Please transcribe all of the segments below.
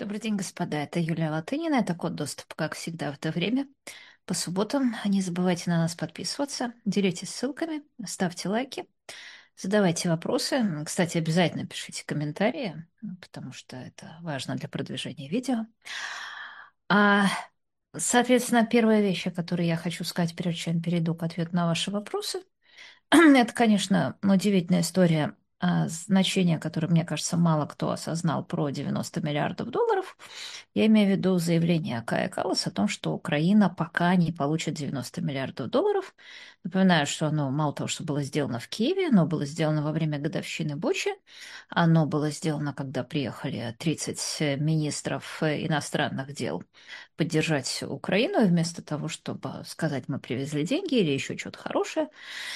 Добрый день, господа. Это Юлия Латынина. Это код доступа, как всегда, в это время. По субботам не забывайте на нас подписываться, делитесь ссылками, ставьте лайки, задавайте вопросы. Кстати, обязательно пишите комментарии, потому что это важно для продвижения видео. А, соответственно, первая вещь, о которой я хочу сказать, прежде чем перейду к ответу на ваши вопросы, это, конечно, удивительная история, значение, которое, мне кажется, мало кто осознал про 90 миллиардов долларов. Я имею в виду заявление Кая Калласа о том, что Украина пока не получит 90 миллиардов долларов. Напоминаю, что оно мало того, что было сделано в Киеве, оно было сделано во время годовщины Бучи, оно было сделано, когда приехали 30 министров иностранных дел поддержать Украину, и вместо того, чтобы сказать, мы привезли деньги или еще что-то хорошее,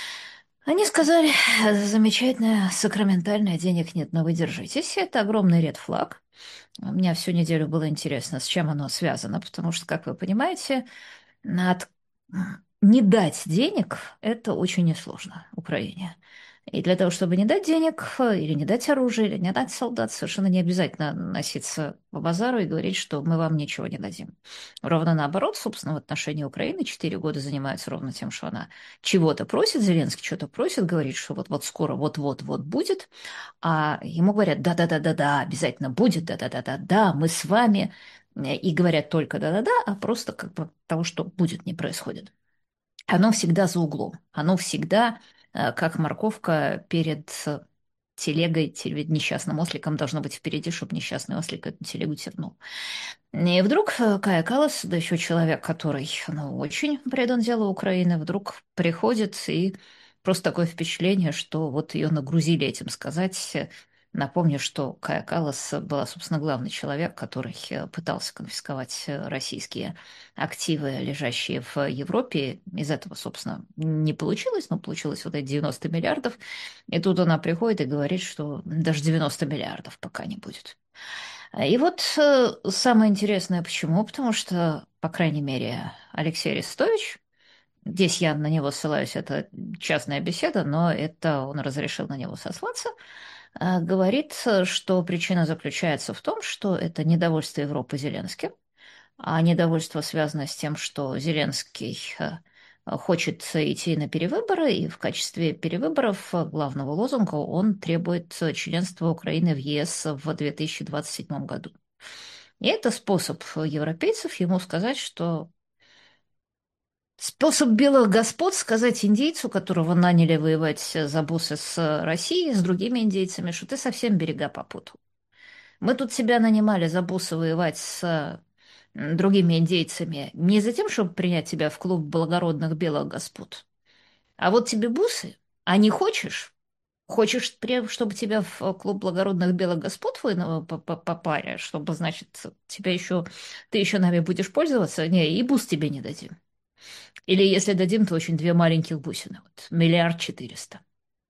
они сказали, замечательно, сакраментальное, денег нет, но вы держитесь. Это огромный ред флаг. У меня всю неделю было интересно, с чем оно связано, потому что, как вы понимаете, от... не дать денег– это очень несложно Украине. И для того, чтобы не дать денег, или не дать оружие, или не дать солдат, совершенно не обязательно носиться по базару и говорить, что мы вам ничего не дадим. Ровно наоборот, собственно, в отношении Украины 4 года занимаются ровно тем, что она чего-то просит, Зеленский что-то просит, говорит, что вот-вот скоро, вот-вот-вот будет, а ему говорят, да-да-да-да-да, обязательно будет, да-да-да-да-да, мы с вами, и говорят только да-да-да, а просто как бы того, что будет, не происходит. Оно всегда за углом, оно всегда как морковка перед телегой, несчастным осликом должно быть впереди, чтобы несчастный ослик эту телегу тернул. И вдруг Кая Каллас, да еще человек, который ну, очень предан делу Украины, вдруг приходит и просто такое впечатление, что вот ее нагрузили этим сказать. Напомню, что Кая Каллас была, собственно, главный человек, который пытался конфисковать российские активы, лежащие в Европе. Из этого, собственно, не получилось, но получилось вот эти 90 миллиардов. И тут она приходит и говорит, что даже 90 миллиардов пока не будет. И вот самое интересное, почему? Потому что, по крайней мере, Алексей Арестович, здесь я на него ссылаюсь, это частная беседа, но это он разрешил на него сослаться, говорит, что причина заключается в том, что это недовольство Европы Зеленским, а недовольство связано с тем, что Зеленский хочет идти на перевыборы, и в качестве перевыборов главного лозунга он требует членства Украины в ЕС в 2027 году. И это способ европейцев ему сказать, что способ белых господ сказать индейцу, которого наняли воевать за бусы с Россией, с другими индейцами, что ты совсем берега попутал. Мы тут себя нанимали за бусы воевать с другими индейцами не за тем, чтобы принять тебя в клуб благородных белых господ, а вот тебе бусы, а не хочешь? Хочешь, чтобы тебя в клуб благородных белых господ по паре, чтобы, значит, тебя еще, ты еще нами будешь пользоваться? Не, и бус тебе не дадим. Или если дадим, то очень две маленьких бусины. Вот, 1 400 000 000.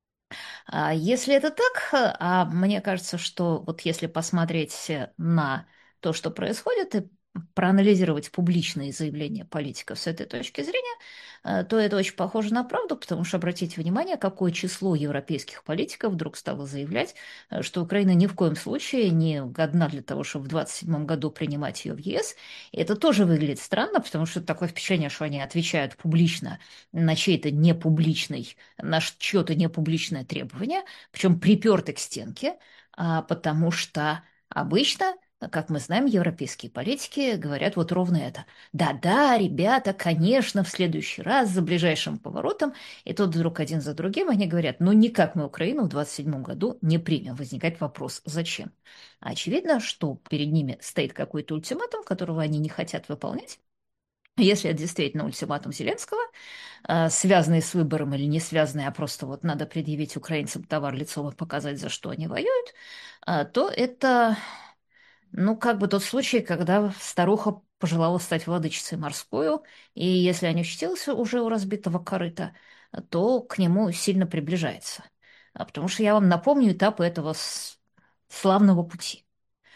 А если это так, мне кажется, что вот если посмотреть на то, что происходит, и проанализировать публичные заявления политиков с этой точки зрения, то это очень похоже на правду, потому что обратите внимание, какое число европейских политиков вдруг стало заявлять, что Украина ни в коем случае не годна для того, чтобы в 27 году принимать ее в ЕС. И это тоже выглядит странно, потому что такое впечатление, что они отвечают публично на чей-то непубличный, на чье-то непубличное требование, причем припертый к стенке, потому что обычно, как мы знаем, европейские политики говорят вот ровно это. Да-да, ребята, конечно, в следующий раз за ближайшим поворотом. И тут вдруг один за другим они говорят, ну никак мы Украину в 27 году не примем. Возникает вопрос, зачем? Очевидно, что перед ними стоит какой-то ультиматум, которого они не хотят выполнять. Если это действительно ультиматум Зеленского, связанный с выбором или не связанный, а просто вот надо предъявить украинцам товар лицом и показать, за что они воюют, то это, ну, как бы тот случай, когда старуха пожелала стать владычицей морскую, и если не очутился уже у разбитого корыта, то к нему сильно приближается. Потому что я вам напомню этапы этого славного пути.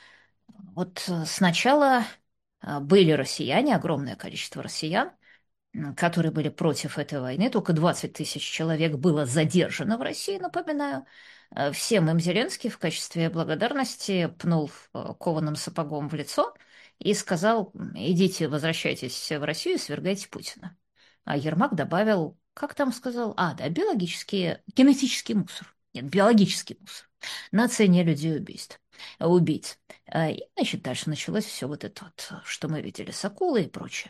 Вот сначала были россияне, огромное количество россиян, которые были против этой войны. Только 20 тысяч человек было задержано в России, напоминаю. Всем им Зеленский в качестве благодарности пнул кованым сапогом в лицо и сказал: идите, возвращайтесь в Россию и свергайте Путина. А Ермак добавил, как там сказал? Да, генетический мусор. Нет, биологический мусор. Нация не людей убийц. И, значит, дальше началось все вот это вот, что мы видели с акулой и прочее.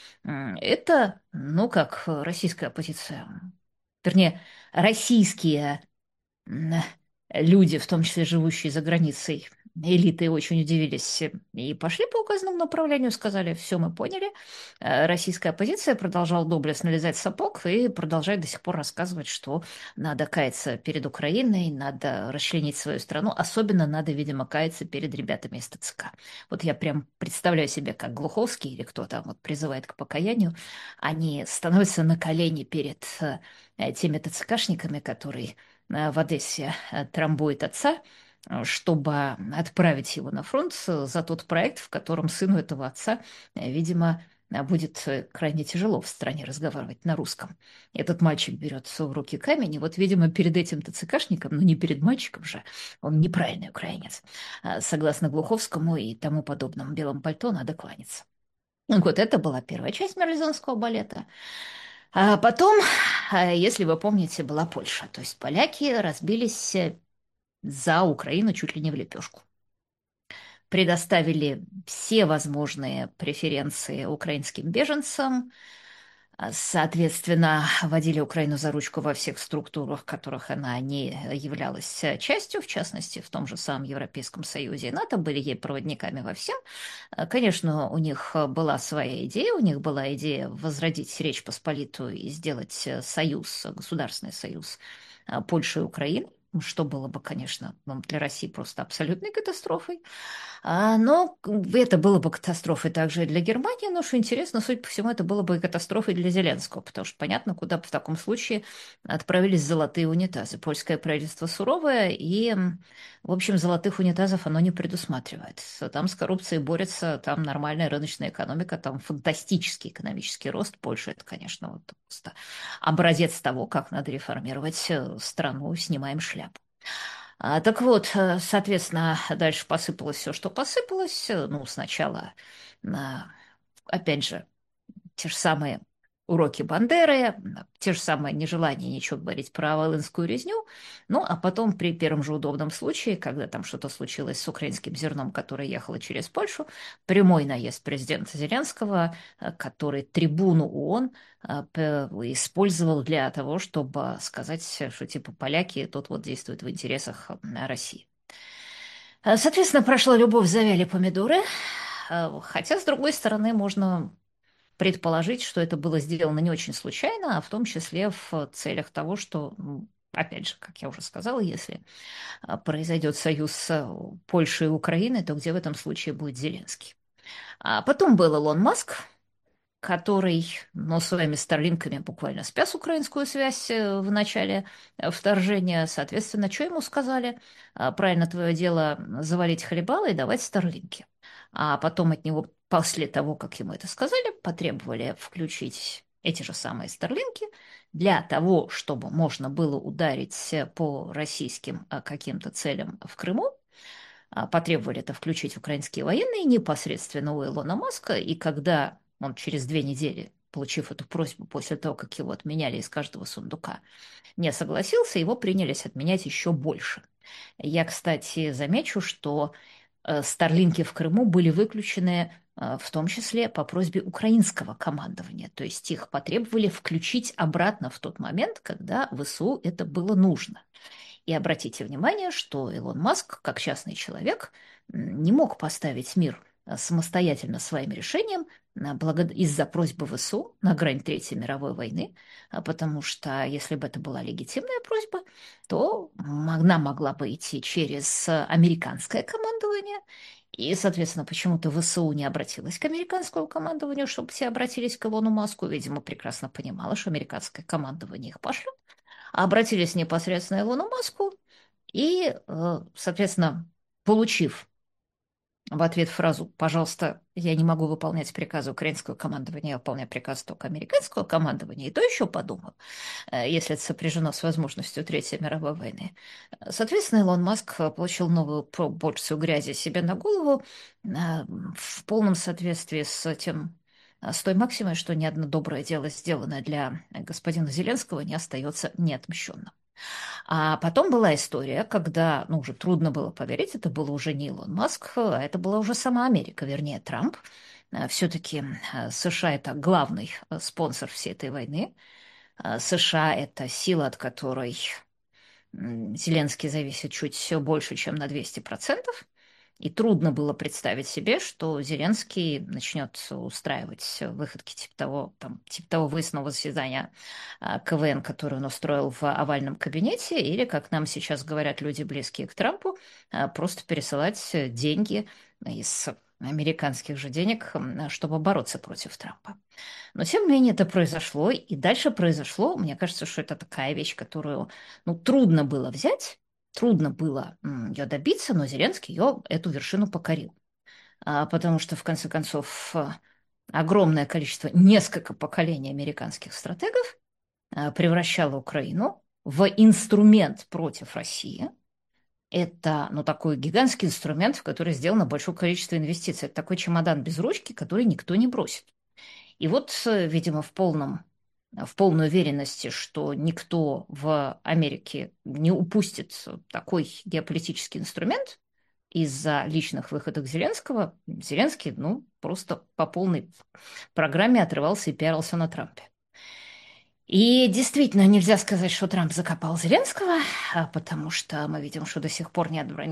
Это, ну, как российская оппозиция, вернее, российские м, люди, в том числе живущие за границей, элиты очень удивились и пошли по указанному направлению, сказали: все, мы поняли. Российская оппозиция продолжала доблестно лизать сапог и продолжает до сих пор рассказывать, что надо каяться перед Украиной, надо расчленить свою страну, особенно надо, видимо, каяться перед ребятами из ТЦК. Вот я прям представляю себе, как Глуховский или кто там вот призывает к покаянию, они становятся на колени перед теми ТЦКшниками, которые в Одессе трамбует отца, чтобы отправить его на фронт за тот проект, в котором сыну этого отца, видимо, будет крайне тяжело в стране разговаривать на русском. Этот мальчик берет в руки камень, и вот, видимо, перед этим ТЦКшником, ну не перед мальчиком же, он неправильный украинец, согласно Глуховскому и тому подобному белому пальто надо кланяться. Ну вот это была первая часть марлезонского балета. А потом, если вы помните, была Польша. То есть поляки разбились за Украину чуть ли не в лепешку. Предоставили все возможные преференции украинским беженцам, соответственно, водили Украину за ручку во всех структурах, которых она не являлась частью, в частности, в том же самом Европейском Союзе и НАТО, были ей проводниками во всем. Конечно, у них была своя идея, у них была идея возродить Речь Посполитую и сделать союз, государственный союз Польши и Украины, что было бы, конечно, для России просто абсолютной катастрофой. Но это было бы катастрофой также и для Германии, но, что интересно, судя по всему, это было бы и катастрофой для Зеленского, потому что понятно, куда бы в таком случае отправились золотые унитазы. Польское правительство суровое, и, в общем, золотых унитазов оно не предусматривает. Там с коррупцией борется, там нормальная рыночная экономика, там фантастический экономический рост. Польша — это, конечно, вот просто образец того, как надо реформировать страну, снимаем шляпу. Так вот, соответственно, дальше посыпалось все, что посыпалось. Ну, сначала, а, опять же, те же самые уроки Бандеры, те же самые нежелание ничего говорить про волынскую резню. Ну, а потом при первом же удобном случае, когда там что-то случилось с украинским зерном, которое ехало через Польшу, прямой наезд президента Зеленского, который трибуну ООН использовал для того, чтобы сказать, что типа поляки тут вот действуют в интересах России. Соответственно, прошла любовь, завяли помидоры. Хотя, с другой стороны, можно предположить, что это было сделано не очень случайно, а в том числе в целях того, что, опять же, как я уже сказала, если произойдет союз Польши и Украины, то где в этом случае будет Зеленский? А потом был Илон Маск, который, ну, своими старлинками буквально спас украинскую связь в начале вторжения. Соответственно, что ему сказали? Правильно, твое дело завалить хлебало и давать старлинки. А потом от него, после того, как ему это сказали, потребовали включить эти же самые старлинки для того, чтобы можно было ударить по российским каким-то целям в Крыму. Потребовали это включить украинские военные непосредственно у Илона Маска, и когда он через 2 недели, получив эту просьбу после того, как его отменяли из каждого сундука, не согласился, его принялись отменять еще больше. Я, кстати, замечу, что старлинки в Крыму были выключены в том числе по просьбе украинского командования. То есть их потребовали включить обратно в тот момент, когда ВСУ это было нужно. И обратите внимание, что Илон Маск, как частный человек, не мог поставить мир самостоятельно своим решением из-за просьбы ВСУ на грань Третьей мировой войны, потому что если бы это была легитимная просьба, то она могла бы идти через американское командование, и, соответственно, почему-то ВСУ не обратилась к американскому командованию, чтобы все обратились к Илону Маску. Видимо, прекрасно понимала, что американское командование их пошлет. Обратились непосредственно к Илону Маску и, соответственно, получив в ответ фразу «пожалуйста, я не могу выполнять приказы украинского командования, я выполняю приказ только американского командования», и то еще подумал, если это сопряжено с возможностью Третьей мировой войны. Соответственно, Илон Маск получил новую порцию грязи себе на голову в полном соответствии с тем, с той максимой, что ни одно доброе дело, сделанное для господина Зеленского, не остается неотмщенным. А потом была история, когда, ну, уже трудно было поверить, это было уже не Илон Маск, а это была уже сама Америка, вернее, Трамп. Все-таки США– это главный спонсор всей этой войны. США– это сила, от которой Зеленский зависит чуть все больше, чем на 200%. И трудно было представить себе, что Зеленский начнет устраивать выходки типа того выездного заседания КВН, который он устроил в овальном кабинете, или, как нам сейчас говорят люди, близкие к Трампу, просто пересылать деньги из американских же денег, чтобы бороться против Трампа. Но, тем не менее, это произошло, и дальше произошло. Мне кажется, что это такая вещь, которую, ну, трудно было взять, трудно было ее добиться, но Зеленский ее, эту вершину покорил. Потому что, в конце концов, огромное количество, несколько поколений американских стратегов превращало Украину в инструмент против России. Это, ну, такой гигантский инструмент, в который сделано большое количество инвестиций. Это такой чемодан без ручки, который никто не бросит. И вот, видимо, в полной уверенности, что никто в Америке не упустит такой геополитический инструмент из-за личных выходок Зеленского, Зеленский, ну, просто по полной программе отрывался и пиарился на Трампе. И действительно, нельзя сказать, что Трамп закопал Зеленского, потому что мы видим, что до сих пор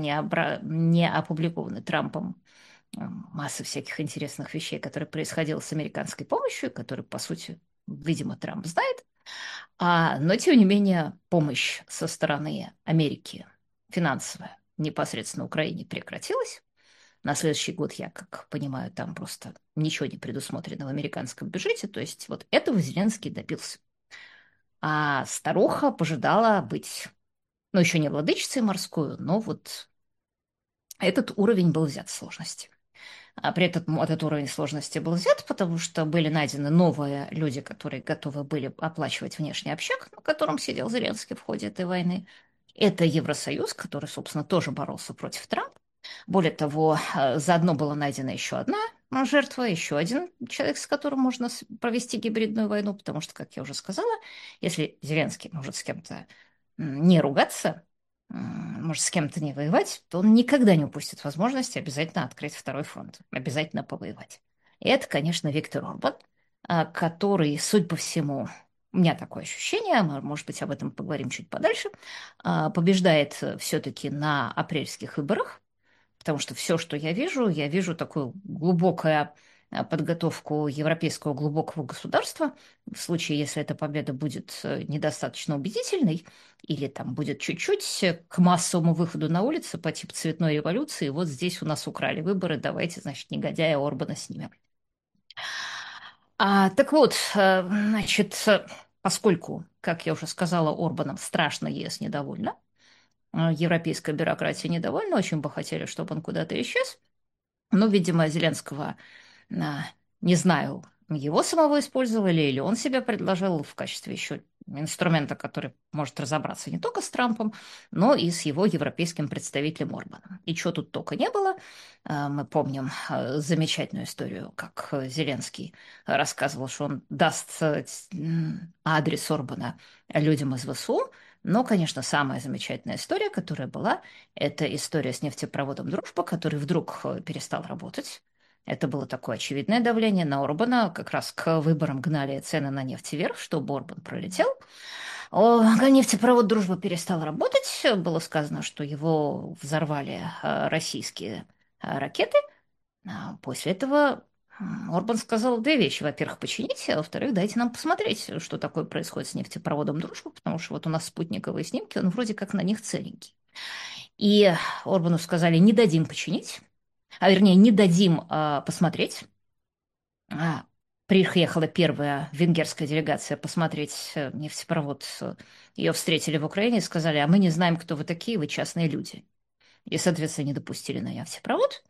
не опубликованы Трампом масса всяких интересных вещей, которые происходило с американской помощью, которые, по сути, видимо, Трамп знает. Но, тем не менее, помощь со стороны Америки финансовая непосредственно Украине прекратилась. На следующий год, я как понимаю, там просто ничего не предусмотрено в американском бюджете. То есть вот этого Зеленский добился. А старуха пожидала быть, ну, еще не владычицей морскую, но вот этот уровень был взят в сложности. При этом этот уровень сложности был взят, потому что были найдены новые люди, которые готовы были оплачивать внешний общак, на котором сидел Зеленский в ходе этой войны. Это Евросоюз, который, собственно, тоже боролся против Трампа. Более того, заодно была найдена еще одна жертва, еще один человек, с которым можно провести гибридную войну, потому что, как я уже сказала, если Зеленский может с кем-то не ругаться, может с кем-то не воевать, то он никогда не упустит возможности обязательно открыть второй фронт, обязательно повоевать. И это, конечно, Виктор Орбан, который, судя по всему, у меня такое ощущение, мы, может быть, об этом поговорим чуть подальше, побеждает все-таки на апрельских выборах, потому что все, что я вижу такую глубокую подготовку европейского глубокого государства. В случае, если эта победа будет недостаточно убедительной, или там будет чуть-чуть к массовому выходу на улицы по типу цветной революции, вот здесь у нас украли выборы, давайте, значит, негодяя Орбана снимем. Так вот, значит, поскольку, как я уже сказала, Орбаном страшно ЕС недовольна, европейская бюрократия недовольна, очень бы хотели, чтобы он куда-то исчез, но, видимо, Зеленского, а, не знаю, его самого использовали или он себя предложил в качестве еще инструмента, который может разобраться не только с Трампом, но и с его европейским представителем Орбаном. И чего тут только не было. Мы помним замечательную историю, как Зеленский рассказывал, что он даст адрес Орбана людям из ВСУ. Но, конечно, самая замечательная история, которая была, это история с нефтепроводом «Дружба», который вдруг перестал работать. Это было такое очевидное давление на Орбана. Как раз к выборам гнали цены на нефть вверх, чтобы Орбан пролетел. Нефтепровод «Дружба» перестал работать. Было сказано, что его взорвали российские ракеты. После этого Орбан сказал две вещи. Во-первых, почините, а во-вторых, дайте нам посмотреть, что такое происходит с нефтепроводом «Дружба», потому что вот у нас спутниковые снимки, он вроде как на них целенький. И Орбану сказали, не дадим починить, вернее, не дадим посмотреть. А, Приехала первая венгерская делегация посмотреть нефтепровод. Ее встретили в Украине и сказали, а мы не знаем, кто вы такие, вы частные люди. И, соответственно, не допустили на нефтепровод.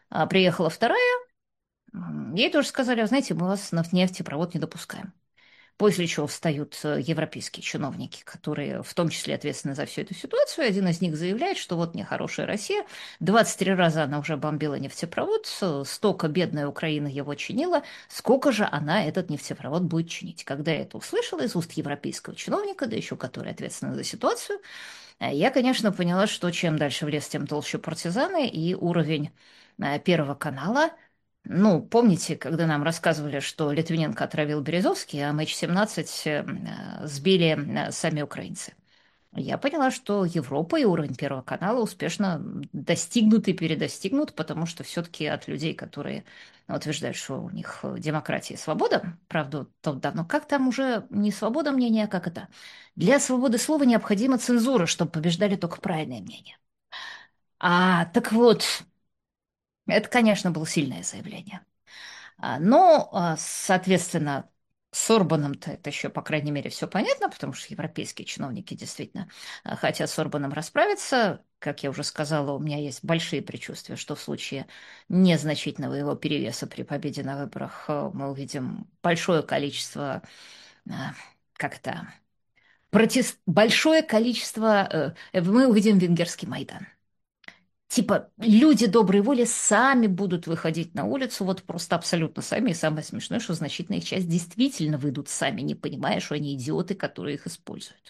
Приехала вторая, ей тоже сказали: «А знаете, мы вас на нефтепровод не допускаем». После чего встают европейские чиновники, которые в том числе ответственны за всю эту ситуацию. Один из них заявляет, что вот нехорошая Россия. 23 раза она уже бомбила нефтепровод, столько бедная Украина его чинила, сколько же она этот нефтепровод будет чинить. Когда я это услышала из уст европейского чиновника, да еще который ответственен за ситуацию, я, конечно, поняла, что чем дальше в лес, тем толще партизаны, и уровень Первого канала. Ну, помните, когда нам рассказывали, что Литвиненко отравил Березовский, а МH17 сбили сами украинцы? Я поняла, что Европа и уровень Первого канала успешно достигнут и передостигнут, потому что все-таки от людей, которые утверждают, что у них демократия и свобода, правда, то давно, как там уже не свобода мнения, а как это? Для свободы слова необходима цензура, чтобы побеждали только правильные мнения. Так вот, это, конечно, было сильное заявление. Соответственно, с Орбаном-то это еще, по крайней мере, все понятно, потому что европейские чиновники действительно хотят с Орбаном расправиться. Как я уже сказала, у меня есть большие предчувствия, что в случае незначительного его перевеса при победе на выборах мы увидим большое количество, э, как это, большое количество, мы увидим венгерский Майдан. Типа, люди доброй воли сами будут выходить на улицу, вот просто абсолютно сами. И самое смешное, что значительная их часть действительно выйдут сами, не понимая, что они идиоты, которые их используют.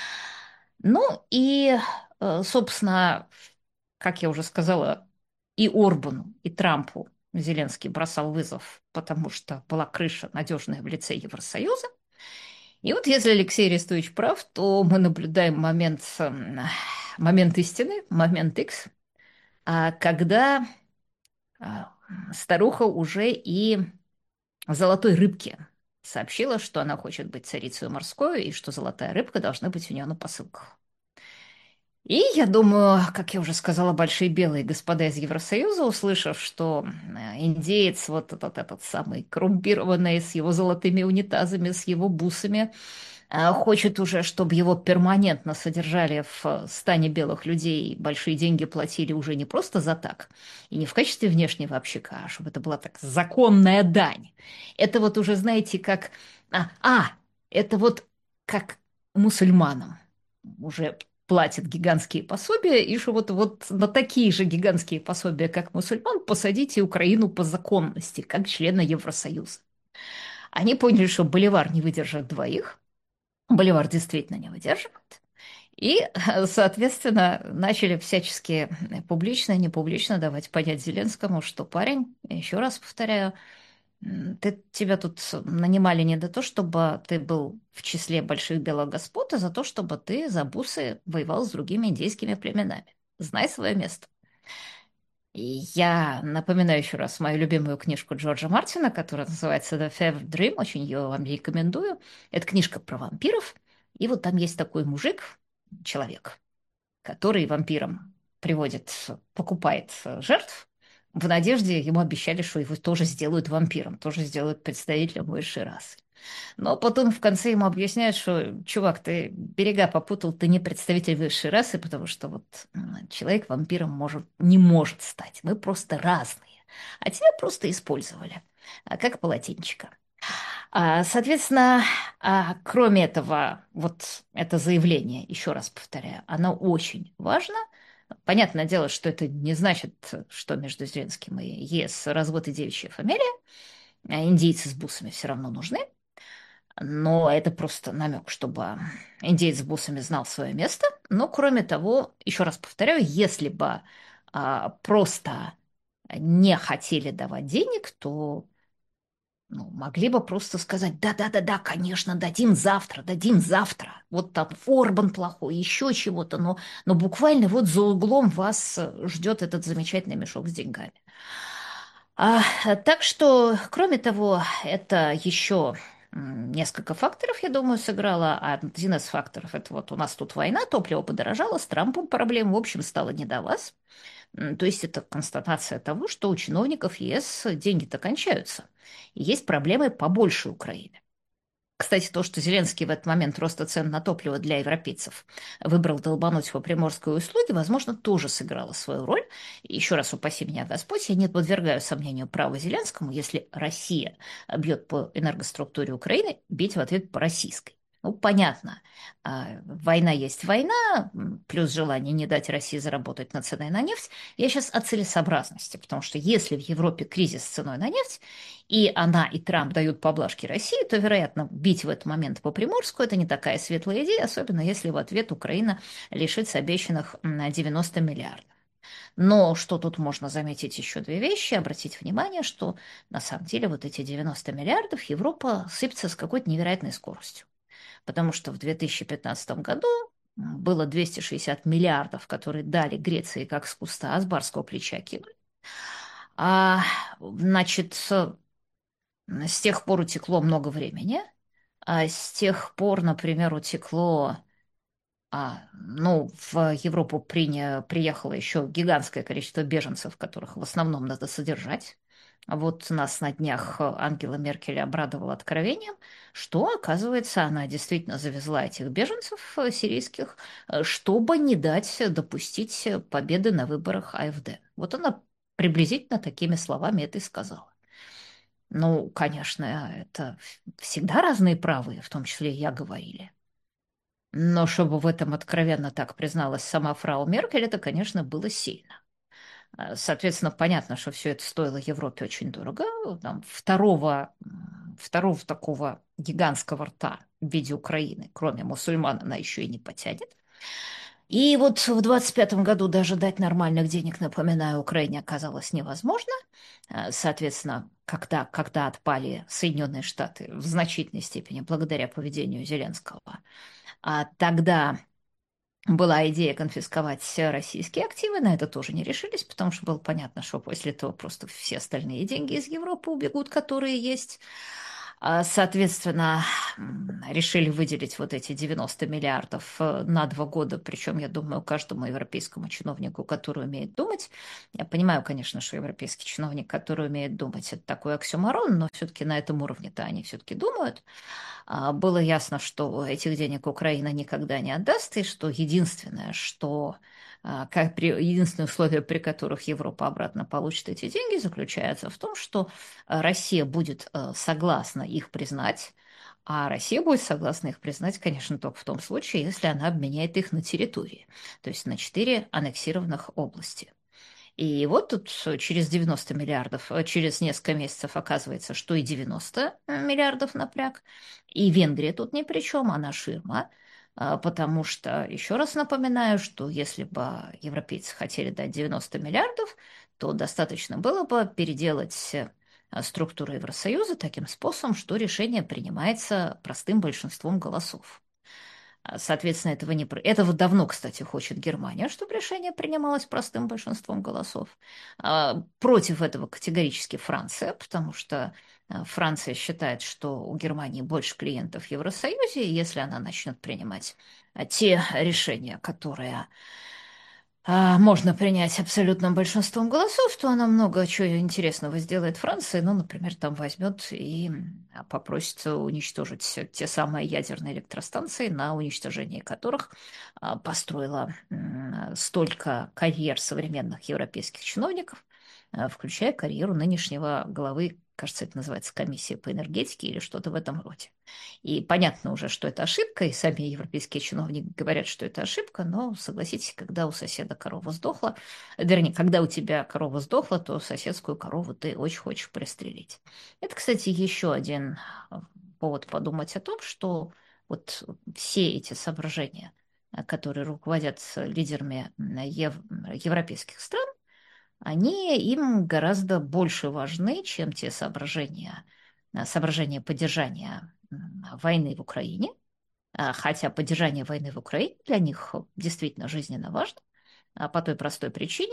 Собственно, как я уже сказала, и Орбану, и Трампу Зеленский бросал вызов, потому что была крыша надежная в лице Евросоюза. И вот если Алексей Арестович прав, то мы наблюдаем момент истины, момент X, когда а, старуха уже и золотой рыбке сообщила, что она хочет быть царицей морской и что золотая рыбка должна быть у нее на посылках. И я думаю, как я уже сказала, большие белые господа из Евросоюза, услышав, что индеец, вот этот самый коррумпированный, с его золотыми унитазами, с его бусами, хочет уже, чтобы его перманентно содержали в стане белых людей, большие деньги платили уже не просто за так, и не в качестве внешнего общака, а чтобы это была так законная дань. Это вот уже, знаете, как... это вот как мусульманам уже платят гигантские пособия, и что вот на такие же гигантские пособия, как мусульман, посадите Украину по законности, как члена Евросоюза. Они поняли, что боливар не выдержит двоих, боливар действительно не выдерживает. И, соответственно, начали всячески публично и непублично давать понять Зеленскому, что парень, еще раз повторяю, тебя тут нанимали не для того, чтобы ты был в числе больших белых господ, а за то, чтобы ты за бусы воевал с другими индейскими племенами. Знай свое место. И я напоминаю еще раз мою любимую книжку Джорджа Мартина, которая называется «The Fever Dream», очень ее вам рекомендую. Это книжка про вампиров. И вот там есть такой мужик, человек, который вампирам приводит, покупает жертв, в надежде ему обещали, что его тоже сделают вампиром, тоже сделают представителем высшей расы. Но потом в конце ему объясняют, что, чувак, ты берега попутал, ты не представитель высшей расы, потому что вот человек вампиром не может стать. Мы просто разные. А тебя просто использовали, как полотенчика. Соответственно, кроме этого, вот это заявление, еще раз повторяю, оно очень важно. Понятное дело, что это не значит, что между Зеленским и ЕС развод и девичья фамилия. Индейцы с бусами все равно нужны. Но это просто намек, чтобы индеец с бусами знал свое место. Но, кроме того, еще раз повторяю, если бы просто не хотели давать денег, то могли бы просто сказать: да-да-да-да, конечно, дадим завтра, дадим завтра. Вот там Орбан плохой, еще чего-то, но буквально вот за углом вас ждет этот замечательный мешок с деньгами. Так что, кроме того, это еще несколько факторов, я думаю, сыграло. Один из факторов — это вот у нас тут война, топливо подорожало, с Трампом проблем, в общем, стало не до вас. То есть это констатация того, что у чиновников ЕС деньги-то кончаются. И есть проблемы побольше Украины. Кстати, то, что Зеленский в этот момент роста цен на топливо для европейцев выбрал долбануть по приморской услуге, возможно, тоже сыграло свою роль. И еще раз упаси меня Господь, я не подвергаю сомнению право Зеленскому, если Россия бьет по энергоструктуре Украины, бить в ответ по российской. Ну, понятно, война есть война, плюс желание не дать России заработать на ценой на нефть. Я сейчас о целесообразности, потому что если в Европе кризис с ценой на нефть, и она, и Трамп дают поблажки России, то, вероятно, бить в этот момент по Приморску – это не такая светлая идея, особенно если в ответ Украина лишится обещанных 90 миллиардов. Но что тут можно заметить еще две вещи, обратить внимание, что на самом деле вот эти 90 миллиардов Европа сыпется с какой-то невероятной скоростью. Потому что в 2015 году было 260 миллиардов, которые дали Греции как с куста, а с барского плеча кинули. А, значит, с тех пор утекло много времени, а с тех пор, например, утекло, ну, в Европу приехало еще гигантское количество беженцев, которых в основном надо содержать. А вот нас на днях Ангела Меркель обрадовала откровением, что, оказывается, она действительно завезла этих беженцев сирийских, чтобы не дать допустить победы на выборах АфД. Вот она приблизительно такими словами это и сказала. Ну, конечно, это всегда разные правые, в том числе и я, говорили. Но чтобы в этом откровенно так призналась сама фрау Меркель, это, конечно, было сильно. Соответственно, понятно, что все это стоило Европе очень дорого. Там второго такого гигантского рта в виде Украины, кроме мусульман, она еще и не потянет. И вот в 25-м году даже дать нормальных денег, напоминаю, Украине оказалось невозможно. Соответственно, когда отпали Соединенные Штаты в значительной степени благодаря поведению Зеленского, тогда была идея конфисковать все российские активы, на это тоже не решились, потому что было понятно, что после этого просто все остальные деньги из Европы убегут, которые есть. Соответственно, решили выделить вот эти 90 миллиардов на 2 года, причем, я думаю, каждому европейскому чиновнику, который умеет думать. Я понимаю, конечно, что европейский чиновник, который умеет думать, это такой оксюморон, но все-таки на этом уровне-то они все-таки думают. Было ясно, что этих денег Украина никогда не отдаст, и что единственное, единственное условие, при которых Европа обратно получит эти деньги, заключается в том, что Россия будет согласна их признать, а Россия будет согласна их признать, конечно, только в том случае, если она обменяет их на территории, то есть на 4 аннексированных области. И вот тут через 90 миллиардов, через несколько месяцев оказывается, что и 90 миллиардов напряг. И Венгрия тут ни при чем, она ширма. Потому что, еще раз напоминаю, что если бы европейцы хотели дать 90 миллиардов, то достаточно было бы переделать структуру Евросоюза таким способом, что решение принимается простым большинством голосов. Соответственно, этого не... Этого давно, кстати, хочет Германия, чтобы решение принималось простым большинством голосов. Против этого категорически Франция, потому что Франция считает, что у Германии больше клиентов в Евросоюзе, и если она начнет принимать те решения, которые можно принять абсолютным большинством голосов, то она много чего интересного сделает Франции. Ну, например, там возьмет и попросит уничтожить те самые ядерные электростанции, на уничтожение которых построила столько карьер современных европейских чиновников, включая карьеру нынешнего главы, кажется, это называется комиссия по энергетике или что-то в этом роде. И понятно уже, что это ошибка, и сами европейские чиновники говорят, что это ошибка, но согласитесь, когда у соседа корова сдохла, вернее, когда у тебя корова сдохла, то соседскую корову ты очень хочешь пристрелить. Это, кстати, еще один повод подумать о том, что вот все эти соображения, которые руководят лидерами европейских стран, они им гораздо больше важны, чем те соображения поддержания войны в Украине, хотя поддержание войны в Украине для них действительно жизненно важно, по той простой причине,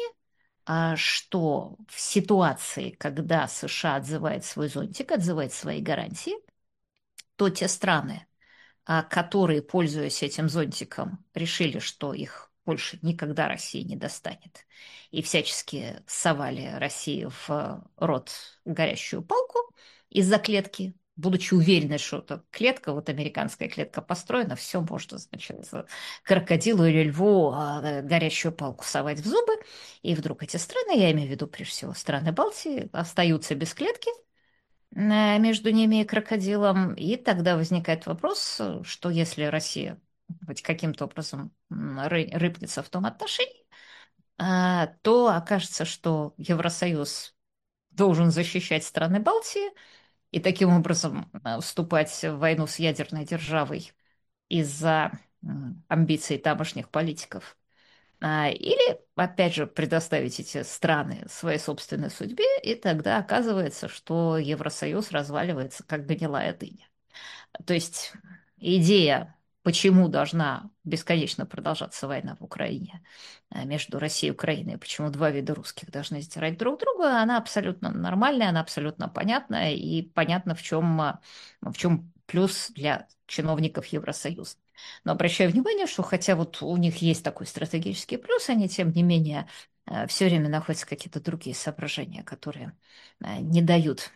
что в ситуации, когда США отзывает свой зонтик, отзывает свои гарантии, то те страны, которые, пользуясь этим зонтиком, решили, что их больше никогда Россия не достанет, и всячески совали России в рот горящую палку из-за клетки, будучи уверенной, что эта клетка, вот американская клетка построена, все можно, значит, крокодилу или льву горящую палку совать в зубы, и вдруг эти страны, я имею в виду прежде всего страны Балтии, остаются без клетки, между ними и крокодилом, и тогда возникает вопрос, что если Россия хоть каким-то образом рыпнется в том отношении, то окажется, что Евросоюз должен защищать страны Балтии и таким образом вступать в войну с ядерной державой из-за амбиций тамошних политиков. Или, опять же, предоставить эти страны своей собственной судьбе, и тогда оказывается, что Евросоюз разваливается, как гнилая дыня. То есть идея, почему должна бесконечно продолжаться война в Украине между Россией и Украиной, почему два вида русских должны стирать друг друга, она абсолютно нормальная, она абсолютно понятная, и понятно, в чем плюс для чиновников Евросоюза. Но обращаю внимание, что хотя вот у них есть такой стратегический плюс, они, тем не менее, все время находятся какие-то другие соображения, которые не дают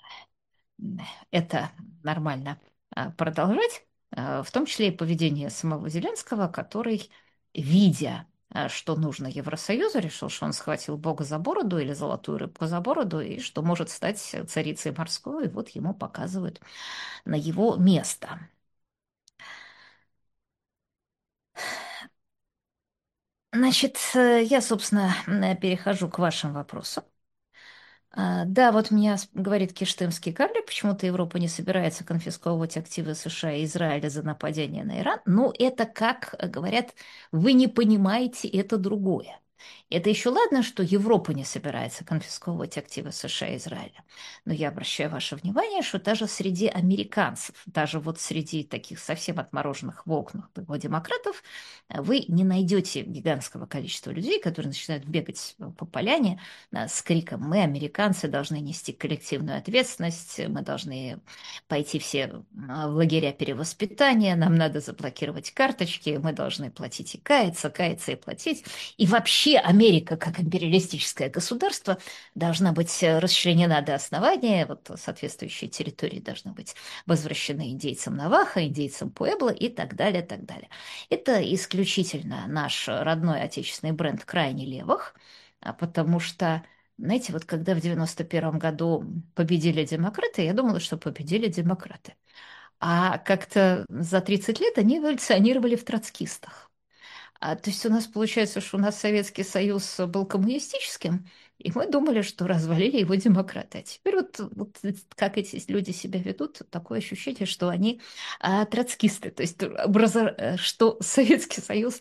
это нормально продолжать, в том числе и поведение самого Зеленского, который, видя, что нужно Евросоюзу, решил, что он схватил Бога за бороду или золотую рыбку за бороду, и что может стать царицей морской, и вот ему показывают на его место. Значит, я, собственно, перехожу к вашим вопросам. Да, вот меня говорит Киштымский карлик, почему-то Европа не собирается конфисковывать активы США и Израиля за нападение на Иран. Ну, это, как говорят, вы не понимаете, это другое. Это еще ладно, что Европа не собирается конфисковывать активы США и Израиля. Но я обращаю ваше внимание, что даже среди американцев, даже вот среди таких совсем отмороженных в окнах демократов, вы не найдете гигантского количества людей, которые начинают бегать по поляне с криком «Мы, американцы, должны нести коллективную ответственность, мы должны пойти все в лагеря перевоспитания, нам надо заблокировать карточки, мы должны платить и каяться, каяться и платить». И вообще Америка, как империалистическое государство, должна быть расчленена до основания, вот соответствующие территории должны быть возвращены индейцам Навахо, индейцам Пуэбло и так далее, так далее. Это исключительно наш родной отечественный бренд крайне левых, потому что, знаете, вот когда в 91 году победили демократы, я думала, что победили демократы. А как-то за 30 лет они эволюционировали в троцкистах. То есть у нас получается, что у нас Советский Союз был коммунистическим, и мы думали, что развалили его демократы. А теперь вот как эти люди себя ведут, такое ощущение, что они троцкисты. То есть что Советский Союз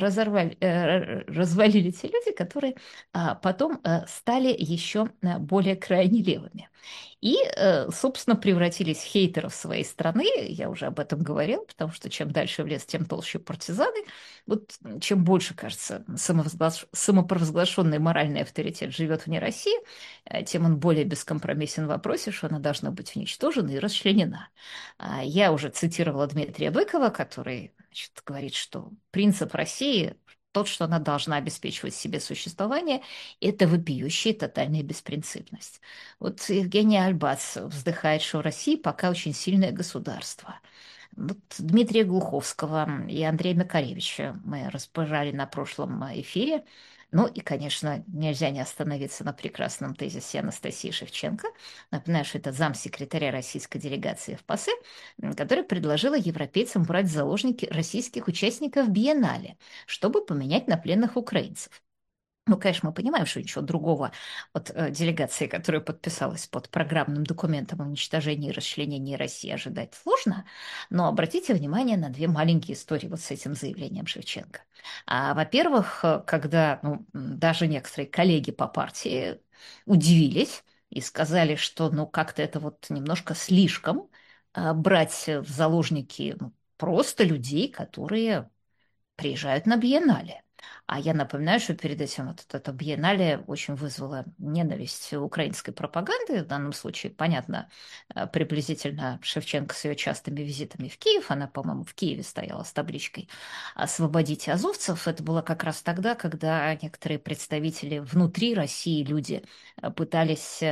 развалили те люди, которые потом стали еще более крайне левыми. И, собственно, превратились в хейтеров своей страны. Я уже об этом говорила, потому что чем дальше в лес, тем толще партизаны. Вот чем больше, кажется, самопровозглашенный моральный авторитет живет вне России, тем он более бескомпромиссен в вопросе, что она должна быть уничтожена и расчленена. Я уже цитировала Дмитрия Быкова, который, значит, говорит, что принцип России тот, что она должна обеспечивать себе существование, это вопиющая тотальная беспринципность. Вот Евгения Альбац вздыхает, что в России пока очень сильное государство. Вот Дмитрия Глуховского и Андрея Макаревича мы разбирали на прошлом эфире. Ну и, конечно, нельзя не остановиться на прекрасном тезисе Анастасии Шевченко. Напоминаю, что это замсекретаря российской делегации в ПАСЕ, которая предложила европейцам брать в заложники российских участников биеннале, чтобы поменять на пленных украинцев. Ну, конечно, мы понимаем, что ничего другого от делегации, которая подписалась под программным документом о уничтожении и расчленении России, ожидать сложно. Но обратите внимание на две маленькие истории вот с этим заявлением Шевченко. Во-первых, когда даже некоторые коллеги по партии удивились и сказали, что ну как-то это вот немножко слишком брать в заложники просто людей, которые приезжают на биеннале. А я напоминаю, что перед этим вот это биеннале очень вызвало ненависть украинской пропаганды. В данном случае, понятно, приблизительно Шевченко с ее частыми визитами в Киев. Она, по-моему, в Киеве стояла с табличкой «Освободите азовцев». Это было как раз тогда, когда некоторые представители внутри России, люди, пытались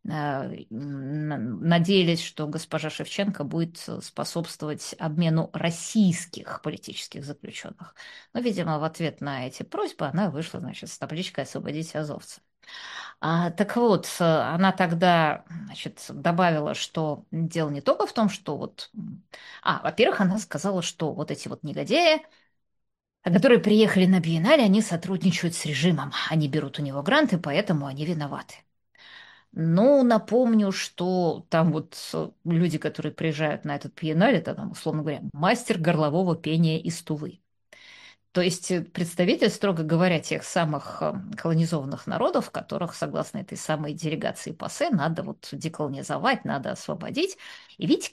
надеялись, что госпожа Шевченко будет способствовать обмену российских политических заключенных. Но, видимо, в ответ на эти просьбы она вышла, значит, с табличкой «Освободите азовцев». Так вот, она тогда, значит, добавила, что дело не только в том, что вот... во-первых, она сказала, что вот эти вот негодяи, которые приехали на биеннале, они сотрудничают с режимом, они берут у него гранты, поэтому они виноваты. Ну, напомню, что там вот люди, которые приезжают на этот биеннале, это там, условно говоря, мастер горлового пения из Тувы. То есть представитель, строго говоря, тех самых колонизованных народов, которых, согласно этой самой делегации ПАСЕ, надо вот деколонизовать, надо освободить. И видите,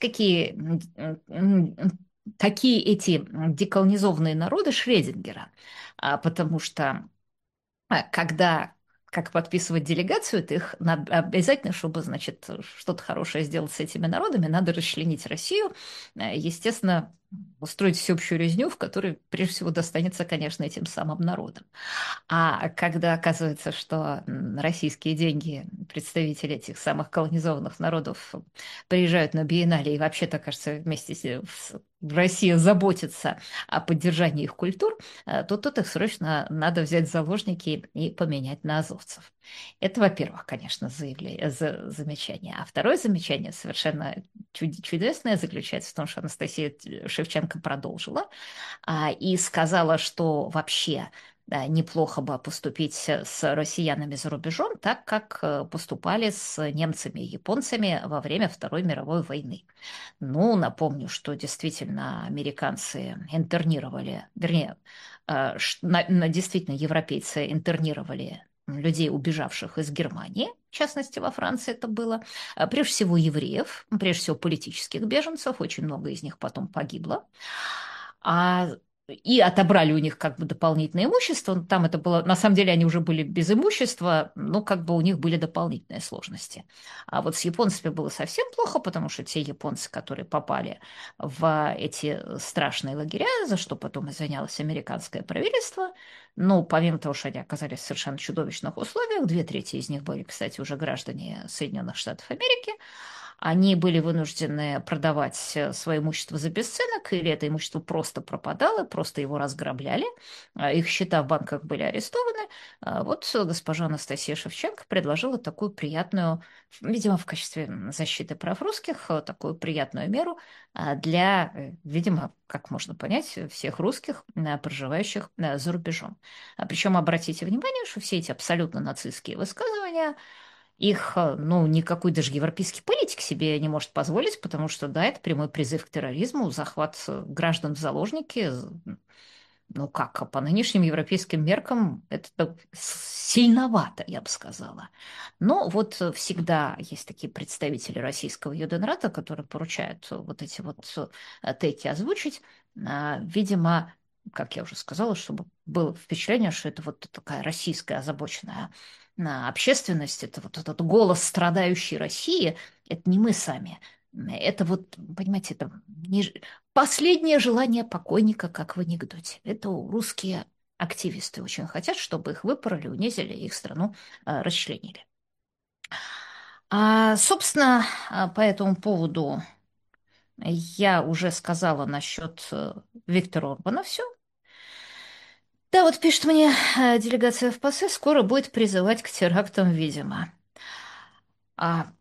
какие эти деколонизованные народы Шредингера. Потому что когда как подписывать делегацию, то их надо обязательно, чтобы, значит, что-то хорошее сделать с этими народами, надо расчленить Россию, естественно, устроить всеобщую резню, в которой прежде всего достанется, конечно, этим самым народам. А когда оказывается, что российские деньги, представители этих самых колонизованных народов приезжают на биеннале и вообще-то, кажется, Россия заботится о поддержании их культур, то тут их срочно надо взять в заложники и поменять на азовцев. Это, во-первых, конечно, замечание. А второе замечание, совершенно чудесное, заключается в том, что Анастасия Шевченко продолжила и сказала, что вообще неплохо бы поступить с россиянами за рубежом, так как поступали с немцами и японцами во время Второй мировой войны. Ну, напомню, что действительно американцы интернировали, вернее, действительно европейцы интернировали людей, убежавших из Германии, в частности, во Франции это было, прежде всего евреев, прежде всего политических беженцев, очень много из них потом погибло. А и отобрали у них как бы дополнительное имущество. Там это было, на самом деле они уже были без имущества, но как бы у них были дополнительные сложности. А вот с японцами было совсем плохо, потому что те японцы, которые попали в эти страшные лагеря, за что потом извинялось американское правительство, ну, помимо того, что они оказались в совершенно чудовищных условиях, две трети из них были, кстати, уже граждане Соединенных Штатов Америки, они были вынуждены продавать свое имущество за бесценок, или это имущество просто пропадало, просто его разграбляли, их счета в банках были арестованы. Вот госпожа Анастасия Шевченко предложила такую приятную, видимо, в качестве защиты прав русских, такую приятную меру для, видимо, как можно понять, всех русских, проживающих за рубежом. Причем обратите внимание, что все эти абсолютно нацистские высказывания, их, ну, никакой даже европейский политик себе не может позволить, потому что, да, это прямой призыв к терроризму, захват граждан в заложники. Ну как, по нынешним европейским меркам это так сильновато, я бы сказала. Но вот всегда есть такие представители российского юденрата, которые поручают вот эти вот теки озвучить. Видимо, как я уже сказала, чтобы было впечатление, что это вот такая российская озабоченная общественность, это вот этот голос страдающей России, это не мы сами. Это вот, понимаете, это последнее желание покойника, как в анекдоте. Это русские активисты очень хотят, чтобы их выпороли, унизили, их страну расчленили. Собственно, по этому поводу я уже сказала насчет Виктора Орбана все. Да, вот пишет мне делегация в ПАСЕ, скоро будет призывать к терактам, видимо. А,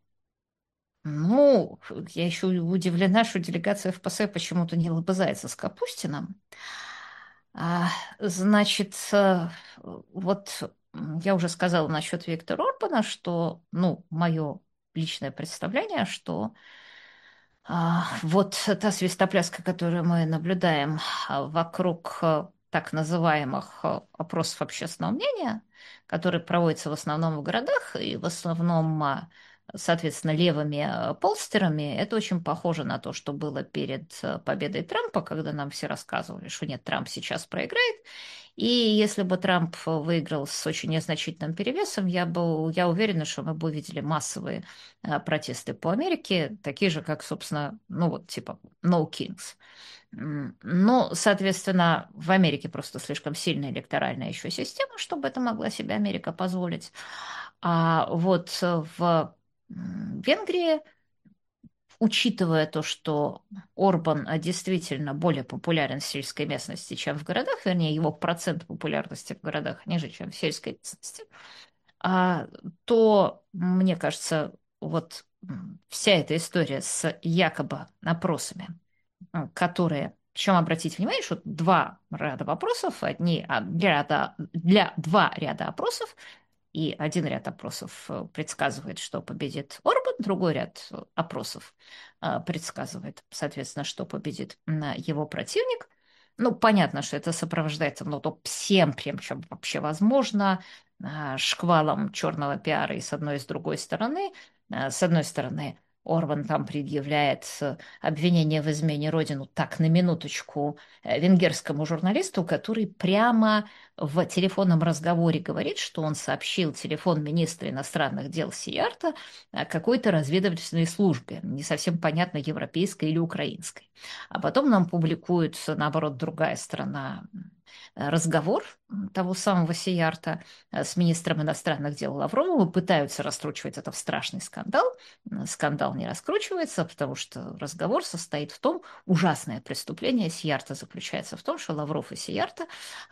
ну, я еще удивлена, что делегация в ПАСЕ почему-то не лобызается с Капустиным. А, значит, вот я уже сказала насчет Виктора Орбана, что, ну, мое личное представление, что вот та свистопляска, которую мы наблюдаем вокруг так называемых опросов общественного мнения, которые проводятся в основном в городах и в основном, соответственно, левыми полстерами, это очень похоже на то, что было перед победой Трампа, когда нам все рассказывали, что нет, Трамп сейчас проиграет. И если бы Трамп выиграл с очень незначительным перевесом, я уверена, что мы бы увидели массовые протесты по Америке, такие же, как, собственно, ну вот типа No Kings. Ну, соответственно, в Америке просто слишком сильная электоральная еще система, чтобы это могла себе Америка позволить. А вот в Венгрии, учитывая то, что Орбан действительно более популярен в сельской местности, чем в городах, вернее, его процент популярности в городах ниже, чем в сельской местности, а, то, мне кажется, вот вся эта история с якобы опросами, которые, причем обратите внимание, что два ряда вопросов, для два ряда опросов, и один ряд опросов предсказывает, что победит Орбан, другой ряд опросов предсказывает, соответственно, что победит его противник. Ну, понятно, что это сопровождается, ну, то всем, прям, чем вообще возможно, шквалом черного пиара и с одной, и с другой стороны. С одной стороны, Орбан там предъявляет обвинение в измене родину, так, на минуточку, венгерскому журналисту, который прямо в телефонном разговоре говорит, что он сообщил телефон министра иностранных дел Сиярта какой-то разведывательной службе, не совсем понятно, европейской или украинской. А потом нам публикуют, наоборот, другая сторона разговор того самого Сиярта с министром иностранных дел Лавровым, пытаются раскручивать это в страшный скандал. Скандал не раскручивается, потому что разговор состоит в том, ужасное преступление Сиярта заключается в том, что Лавров и Сиярта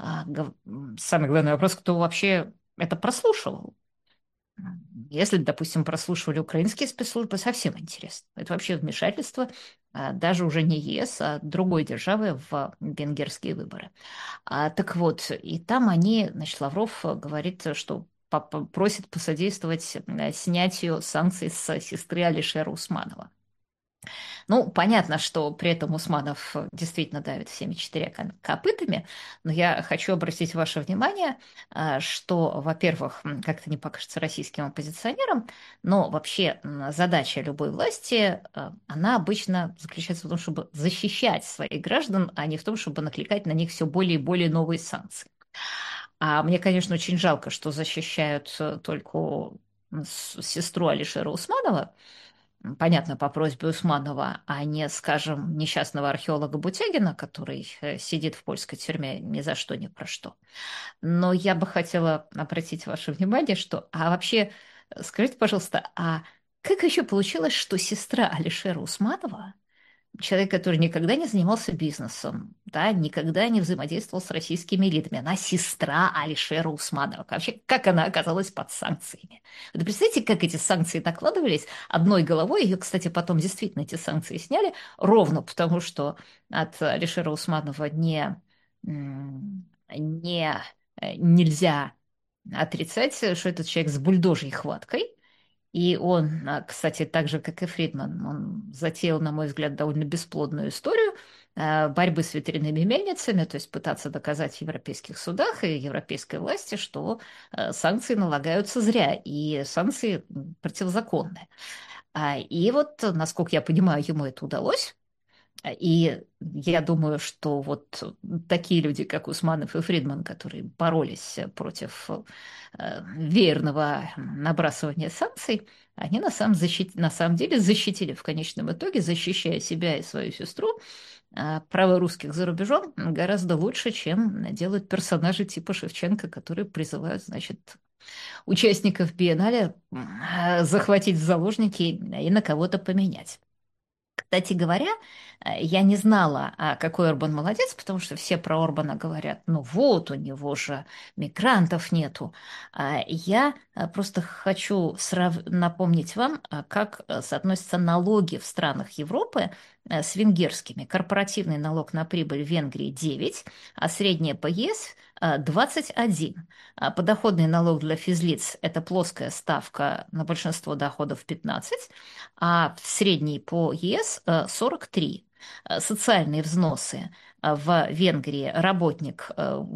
самый главный вопрос, кто вообще это прослушивал. Если, допустим, прослушивали украинские спецслужбы, совсем интересно. Это вообще вмешательство даже уже не ЕС, а другой державы в венгерские выборы. Так вот, и там они, значит, Лавров говорит, что просит посодействовать снятию санкций с сестры Алишера Усманова. Ну, понятно, что при этом Усманов действительно давит всеми четырьмя копытами, но я хочу обратить ваше внимание, что, во-первых, как это не покажется российским оппозиционерам, но вообще задача любой власти, она обычно заключается в том, чтобы защищать своих граждан, а не в том, чтобы накликать на них все более и более новые санкции. А мне, конечно, очень жалко, что защищают только сестру Алишера Усманова, понятно, по просьбе Усманова, а не, скажем, несчастного археолога Бутягина, который сидит в польской тюрьме ни за что, ни про что. Но я бы хотела обратить ваше внимание, что, а вообще, скажите, пожалуйста, а как еще получилось, что сестра Алишера Усманова, человек, который никогда не занимался бизнесом, да, никогда не взаимодействовал с российскими элитами. Она сестра Алишера Усманова. Вообще, как она оказалась под санкциями? Вы представляете, как эти санкции накладывались одной головой? Ее, кстати, потом действительно эти санкции сняли, ровно потому, что от Алишера Усманова нельзя отрицать, что этот человек с бульдожьей хваткой, и он, кстати, так же, как и Фридман, он затеял, на мой взгляд, довольно бесплодную историю борьбы с ветряными мельницами, то есть пытаться доказать в европейских судах и европейской власти, что санкции налагаются зря, и санкции противозаконные. И вот, насколько я понимаю, ему это удалось. И я думаю, что вот такие люди, как Усманов и Фридман, которые боролись против веерного набрасывания санкций, они на самом деле защитили в конечном итоге, защищая себя и свою сестру, права русских за рубежом гораздо лучше, чем делают персонажи типа Шевченко, которые призывают, значит, участников биеннале захватить в заложники и на кого-то поменять. Кстати говоря, я не знала, какой Орбан молодец, потому что все про Орбана говорят, ну вот, у него же мигрантов нету. Я просто хочу напомнить вам, как соотносятся налоги в странах Европы с венгерскими. Корпоративный налог на прибыль в Венгрии 9, а средняя по ЕС 21. Подоходный налог для физлиц – это плоская ставка на большинство доходов 15, а в средней по ЕС 43. Социальные взносы в Венгрии работник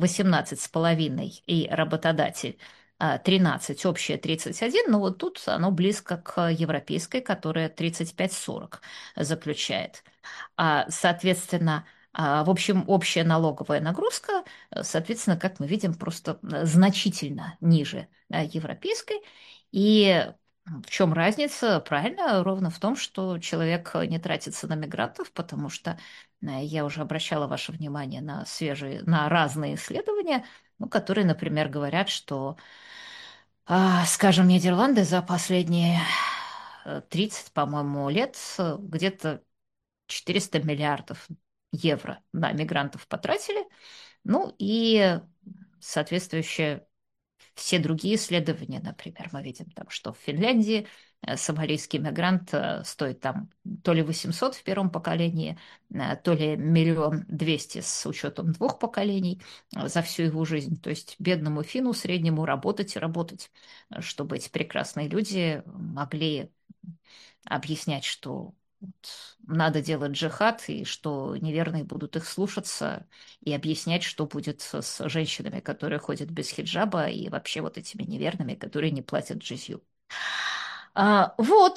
18,5 и работодатель 13, общее 31, но вот тут оно близко к европейской, которая 35-40 заключает. Соответственно, в общем, общая налоговая нагрузка, соответственно, как мы видим, просто значительно ниже европейской. И в чем разница? Правильно, ровно в том, что человек не тратится на мигрантов, потому что я уже обращала ваше внимание на разные исследования, ну, которые, например, говорят, что, скажем, Нидерланды за последние 30, по-моему, лет где-то 400 миллиардов евро на мигрантов потратили. Ну и соответствующее все другие исследования, например, мы видим там, что в Финляндии сомалийский мигрант стоит там то ли 800 в первом поколении, то ли 1 200 000 с учетом двух поколений за всю его жизнь. То есть бедному финну среднему работать и работать, чтобы эти прекрасные люди могли объяснять, что вот надо делать джихад, и что неверные будут их слушаться, и объяснять, что будет с женщинами, которые ходят без хиджаба, и вообще вот этими неверными, которые не платят джизью. Вот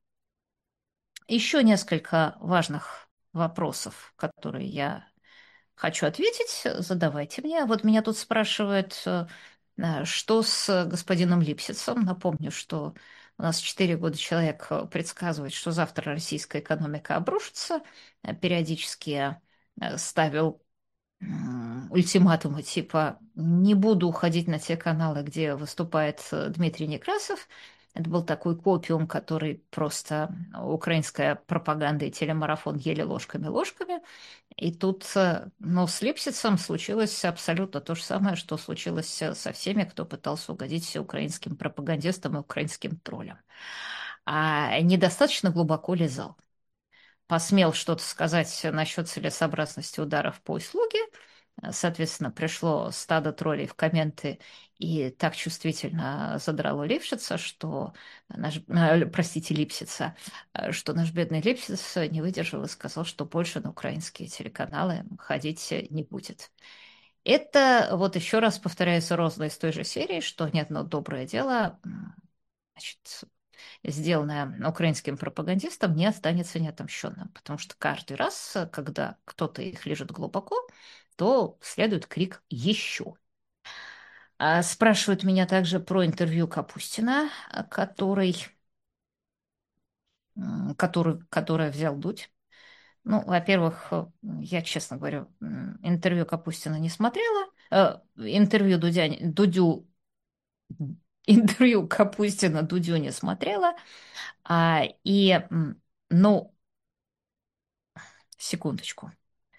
еще несколько важных вопросов, которые я хочу ответить. Задавайте мне. Вот меня тут спрашивают, что с господином Липсицем. Напомню, что у нас 4 года человек предсказывает, что завтра российская экономика обрушится. Периодически ставил ультиматумы типа «не буду уходить на те каналы, где выступает Дмитрий Некрасов». Это был такой копиум, который просто украинская пропаганда и телемарафон ели ложками-ложками. И тут, ну, с Липсицем случилось абсолютно то же самое, что случилось со всеми, кто пытался угодить украинским пропагандистам и украинским троллям. А недостаточно глубоко лезал. Посмел что-то сказать насчет целесообразности ударов по услуге. Соответственно, пришло стадо троллей в комменты и так чувствительно задрало Лившица, что простите, Липсица, что наш бедный Липсиц не выдержал и сказал, что больше на украинские телеканалы ходить не будет. Это, вот еще раз повторяется розно из той же серии, что ни одно доброе дело, значит, сделанное украинским пропагандистом, не останется неотомщенным, потому что каждый раз, когда кто-то их лежит глубоко, то следует крик «Еще!». Спрашивают меня также про интервью Капустина, которое взял Дудь. Ну, во-первых, я, честно говорю, интервью Капустина не смотрела. Интервью интервью Капустина Дудю не смотрела. Ну, секундочку.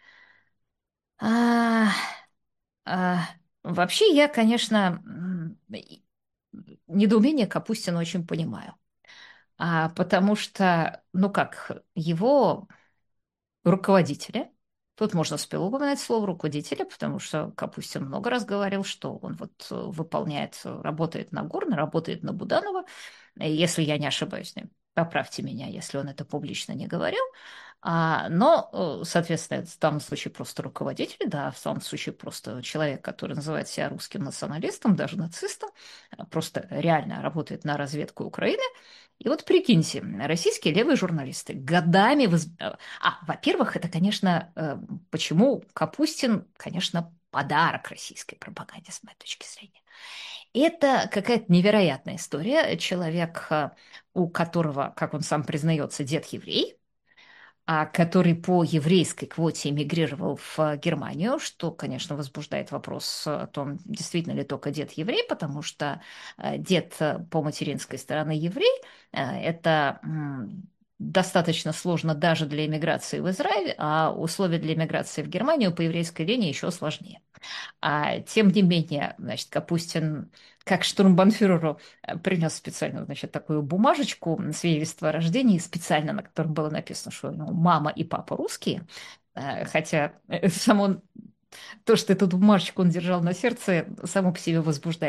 А, а, Вообще я, конечно, недоумение Капустина очень понимаю. Потому что, ну как, его руководители, тут можно смело упоминать слово руководители, потому что Капустин много раз говорил, что он вот выполняет, работает на Горна, работает на Буданова, если я не ошибаюсь, поправьте меня, если он это публично не говорил. Но, соответственно, в данном случае просто руководитель, да, в данном случае просто человек, который называет себя русским националистом, даже нацистом, просто реально работает на разведку Украины. И вот прикиньте, российские левые журналисты годами... Во-первых, это, конечно, почему Капустин, конечно, подарок российской пропаганде, с моей точки зрения. Это какая-то невероятная история. Человек, у которого, как он сам признается, дед еврей, который по еврейской квоте эмигрировал в Германию, что, конечно, возбуждает вопрос о том, действительно ли только дед еврей, потому что дед по материнской стороне еврей. Это достаточно сложно даже для эмиграции в Израиль, а условия для эмиграции в Германию по еврейской линии еще сложнее. Тем не менее, значит, Капустин, как штурмбанфюреру, принес специально, значит, такую бумажечку, свидетельство о рождении, специально, на котором было написано, что мама и папа русские, хотя само то, что эту бумажечку он держал на сердце, само по себе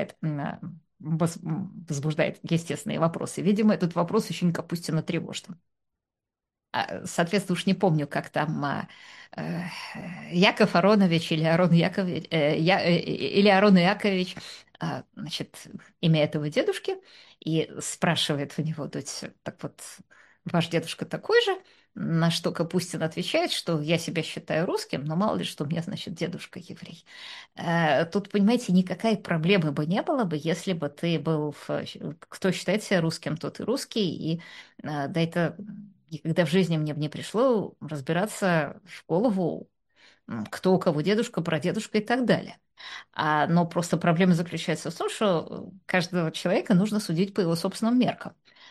возбуждает естественные вопросы. Видимо, этот вопрос очень Капустина тревожит. Соответственно, уж не помню, как там э, Яков Аронович или Арон Яковлевич, или Арон Яковлевич, значит, имя этого дедушки, и спрашивает у него, так вот, ваш дедушка такой же, на что Капустин отвечает, что я себя считаю русским, но мало ли, что у меня, значит, дедушка еврей. Тут, понимаете, никакой проблемы бы не было бы, если бы ты был, кто считает себя русским, тот и русский, и да, это никогда в жизни мне бы не пришло разбираться в голову, кто у кого дедушка, прадедушка и так далее. Но просто проблема заключается в том, что каждого человека нужно судить по его собственным меркам.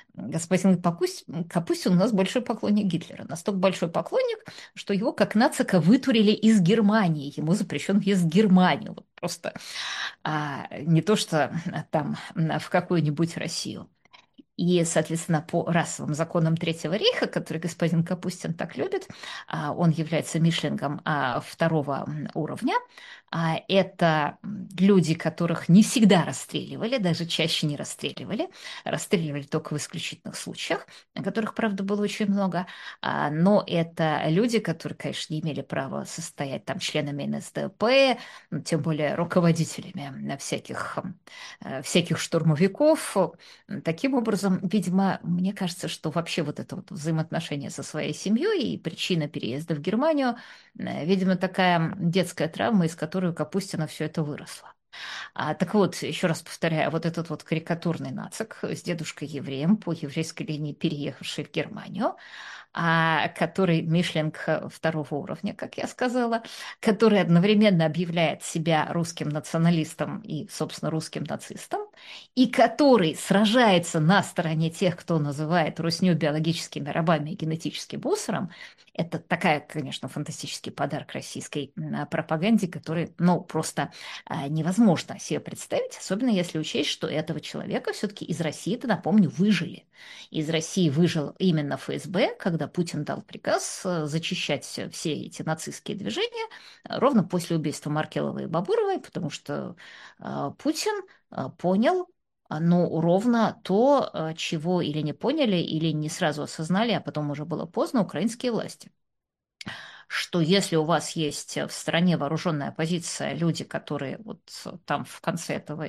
господин Капустин у нас большой поклонник Гитлера. Настолько большой поклонник, что его как нацика вытурили из Германии. Ему запрещен въезд в Германию. Вот просто не то, что там в какую-нибудь Россию. И, соответственно, по расовым законам Третьего рейха, который господин Капустин так любит, он является мишлингом второго уровня. Это люди, которых не всегда расстреливали, даже чаще не расстреливали. Расстреливали только в исключительных случаях, которых, правда, было очень много. Но это люди, которые, конечно, не имели права состоять там членами НСДАП, тем более руководителями всяких штурмовиков. Таким образом, видимо, мне кажется, что вообще вот это вот взаимоотношение со своей семьей и причина переезда в Германию, видимо, такая детская травма, из которой у Капустина все это выросло. Так вот, еще раз повторяю, вот этот вот карикатурный нацик с дедушкой евреем по еврейской линии, переехавший в Германию, который Мишлинг второго уровня, как я сказала, который одновременно объявляет себя русским националистом и, собственно, русским нацистом, и который сражается на стороне тех, кто называет русню биологическими рабами и генетическим мусором. Это такая, конечно, фантастический подарок российской пропаганде, который, ну, просто невозможно себе представить, особенно если учесть, что этого человека все-таки из России-то, напомню, выжили. Из России выжил именно ФСБ, когда Путин дал приказ зачищать все эти нацистские движения ровно после убийства Маркеловой и Бабуровой, потому что Путин понял, ну, ровно то, чего или не поняли, или не сразу осознали, а потом уже было поздно, украинские власти. Что если у вас есть в стране вооруженная оппозиция, люди, которые вот там в конце этого,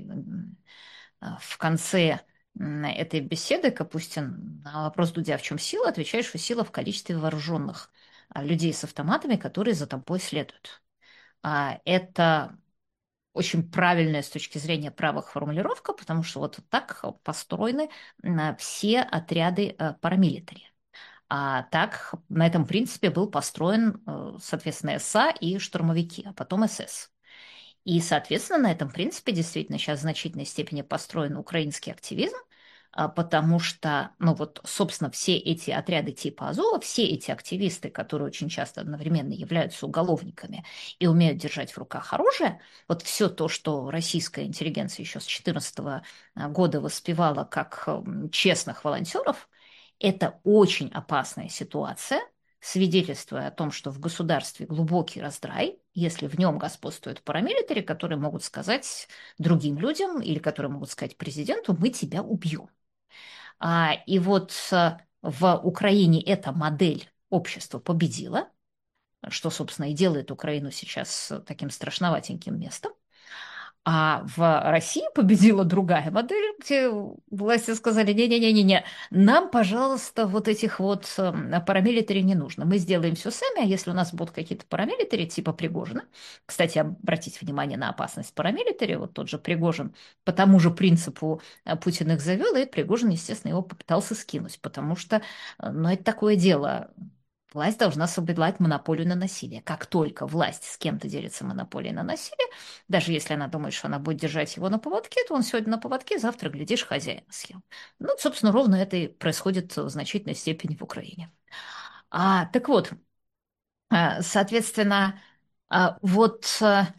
в конце этой беседы Капустин на вопрос Дудя, в чем сила, отвечает, что сила в количестве вооруженных людей с автоматами, которые за тобой следуют. Это очень правильная с точки зрения правых формулировка, потому что вот так построены все отряды парамилитари. Так, на этом принципе был построен, соответственно, СА и штурмовики, а потом СС. И, соответственно, на этом принципе действительно сейчас в значительной степени построен украинский активизм, потому что, ну вот, собственно, все эти отряды типа Азова, все эти активисты, которые очень часто одновременно являются уголовниками и умеют держать в руках оружие, вот все то, что российская интеллигенция еще с 2014 года воспевала как честных волонтеров, это очень опасная ситуация, свидетельствуя о том, что в государстве глубокий раздрай, если в нем господствуют парамилитари, которые могут сказать другим людям или которые могут сказать президенту, мы тебя убьем. И вот в Украине эта модель общества победила, что, собственно, и делает Украину сейчас таким страшноватеньким местом. А в России победила другая модель, где власти сказали, не-не-не-не, нам, пожалуйста, вот этих вот парамилитари не нужно. Мы сделаем все сами, а если у нас будут какие-то парамилитари типа Пригожина, кстати, обратите внимание на опасность парамилитари, вот тот же Пригожин по тому же принципу Путин их завел, и Пригожин, естественно, его попытался скинуть, потому что, ну, это такое дело. Власть должна соблюдать монополию на насилие. Как только власть с кем-то делится монополией на насилие, даже если она думает, что она будет держать его на поводке, то он сегодня на поводке, завтра, глядишь, хозяина съел. Ну, собственно, ровно это и происходит в значительной степени в Украине. Так вот, соответственно, вот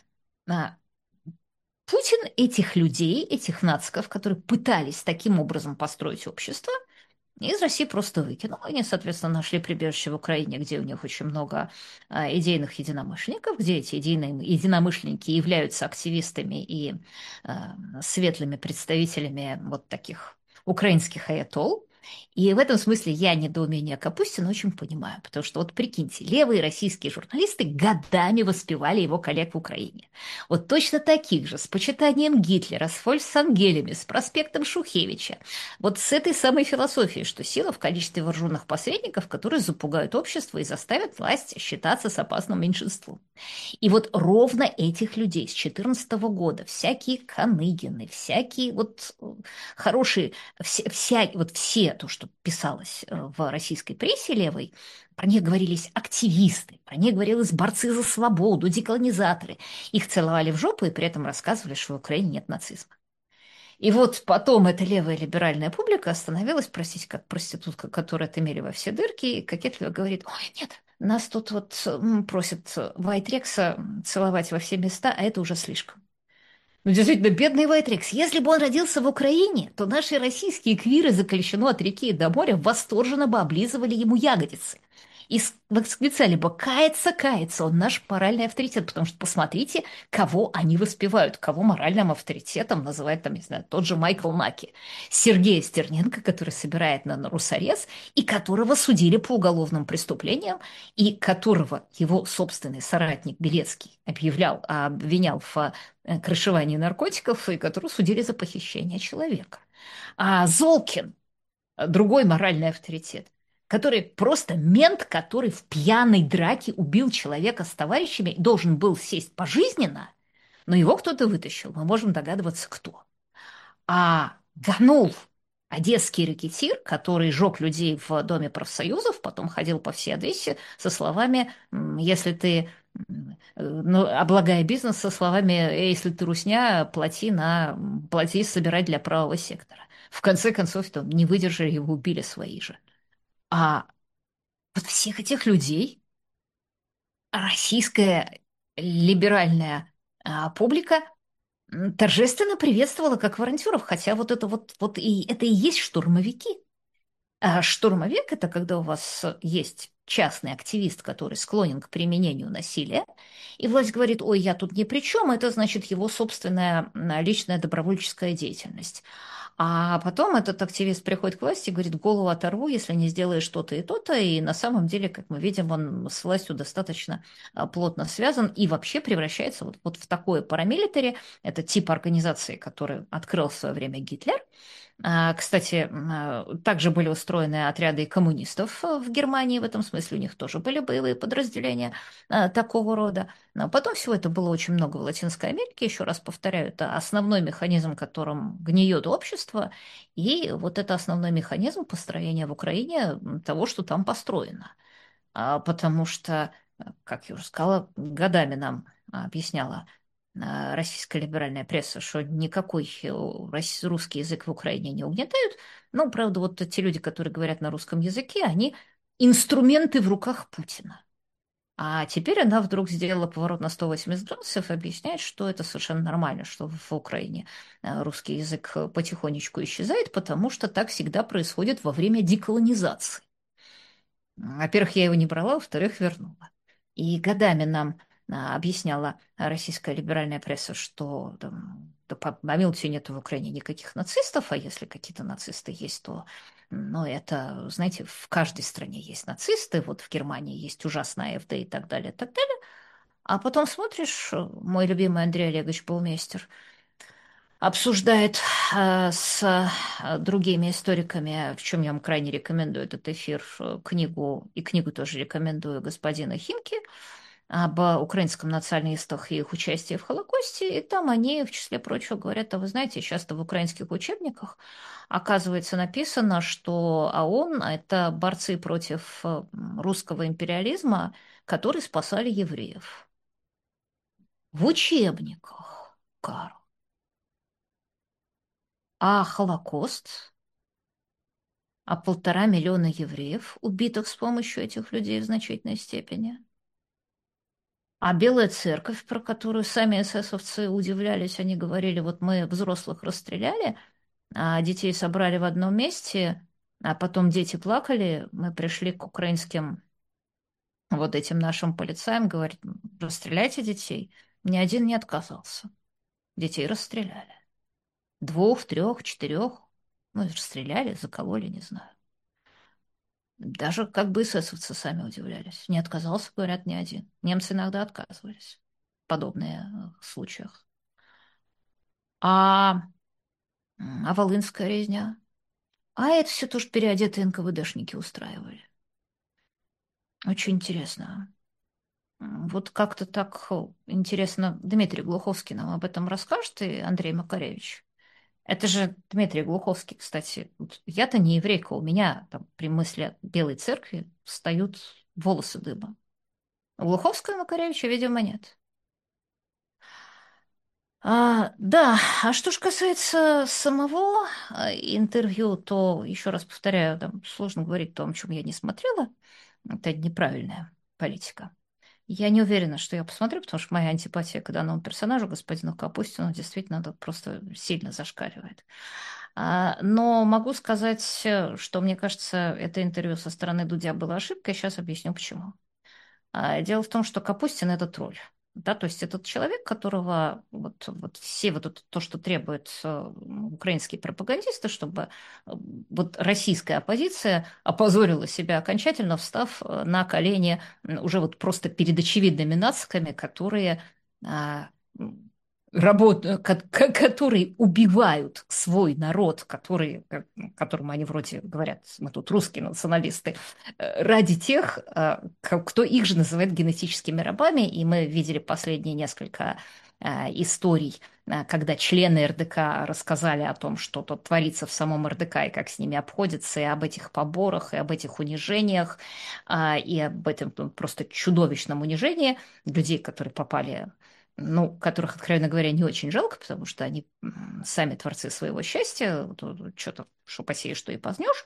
Путин этих людей, этих нациков, которые пытались таким образом построить общество, из России просто выкинул. Они, соответственно, нашли прибежище в Украине, где у них очень много идейных единомышленников, где эти идейные единомышленники являются активистами и светлыми представителями вот таких украинских аятол. И в этом смысле я недоумение Капустина очень понимаю, потому что вот прикиньте, левые российские журналисты годами воспевали его коллег в Украине. Вот точно таких же, с почитанием Гитлера, с фольксангелями, с проспектом Шухевича, вот с этой самой философией, что сила в количестве вооруженных посредников, которые запугают общество и заставят власть считаться с опасным меньшинством. И вот ровно этих людей с 2014 года, всякие Каныгины, всякие вот хорошие, вот все то, что писалось в российской прессе левой, про них говорились активисты, про них говорилось борцы за свободу, деколонизаторы. Их целовали в жопу и при этом рассказывали, что в Украине нет нацизма. И вот потом эта левая либеральная публика остановилась, простите, как проститутка, которая отымели во все дырки, и кокетливо говорит: ой, нет, нас тут вот просят Вайтрекса целовать во все места, а это уже слишком. Ну, действительно, бедный Вайтрекс. Если бы он родился в Украине, то наши российские квиры за Колещино от реки до моря восторженно бы облизывали ему ягодицы. И восклицали бы: кается, кается, он наш моральный авторитет, потому что посмотрите, кого они воспевают, кого моральным авторитетом называет, там, не знаю, тот же Майкл Наки. Сергея Стерненко, который собирает на Русарез, и которого судили по уголовным преступлениям, и которого его собственный соратник Белецкий обвинял в крышевании наркотиков, и которого судили за похищение человека. А Золкин, другой моральный авторитет, который просто мент, который в пьяной драке убил человека с товарищами, должен был сесть пожизненно, но его кто-то вытащил. Мы можем догадываться, кто. А Ганул, одесский рэкетир, который жег людей в Доме профсоюзов, потом ходил по всей Одессе со словами: если ты, ну, облагая бизнес, со словами: если ты русня, плати собирать для правого сектора. В конце концов, там не выдержали, его убили свои же. А вот всех этих людей российская либеральная публика торжественно приветствовала как волонтеров, хотя вот и это и есть штурмовики. А штурмовик — это когда у вас есть частный активист, который склонен к применению насилия, и власть говорит: ой, я тут ни при чем, это значит его собственная личная добровольческая деятельность. А потом этот активист приходит к власти и говорит: голову оторву, если не сделаешь то-то и то-то. И на самом деле, как мы видим, он с властью достаточно плотно связан и вообще превращается вот в такое парамилитари. Это тип организации, который открыл в свое время Гитлер. Кстати, также были устроены отряды коммунистов в Германии, в этом смысле у них тоже были боевые подразделения такого рода. Но потом всего это было очень много в Латинской Америке, еще раз повторяю, это основной механизм, которым гниет общество, и вот это основной механизм построения в Украине того, что там построено. Потому что, как я уже сказала, годами нам объясняла российская либеральная пресса, что никакой русский язык в Украине не угнетают. Ну, правда, вот те люди, которые говорят на русском языке, они инструменты в руках Путина. А теперь она вдруг сделала поворот на 180 градусов и объясняет, что это совершенно нормально, что в Украине русский язык потихонечку исчезает, потому что так всегда происходит во время деколонизации. Во-первых, я его не брала, во-вторых, вернула. И годами нам объясняла российская либеральная пресса, что там, да, помилуйте, нет в Украине никаких нацистов, а если какие-то нацисты есть, то, ну, это, знаете, в каждой стране есть нацисты, вот в Германии есть ужасная АфД и так далее, и так далее. А потом смотришь, мой любимый Андрей Олегович Баумейстер обсуждает с другими историками, в чем я вам крайне рекомендую этот эфир, книгу, и книгу тоже рекомендую господина Химки об украинском националистах и их участии в Холокосте. И там они, в числе прочего, говорят: а вы знаете, часто в украинских учебниках оказывается написано, что ООН — это борцы против русского империализма, которые спасали евреев. В учебниках, Карл. А Холокост? А 1,5 миллиона евреев, убитых с помощью этих людей в значительной степени? А Белая Церковь, про которую сами эсэсовцы удивлялись, они говорили: вот мы взрослых расстреляли, а детей собрали в одном месте, а потом дети плакали, мы пришли к украинским вот этим нашим полицаям, говорит: расстреляйте детей. Ни один не отказался. Детей расстреляли. 2, 3, 4. Ну, расстреляли, закололи, не знаю. Даже как бы эсэсовцы сами удивлялись. Не отказался, говорят, ни один. Немцы иногда отказывались в подобных случаях. А, а Волынская резня? А это все тоже переодетые НКВДшники устраивали. Очень интересно. Вот как-то так интересно. Дмитрий Глуховский нам об этом расскажет, и Андрей Макаревич. Это же Дмитрий Глуховский, кстати. Вот я-то не еврейка, у меня там при мысли о Белой Церкви встают волосы дыбом. У Глуховского и Макаревича, видимо, нет. Да, а что ж касается самого интервью, то, еще раз повторяю, там сложно говорить о том, о чем я не смотрела. Это неправильная политика. Я не уверена, что я посмотрю, потому что моя антипатия к данному персонажу, господину Капустину, действительно да, просто сильно зашкаливает. Но могу сказать, что мне кажется, это интервью со стороны Дудя было ошибкой. Сейчас объясню почему. Дело в том, что Капустин– это тролль. Да, то есть этот человек, которого вот все вот это, то, что требуют украинские пропагандисты, чтобы вот российская оппозиция опозорила себя окончательно, встав на колени уже вот просто перед очевидными нациками, которые а, которые убивают свой народ, которому они вроде говорят, мы тут русские националисты, ради тех, кто их же называет генетическими рабами, и мы видели последние несколько историй, когда члены РДК рассказали о том, что тут творится в самом РДК, и как с ними обходятся, и об этих поборах, и об этих унижениях, и об этом просто чудовищном унижении людей, которые попали, ну, которых, откровенно говоря, не очень жалко, потому что они сами творцы своего счастья, что-то, что посеешь, что и познешь.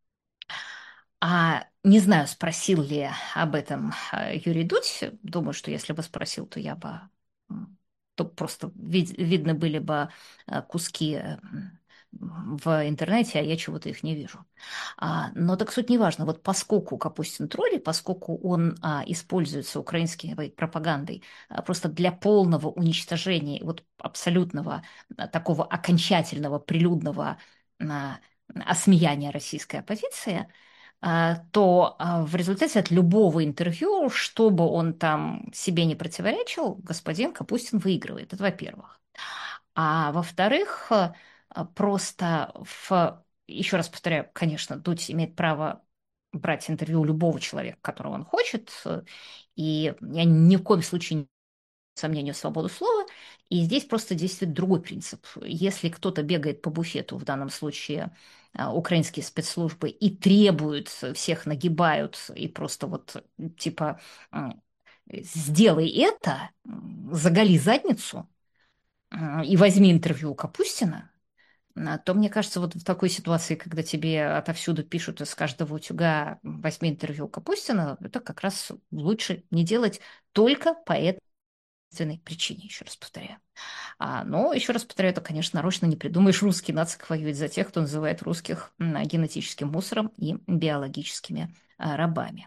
Не знаю, спросил ли об этом Юрий Дудь. Думаю, что если бы спросил, то я бы... То просто видны были бы куски в интернете, а я чего-то их не вижу. Но так суть не важно. Вот поскольку Капустин тролль, поскольку он используется украинской пропагандой просто для полного уничтожения, вот абсолютного такого окончательного прилюдного осмеяния российской оппозиции, то в результате от любого интервью, что бы он там себе не противоречил, господин Капустин выигрывает. Это во-первых. А во-вторых, просто еще раз повторяю, конечно, Дудь имеет право брать интервью у любого человека, которого он хочет, и я ни в коем случае сомнению свободу слова. И здесь просто действует другой принцип. Если кто-то бегает по буфету, в данном случае украинские спецслужбы, и требуют, всех нагибают, и просто вот типа сделай это, заголи задницу и возьми интервью у Капустина, то, мне кажется, вот в такой ситуации, когда тебе отовсюду пишут из каждого утюга «возьми интервью у Капустина», это как раз лучше не делать только по этой единственной причине, еще раз повторяю. Но, еще раз повторяю, это, конечно, нарочно не придумаешь. Русский нацик воюет за тех, кто называет русских генетическим мусором и биологическими рабами.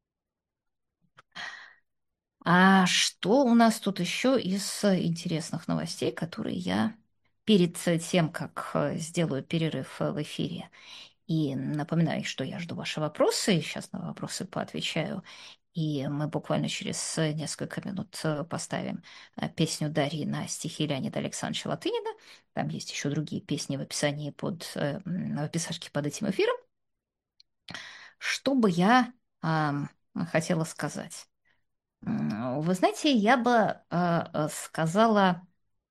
А что у нас тут еще из интересных новостей, которые я перед тем, как сделаю перерыв в эфире, и напоминаю, что я жду ваши вопросы, и сейчас на вопросы поотвечаю. И мы буквально через несколько минут поставим песню Дарьи на стихи Леонида Александровича Латынина. Там есть еще другие песни в описании в описашке под этим эфиром. Что бы я хотела сказать? Вы знаете, я бы сказала,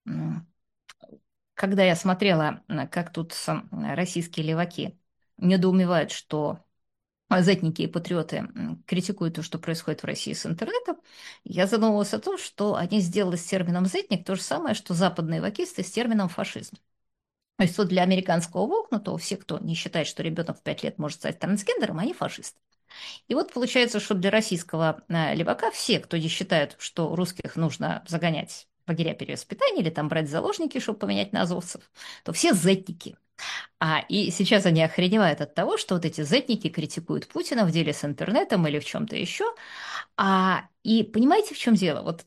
когда я смотрела, как тут российские леваки недоумевают, что зетники и патриоты критикуют то, что происходит в России с интернетом, я задумалась о том, что они сделали с термином «зетник» то же самое, что западные вокисты с термином «фашизм». То есть вот для американского вокнута все, кто не считает, что ребенок в 5 лет может стать трансгендером, они фашисты. И вот получается, что для российского левака все, кто не считают, что русских нужно загонять в лагеря перевоспитания или там брать заложники, чтобы поменять на азовцев, то все зетники. И сейчас они охреневают от того, что вот эти зетники критикуют Путина в деле с интернетом или в чем-то еще. И понимаете, в чем дело? Вот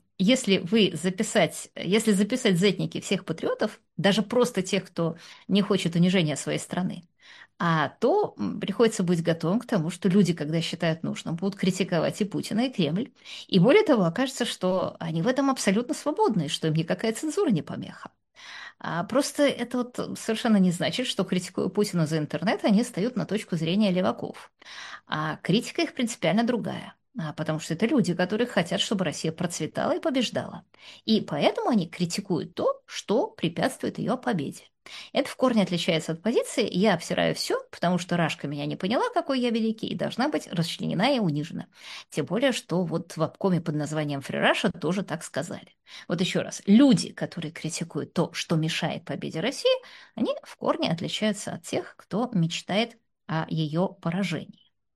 если записать зетники всех патриотов, даже просто тех, кто не хочет унижения своей страны, то приходится быть готовым к тому, что люди, когда считают нужным, будут критиковать и Путина, и Кремль. И более того, окажется, что они в этом абсолютно свободны, что им никакая цензура не помеха. Просто это вот совершенно не значит, что, критикуя Путина за интернет, они встают на точку зрения леваков. Критика их принципиально другая. потому что это люди, которые хотят, чтобы Россия процветала и побеждала. И поэтому они критикуют то, что препятствует ее победе. Это в корне отличается от позиции «я обсираю все, потому что Рашка меня не поняла, какой я великий, и должна быть расчленена и унижена». Тем более, что вот в обкоме под названием Free Russia тоже так сказали. Вот еще раз, люди, которые критикуют то, что мешает победе России, они в корне отличаются от тех, кто мечтает о ее поражении.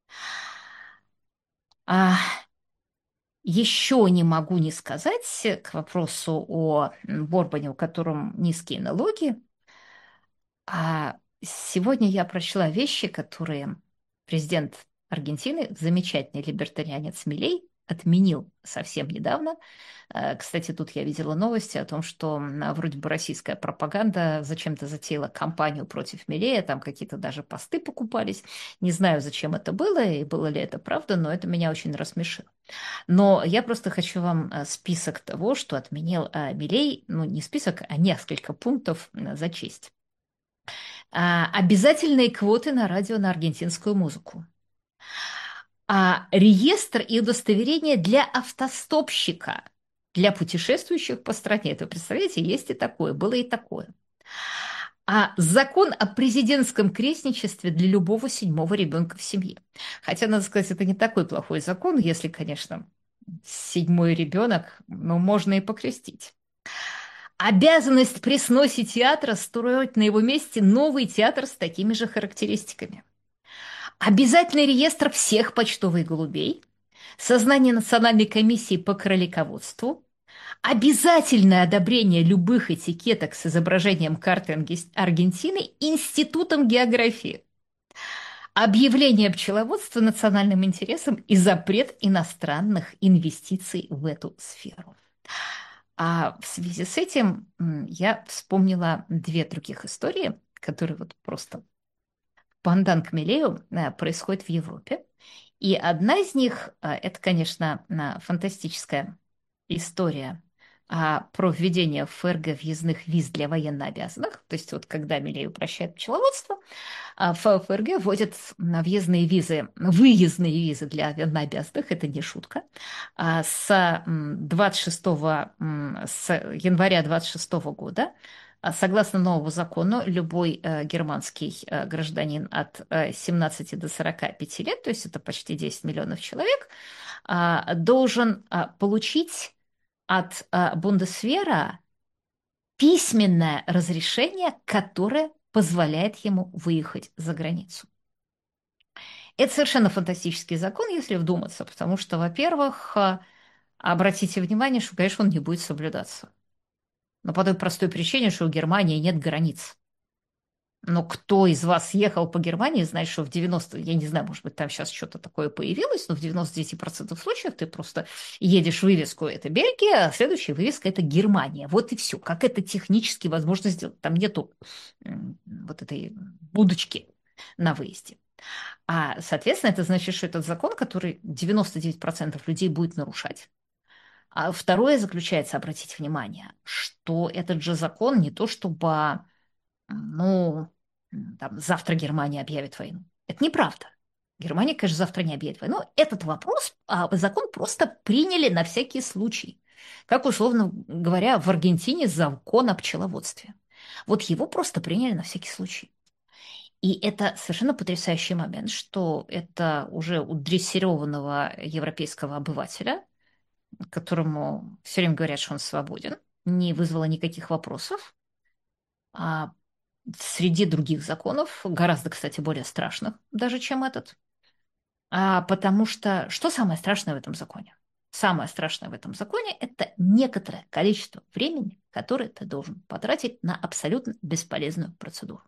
А еще не могу не сказать к вопросу о Борбане, у котором низкие налоги. Сегодня я прочла вещи, которые президент Аргентины, замечательный либертарианец Милей, отменил совсем недавно. Кстати, тут я видела новости о том, что вроде бы российская пропаганда зачем-то затеяла кампанию против Милея, там какие-то даже посты покупались. Не знаю, зачем это было и было ли это правда, но это меня очень рассмешило. Но я просто хочу вам список того, что отменил Милей, ну не список, а несколько пунктов зачесть. Обязательные квоты на радио на аргентинскую музыку. Реестр и удостоверение для автостопщика, для путешествующих по стране. Это, представляете, есть и такое, было и такое. Закон о президентском крестничестве для любого седьмого ребенка в семье. Хотя, надо сказать, это не такой плохой закон, если, конечно, седьмой ребенок, но можно и покрестить. Обязанность при сносе театра строить на его месте новый театр с такими же характеристиками. Обязательный реестр всех почтовых голубей, создание Национальной комиссии по кролиководству, обязательное одобрение любых этикеток с изображением карты Аргентины Институтом географии, объявление пчеловодства национальным интересом и запрет иностранных инвестиций в эту сферу. В связи с этим я вспомнила две других истории, которые вот просто пандан к Милею происходит в Европе. И одна из них, это, конечно, фантастическая история про введение в ФРГ въездных виз для военнообязанных. То есть вот когда Милей упрощает пчеловодство, в ФРГ вводят въездные визы, выездные визы для военнообязанных, это не шутка. С 26 с января 26 года согласно новому закону, любой германский гражданин от 17 до 45 лет, то есть это почти 10 миллионов человек, должен получить от Бундесвера письменное разрешение, которое позволяет ему выехать за границу. Это совершенно фантастический закон, если вдуматься, потому что, во-первых, обратите внимание, что, конечно, он не будет соблюдаться. Но по той простой причине, что у Германии нет границ. Но кто из вас ехал по Германии, знает, что в 90, я не знаю, может быть, там сейчас что-то такое появилось, но в 99% случаев ты просто едешь вывеску «это Бельгия», а следующая вывеска «это Германия». Вот и все. Как это технически возможно сделать? Там нету вот этой будочки на выезде. Соответственно, это значит, что этот закон, который 99% людей будет нарушать. Второе заключается, обратите внимание, что этот же закон не то чтобы ну, там, завтра Германия объявит войну. Это неправда. Германия, конечно, завтра не объявит войну. Этот вопрос, закон просто приняли на всякий случай. Как, условно говоря, в Аргентине закон о пчеловодстве. Вот его просто приняли на всякий случай. И это совершенно потрясающий момент, что это уже у дрессированного европейского обывателя, которому все время говорят, что он свободен, не вызвало никаких вопросов. А среди других законов, гораздо, кстати, более страшных даже, чем этот. Потому что что самое страшное в этом законе? Самое страшное в этом законе – это некоторое количество времени, которое ты должен потратить на абсолютно бесполезную процедуру.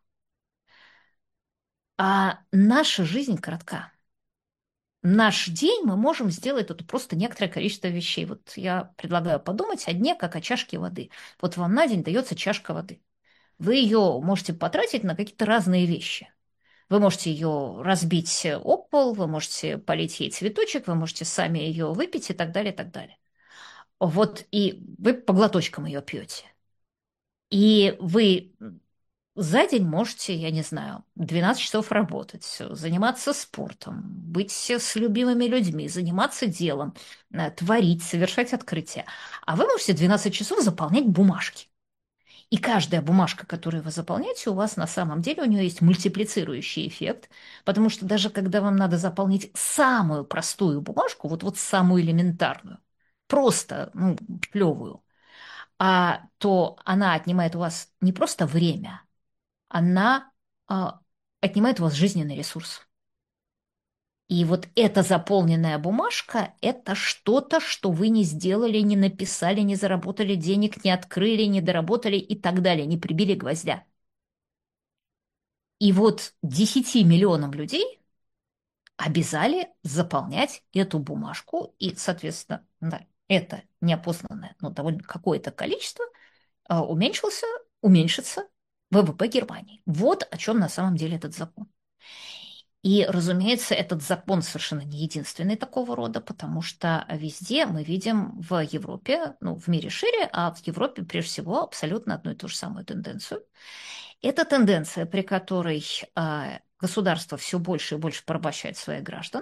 Наша жизнь коротка. Наш день мы можем сделать это просто некоторое количество вещей. Вот я предлагаю подумать о дне, как о чашке воды. Вот вам на день дается чашка воды. Вы ее можете потратить на какие-то разные вещи. Вы можете ее разбить об пол, вы можете полить ей цветочек, вы можете сами ее выпить и так далее, и так далее. Вот и вы по глоточкам ее пьете. И вы за день можете, я не знаю, 12 часов работать, заниматься спортом, быть с любимыми людьми, заниматься делом, творить, совершать открытия. А вы можете 12 часов заполнять бумажки. И каждая бумажка, которую вы заполняете, у вас на самом деле у нее есть мультиплицирующий эффект, потому что даже когда вам надо заполнить самую простую бумажку, вот самую элементарную, просто, ну, плевую, то она отнимает у вас не просто время, она а, отнимает у вас жизненный ресурс. И вот эта заполненная бумажка — это что-то, что вы не сделали, не написали, не заработали денег, не открыли, не доработали и так далее, не прибили гвоздя. И вот 10 миллионам людей обязали заполнять эту бумажку, и, соответственно, да, это неопознанное, но довольно какое-то количество уменьшится ВВП Германии. Вот о чем на самом деле этот закон. И, разумеется, этот закон совершенно не единственный такого рода, потому что везде мы видим в Европе, ну, в мире шире, а в Европе прежде всего абсолютно одну и ту же самую тенденцию. Это тенденция, при которой государство все больше и больше порабощает своих граждан,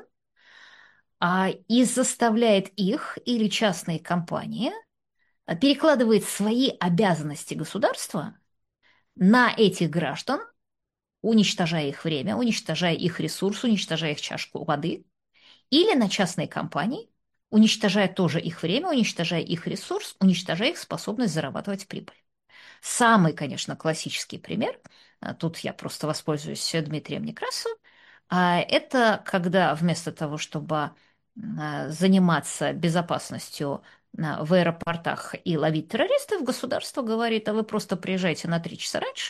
и заставляет их или частные компании перекладывает свои обязанности государства на этих граждан, уничтожая их время, уничтожая их ресурс, уничтожая их чашку воды, или на частные компании, уничтожая тоже их время, уничтожая их ресурс, уничтожая их способность зарабатывать прибыль. Самый, конечно, классический пример, тут я просто воспользуюсь Дмитрием Некрасовым, это когда вместо того, чтобы заниматься безопасностью в аэропортах и ловить террористов, государство говорит, а вы просто приезжайте на 3 часа раньше,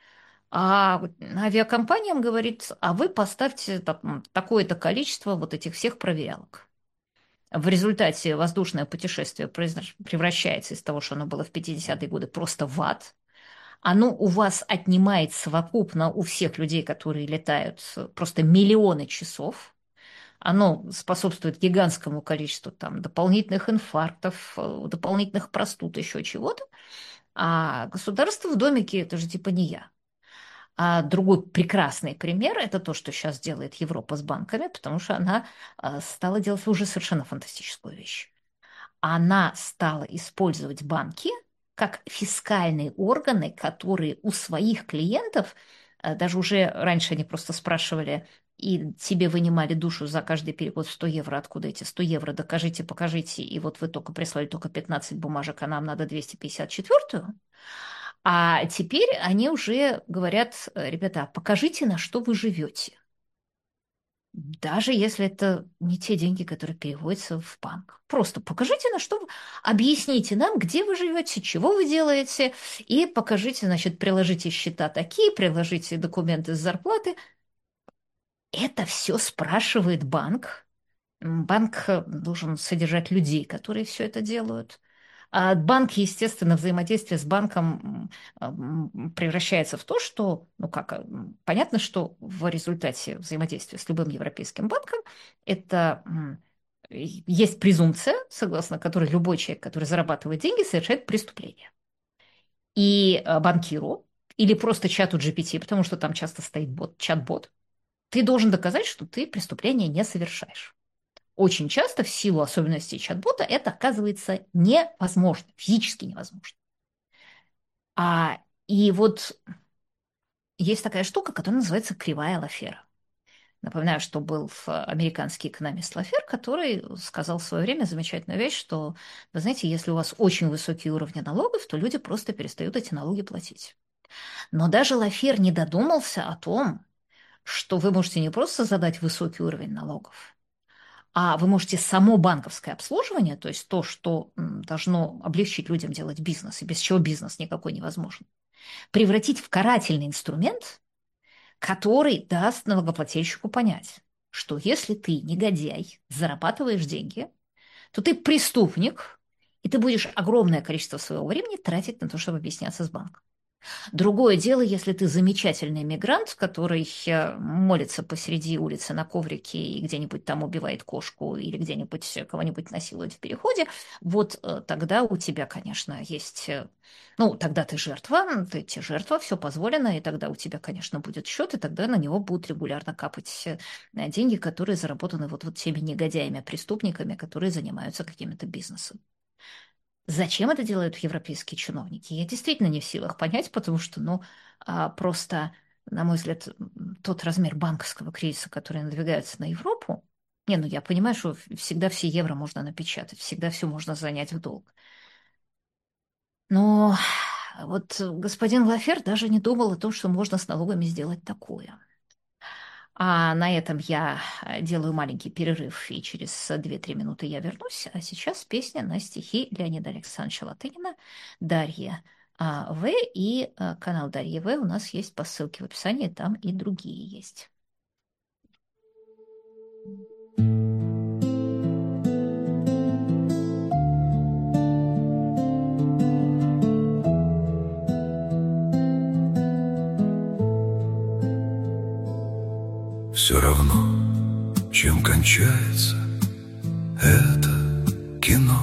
а авиакомпаниям говорит, а вы поставьте такое-то количество вот этих всех проверялок. В результате воздушное путешествие превращается из того, что оно было в 50-е годы, просто в ад. Оно у вас отнимает совокупно у всех людей, которые летают, просто миллионы часов. Оно способствует гигантскому количеству там, дополнительных инфарктов, дополнительных простуд, еще чего-то. А государство в домике — это же типа не я. А другой прекрасный пример — это то, что сейчас делает Европа с банками, потому что она стала делать уже совершенно фантастическую вещь. Она стала использовать банки как фискальные органы, которые у своих клиентов, даже уже раньше они просто спрашивали и тебе вынимали душу за каждый перевод в 100 евро, откуда эти 100 евро, докажите, покажите, и вот вы только прислали только 15 бумажек, а нам надо 254-ю. А теперь они уже говорят, ребята, покажите, на что вы живете. Даже если это не те деньги, которые переводятся в банк. Просто покажите, на что вы... Объясните нам, где вы живете, чего вы делаете, и покажите, значит, приложите счета такие, приложите документы с зарплаты. Это все спрашивает банк. Банк должен содержать людей, которые все это делают. А банк, естественно, взаимодействие с банком превращается в то, что, ну как, понятно, что в результате взаимодействия с любым европейским банком это есть презумпция, согласно которой любой человек, который зарабатывает деньги, совершает преступление. И банкиру или просто чату GPT, потому что там часто стоит чат-бот, ты должен доказать, что ты преступление не совершаешь. Очень часто в силу особенностей чат-бота это оказывается невозможно, физически невозможно. И вот есть такая штука, которая называется кривая Лафера. Напоминаю, что был американский экономист Лафер, который сказал в свое время замечательную вещь, что, вы знаете, если у вас очень высокие уровни налогов, то люди просто перестают эти налоги платить. Но даже Лафер не додумался о том, что вы можете не просто задать высокий уровень налогов, а вы можете само банковское обслуживание, то есть то, что должно облегчить людям делать бизнес, и без чего бизнес никакой невозможен, превратить в карательный инструмент, который даст налогоплательщику понять, что если ты, негодяй, зарабатываешь деньги, то ты преступник, и ты будешь огромное количество своего времени тратить на то, чтобы объясняться с банком. Другое дело, если ты замечательный мигрант, который молится посреди улицы на коврике и где-нибудь там убивает кошку или где-нибудь кого-нибудь насилует в переходе, вот тогда у тебя, конечно, есть... Ну, тогда ты жертва, все позволено, и тогда у тебя, конечно, будет счет, и тогда на него будут регулярно капать деньги, которые заработаны вот теми негодяями, преступниками, которые занимаются каким-то бизнесом. Зачем это делают европейские чиновники? Я действительно не в силах понять, потому что, ну, просто, на мой взгляд, тот размер банковского кризиса, который надвигается на Европу, не, ну я понимаю, что всегда все евро можно напечатать, всегда все можно занять в долг. Но вот господин Лафер даже не думал о том, что можно с налогами сделать такое. А на этом я делаю маленький перерыв, и через 2-3 минуты я вернусь. А сейчас песня на стихи Леонида Александровича Латынина «Дарья В». И канал Дарья В у нас есть по ссылке в описании, там и другие есть. Все равно, чем кончается это кино,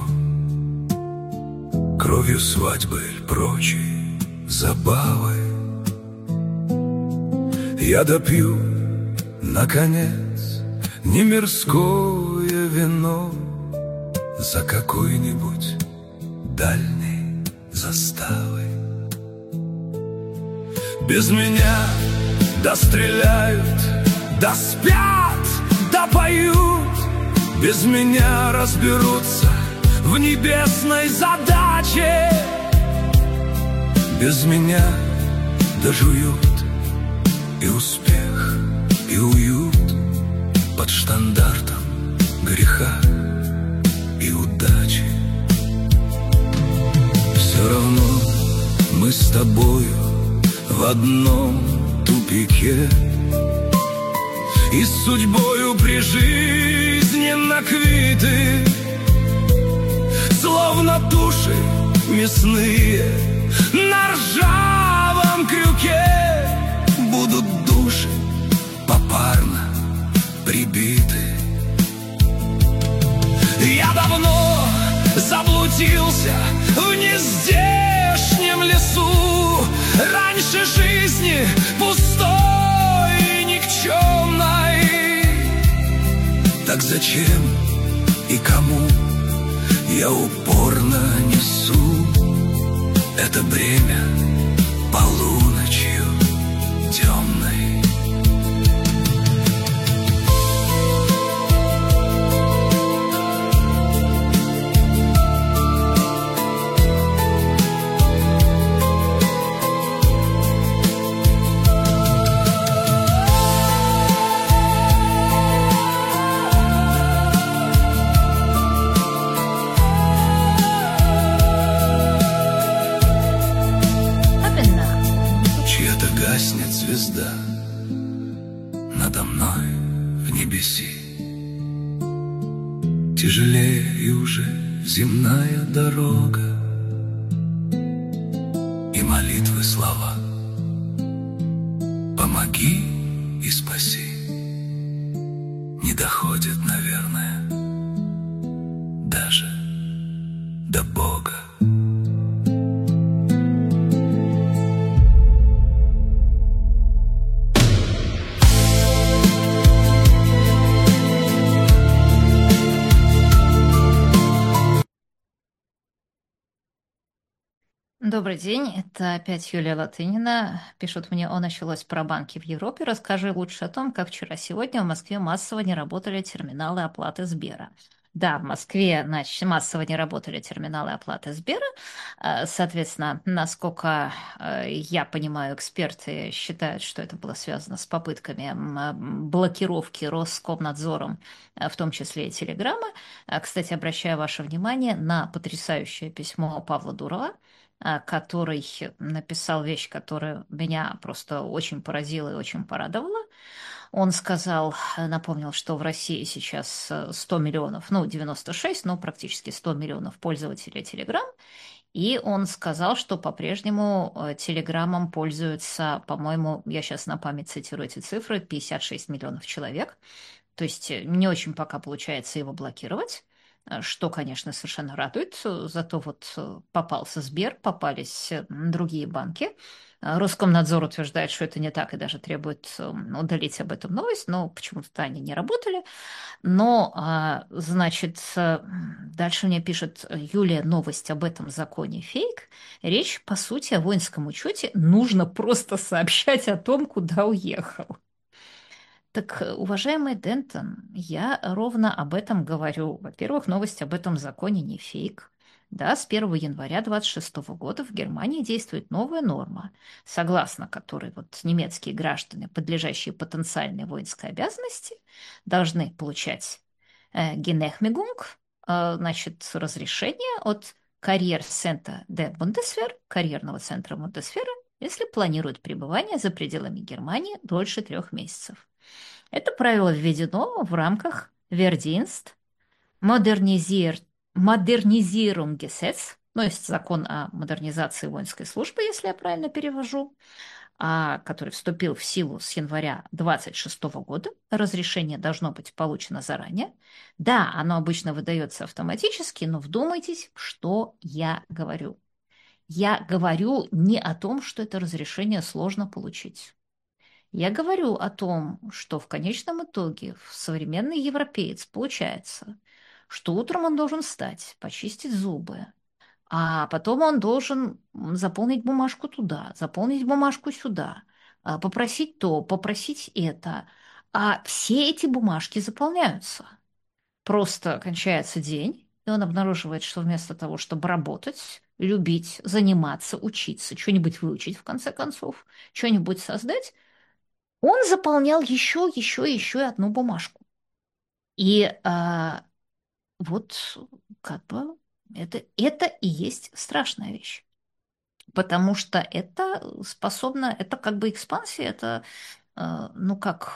кровью свадьбы или прочей забавы. Я допью, наконец, не мирское вино за какой-нибудь дальней заставой. Без меня достреляют, да спят, да поют, без меня разберутся в небесной задаче. Без меня дожуют и успех, и уют под штандартом греха и удачи. Все равно мы с тобою в одном тупике, и с судьбою прижизненно квиты, словно туши мясные на ржавом крюке. Будут души попарно прибиты. Я давно заблудился в нездешнем лесу, раньше жизни пустой и никчемной. Так зачем и кому я упорно несу это бремя полуночью темной? Чья-то гаснет звезда надо мной в небеси. Тяжелее уже земная дорога, и молитвы слова «Помоги и спаси» не доходят, наверное, даже до Бога. Добрый день, это опять Юлия Латынина. Пишут мне, о, началось про банки в Европе. Расскажи лучше о том, как вчера-сегодня в Москве массово не работали терминалы оплаты Сбера. Да, в Москве, значит, массово не работали терминалы оплаты Сбера. Соответственно, насколько я понимаю, эксперты считают, что это было связано с попытками блокировки Роскомнадзором, в том числе и Телеграма. Кстати, обращаю ваше внимание на потрясающее письмо Павла Дурова, который написал вещь, которая меня просто очень поразила и очень порадовала. Он сказал, напомнил, что в России сейчас 100 миллионов, ну, 96, но практически 100 миллионов пользователей Telegram, И он сказал, что по-прежнему Телеграмом пользуются, по-моему, я сейчас на память цитирую эти цифры, 56 миллионов человек. То есть не очень пока получается его блокировать, что, конечно, совершенно радует. Зато вот попался Сбер, попались другие банки. Роскомнадзор утверждает, что это не так и даже требует удалить об этом новость, но почему-то они не работали. Но, значит, дальше мне пишет Юлия новость об этом законе фейк. Речь, по сути, о воинском учете. Нужно просто сообщать о том, куда уехал. Так, уважаемый Дентон, я ровно об этом говорю. Во-первых, новость об этом законе не фейк. Да, с 1 января 26 года в Германии действует новая норма, согласно которой вот немецкие граждане, подлежащие потенциальной воинской обязанности, должны получать Genehmigung, значит, разрешение от Карьер-центра де Бундесвер, карьерного центра Бундесвера, если планируют пребывание за пределами Германии дольше 3 месяцев. Это правило введено в рамках Вердинст Модернизир... Модернизирунгесец, ну, есть закон о модернизации воинской службы, если я правильно перевожу, который вступил в силу с января 26 года. Разрешение должно быть получено заранее. Да, оно обычно выдается автоматически, но вдумайтесь, что я говорю. Я говорю не о том, что это разрешение сложно получить. Я говорю о том, что в конечном итоге современный европеец получается, что утром он должен встать, почистить зубы, а потом он должен заполнить бумажку туда, заполнить бумажку сюда, попросить то, попросить это. А все эти бумажки заполняются. Просто кончается день, и он обнаруживает, что вместо того, чтобы работать, любить, заниматься, учиться, что-нибудь выучить, в конце концов, что-нибудь создать, он заполнял еще и одну бумажку. И вот как бы это и есть страшная вещь. Потому что это способно, это как бы экспансия, это, ну как,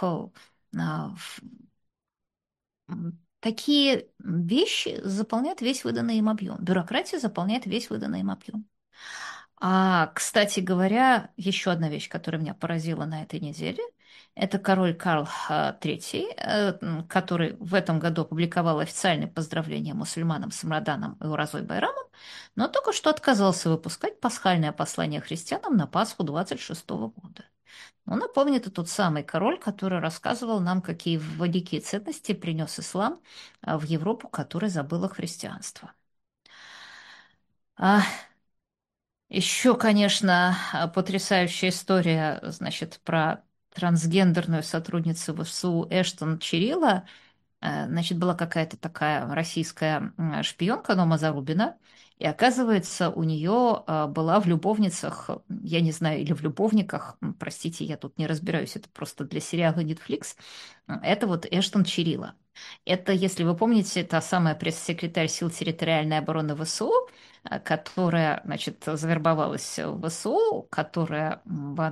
такие вещи заполняют весь выданный им объем. Бюрократия заполняет весь выданный им объем. Кстати говоря, еще одна вещь, которая меня поразила на этой неделе, это король Карл III, который в этом году опубликовал официальные поздравления мусульманам с Рамаданом и Уразой Байрамом, но только что отказался выпускать пасхальное послание христианам на Пасху 26 года. Ну, напомню, это тот самый король, который рассказывал нам, какие великие ценности принес ислам в Европу, которая забыла христианство. Еще, конечно, потрясающая история, значит, про трансгендерную сотрудницу ВСУ Эштон Чирилла. Значит, была какая-то такая российская шпионка Нома Зарубина, и оказывается, у нее была в любовницах, я не знаю, или в любовниках, простите, я тут не разбираюсь, это просто для сериала Netflix, это вот Эштон Чирилла. Это, если вы помните, та самая пресс-секретарь сил территориальной обороны ВСУ, которая, значит, завербовалась в ВСУ, которая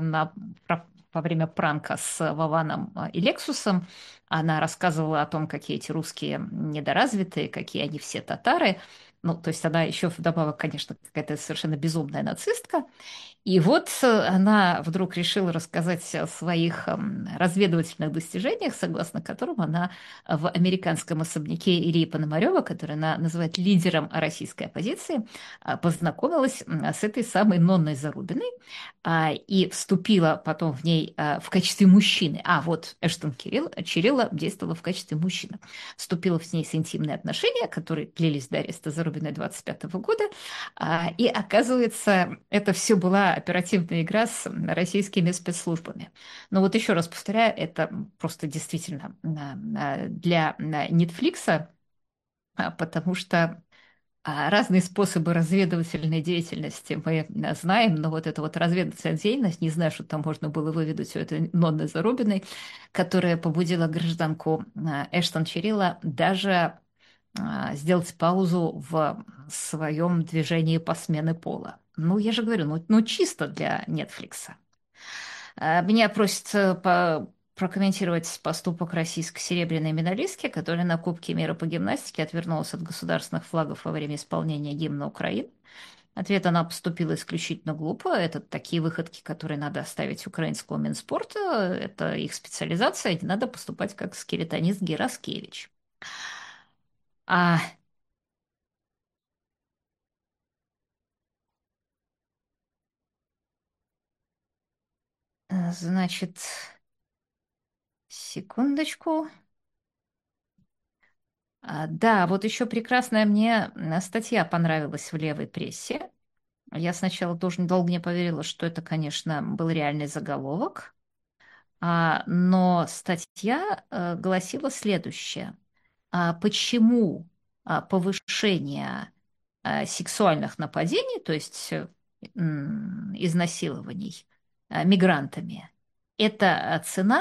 во время пранка с Вованом и Лексусом она рассказывала о том, какие эти русские недоразвитые, какие они все татары. Ну, то есть она еще вдобавок, конечно, какая-то совершенно безумная нацистка. И вот она вдруг решила рассказать о своих разведывательных достижениях, согласно которым она в американском особняке Ильи Пономарева, который она называет лидером российской оппозиции, познакомилась с этой самой Нонной Зарубиной и вступила потом в ней в качестве мужчины. Вот Эштон Чирилла действовала в качестве мужчины. Вступила с ней с интимные отношения, которые длились до ареста Зарубиной 25 года. И оказывается, это все была оперативная игра с российскими спецслужбами. Но вот еще раз повторяю, это просто действительно для Netflix, потому что разные способы разведывательной деятельности мы знаем, но вот эта вот разведывательная деятельность, не знаю, что там можно было выведать у этой Нонны Зарубиной, которая побудила гражданку Эштон Чирилла даже сделать паузу в своем движении по смене пола. Ну, я же говорю, ну чисто для Netflix. Меня просят прокомментировать поступок российской серебряной медалистки, которая на Кубке мира по гимнастике отвернулась от государственных флагов во время исполнения гимна Украины. Ответ: она поступила исключительно глупо. Это такие выходки, которые надо оставить украинскому Минспорту. Это их специализация. Не надо поступать как скелетонист Гераскевич. А, значит, секундочку. Да, вот еще прекрасная мне статья понравилась в левой прессе. Я сначала тоже долго не поверила, что это, конечно, был реальный заголовок. Но статья гласила следующее. Почему повышение сексуальных нападений, то есть изнасилований мигрантами, это цена,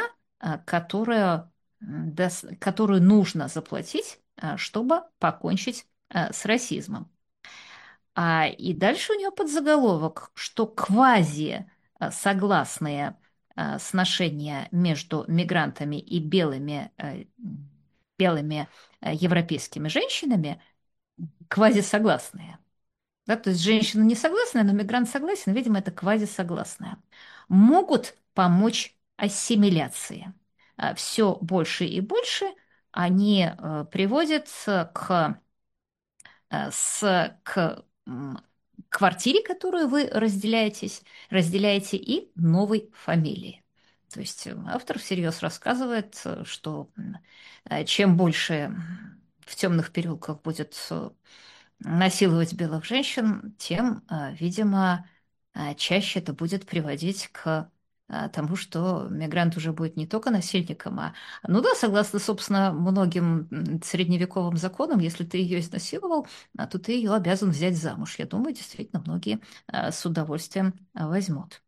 которую нужно заплатить, чтобы покончить с расизмом. И дальше у нее подзаголовок, что квази согласные сношения между мигрантами и белыми европейскими женщинами квази согласные. Да, то есть женщина не согласная, но мигрант согласен, видимо, это квази согласная. Могут помочь ассимиляции. Все больше и больше они приводят к квартире, которую вы разделяете, и новой фамилии. То есть автор всерьез рассказывает, что чем больше в темных переулках будет насиловать белых женщин, тем, видимо, чаще это будет приводить к тому, что мигрант уже будет не только насильником, ну да, согласно, собственно, многим средневековым законам, если ты ее изнасиловал, то ты ее обязан взять замуж. Я думаю, действительно, многие с удовольствием возьмут.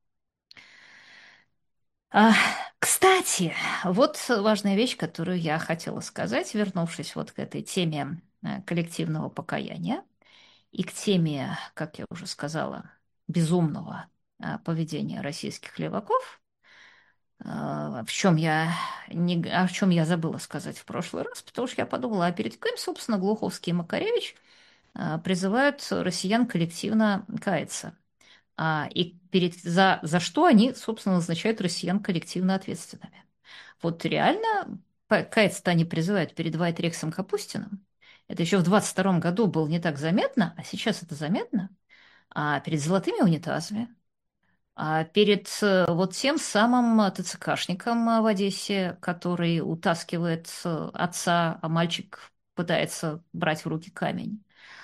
А, Кстати, вот важная вещь, которую я хотела сказать, вернувшись вот к этой теме коллективного покаяния. И к теме, как я уже сказала, безумного поведения российских леваков, о чем я забыла сказать в прошлый раз, потому что я подумала, а перед кем, собственно, Глуховский и Макаревич призывают россиян коллективно каяться. За что они, собственно, назначают россиян коллективно ответственными. Вот реально каяться-то они призывают перед Вайт-Рексом Капустиным. Это еще в 22-м году было не так заметно, а сейчас это заметно. Перед золотыми унитазами, перед вот тем самым ТЦКшником в Одессе, который утаскивает отца, а мальчик пытается брать в руки камень,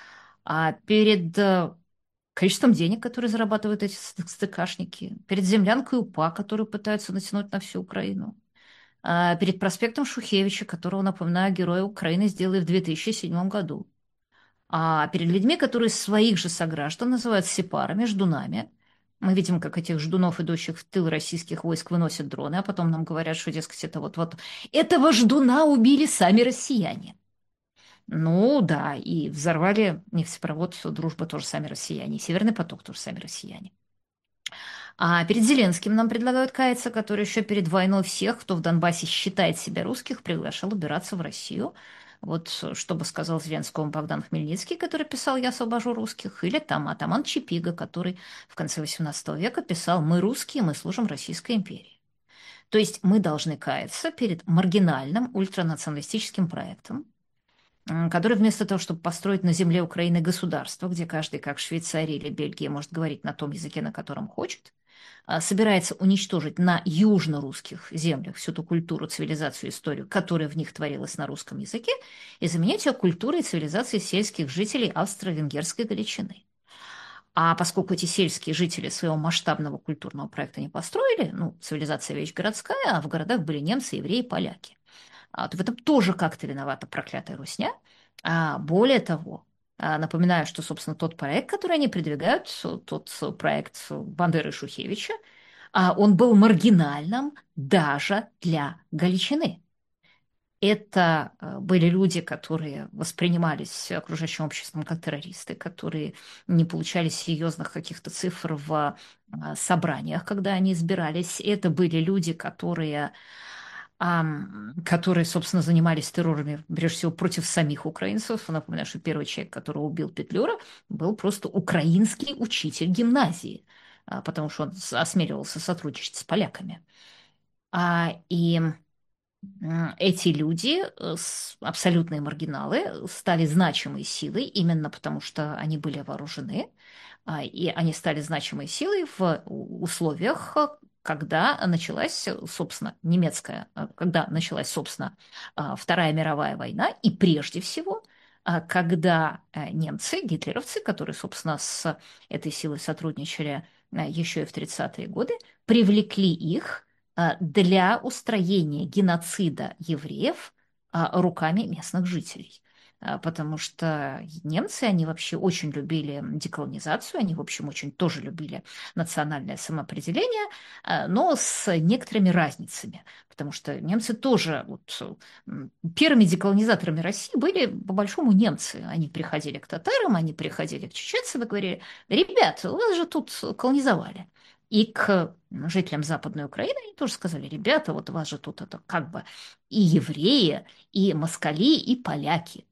перед количеством денег, которые зарабатывают эти ТЦКшники, перед землянкой УПА, которую пытаются натянуть на всю Украину, перед проспектом Шухевича, которого, напоминаю, героя Украины сделали в 2007 году, перед людьми, которые своих же сограждан называют сепарами, ждунами. Мы видим, как этих ждунов, идущих в тыл российских войск, выносят дроны, а потом нам говорят, что, дескать, это вот этого ждуна убили сами россияне. Ну да, и взорвали нефтепровод «Дружба» тоже сами россияне, и «Северный поток» тоже сами россияне. Перед Зеленским нам предлагают каяться, который еще перед войной всех, кто в Донбассе считает себя русских, приглашал убираться в Россию. Вот что бы сказал Зеленскому Богдан Хмельницкий, который писал «Я освобожу русских», или там атаман Чипига, который в конце XVIII века писал «Мы русские, мы служим Российской империи». То есть мы должны каяться перед маргинальным ультранационалистическим проектом, который вместо того, чтобы построить на земле Украины государство, где каждый, как в Швейцарии или Бельгии, может говорить на том языке, на котором хочет, собирается уничтожить на южно-русских землях всю ту культуру, цивилизацию, историю, которая в них творилась на русском языке, и заменять ее культурой и цивилизацией сельских жителей австро-венгерской Галичины. А поскольку эти сельские жители своего масштабного культурного проекта не построили, ну, цивилизация вещь городская, а в городах были немцы, евреи, поляки. То в этом тоже как-то виновата проклятая русня. Более того, напоминаю, что, собственно, тот проект, который они продвигают, тот проект Бандеры и Шухевича, он был маргинальным даже для Галичины. Это были люди, которые воспринимались окружающим обществом как террористы, которые не получали серьезных каких-то цифр в собраниях, когда они избирались. Это были люди, которые которые, собственно, занимались террорами, прежде всего, против самих украинцев. Напоминаю, что первый человек, которого убил Петлюра, был просто украинский учитель гимназии, потому что он осмеливался сотрудничать с поляками. И эти люди, абсолютные маргиналы, стали значимой силой именно потому, что они были вооружены, и они стали значимой силой в условиях, когда началась, собственно, когда началась, собственно, Вторая мировая война, и прежде всего, когда немцы, гитлеровцы, которые, собственно, с этой силой сотрудничали еще и в 30-е годы, привлекли их для устроения геноцида евреев руками местных жителей. Потому что немцы, они вообще очень любили деколонизацию, они, в общем, очень тоже любили национальное самоопределение, но с некоторыми разницами. Потому что немцы тоже, вот, первыми деколонизаторами России были, по-большому, немцы. Они приходили к татарам, они приходили к чеченцам и говорили: ребят, вас же тут колонизовали. И к жителям Западной Украины они тоже сказали: ребята, вот у вас же тут это как бы и евреи, и москали, и поляки.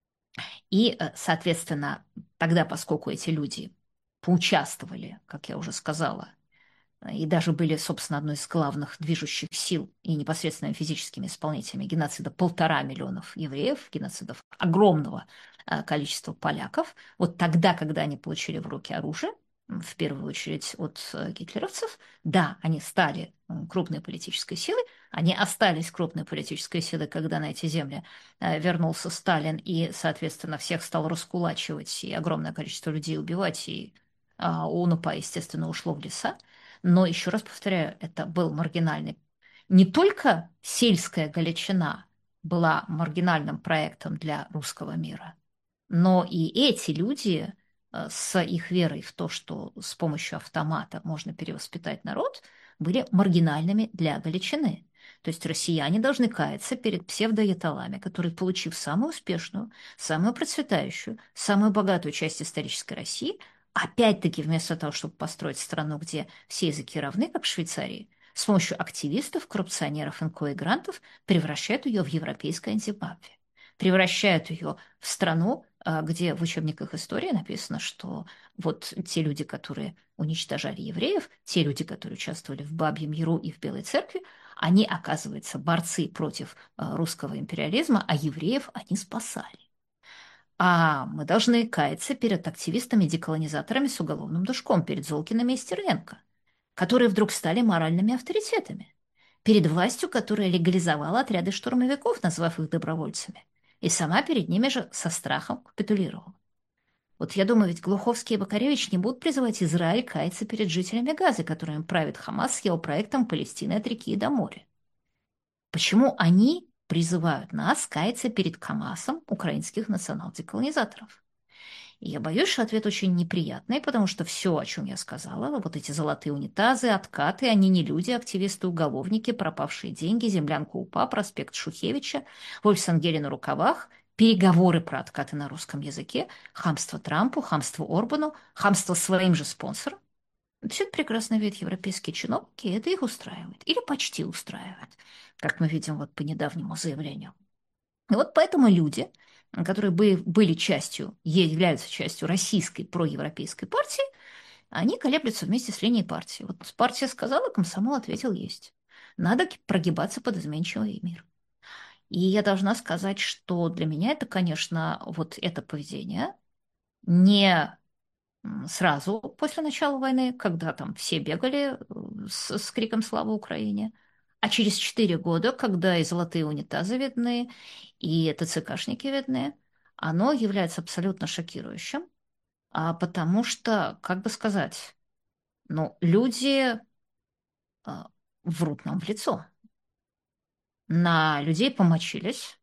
И, соответственно, тогда, поскольку эти люди поучаствовали, как я уже сказала, и даже были, собственно, одной из главных движущих сил и непосредственно физическими исполнителями геноцида 1,5 миллиона евреев, геноцидов огромного количества поляков. Вот тогда, когда они получили в руки оружие, в первую очередь от гитлеровцев, да, они стали крупной политической силой, они остались крупной политической силой, когда на эти земли вернулся Сталин и, соответственно, всех стал раскулачивать и огромное количество людей убивать, и УНУПА, естественно, ушло в леса. Но, еще раз повторяю, это был маргинальный. Не только сельская Галичина была маргинальным проектом для русского мира, но и эти люди с их верой в то, что с помощью автомата можно перевоспитать народ, были маргинальными для Галичины. То есть россияне должны каяться перед псевдояталами, которые, получив самую успешную, самую процветающую, самую богатую часть исторической России, опять-таки вместо того, чтобы построить страну, где все языки равны, как в Швейцарии, с помощью активистов, коррупционеров, инкоигрантов превращают ее в европейское Зимбабве, превращают ее в страну, где в учебниках истории написано, что вот те люди, которые уничтожали евреев, те люди, которые участвовали в Бабьем Яру и в Белой Церкви, они, оказывается, борцы против русского империализма, а евреев они спасали. А мы должны каяться перед активистами-деколонизаторами с уголовным душком, перед Золкиным и Стерненко, которые вдруг стали моральными авторитетами, перед властью, которая легализовала отряды штурмовиков, назвав их добровольцами, и сама перед ними же со страхом капитулировала. Вот я думаю, ведь Глуховский и Бакаревич не будут призывать Израиль каяться перед жителями Газы, которыми правит Хамас с его проектом Палестины от реки до моря. Почему они призывают нас каяться перед Хамасом украинских национал-деколонизаторов? И я боюсь, что ответ очень неприятный, потому что все, о чем я сказала, вот эти золотые унитазы, откаты, они не люди, активисты, уголовники, пропавшие деньги, землянка УПА, проспект Шухевича, Вольфсангеле на рукавах, переговоры про откаты на русском языке, хамство Трампу, хамство Орбану, хамство своим же спонсорам. Все это прекрасно видят европейские чиновники, и это их устраивает. Или почти устраивает, как мы видим вот по недавнему заявлению. И вот поэтому люди, которые были частью, являются частью российской проевропейской партии, они колеблются вместе с линией партии. Вот партия сказала, комсомол ответил: есть. Надо прогибаться под изменчивый мир. И я должна сказать, что для меня это, конечно, вот это поведение не сразу после начала войны, когда там все бегали с криком «Слава Украине!», а через 4 года, когда и золотые унитазы видны, и ТЦКшники видны, оно является абсолютно шокирующим, потому что, как бы сказать, ну, люди а, врут нам в лицо. На людей помочились,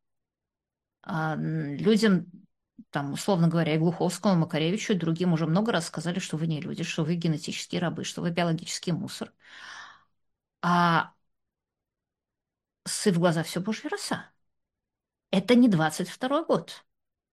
людям, там, условно говоря, и Глуховскому, Макаревичу, и другим уже много раз сказали, что вы не люди, что вы генетические рабы, что вы биологический мусор. А ссы в глаза все божья роса. Это не 22-й год.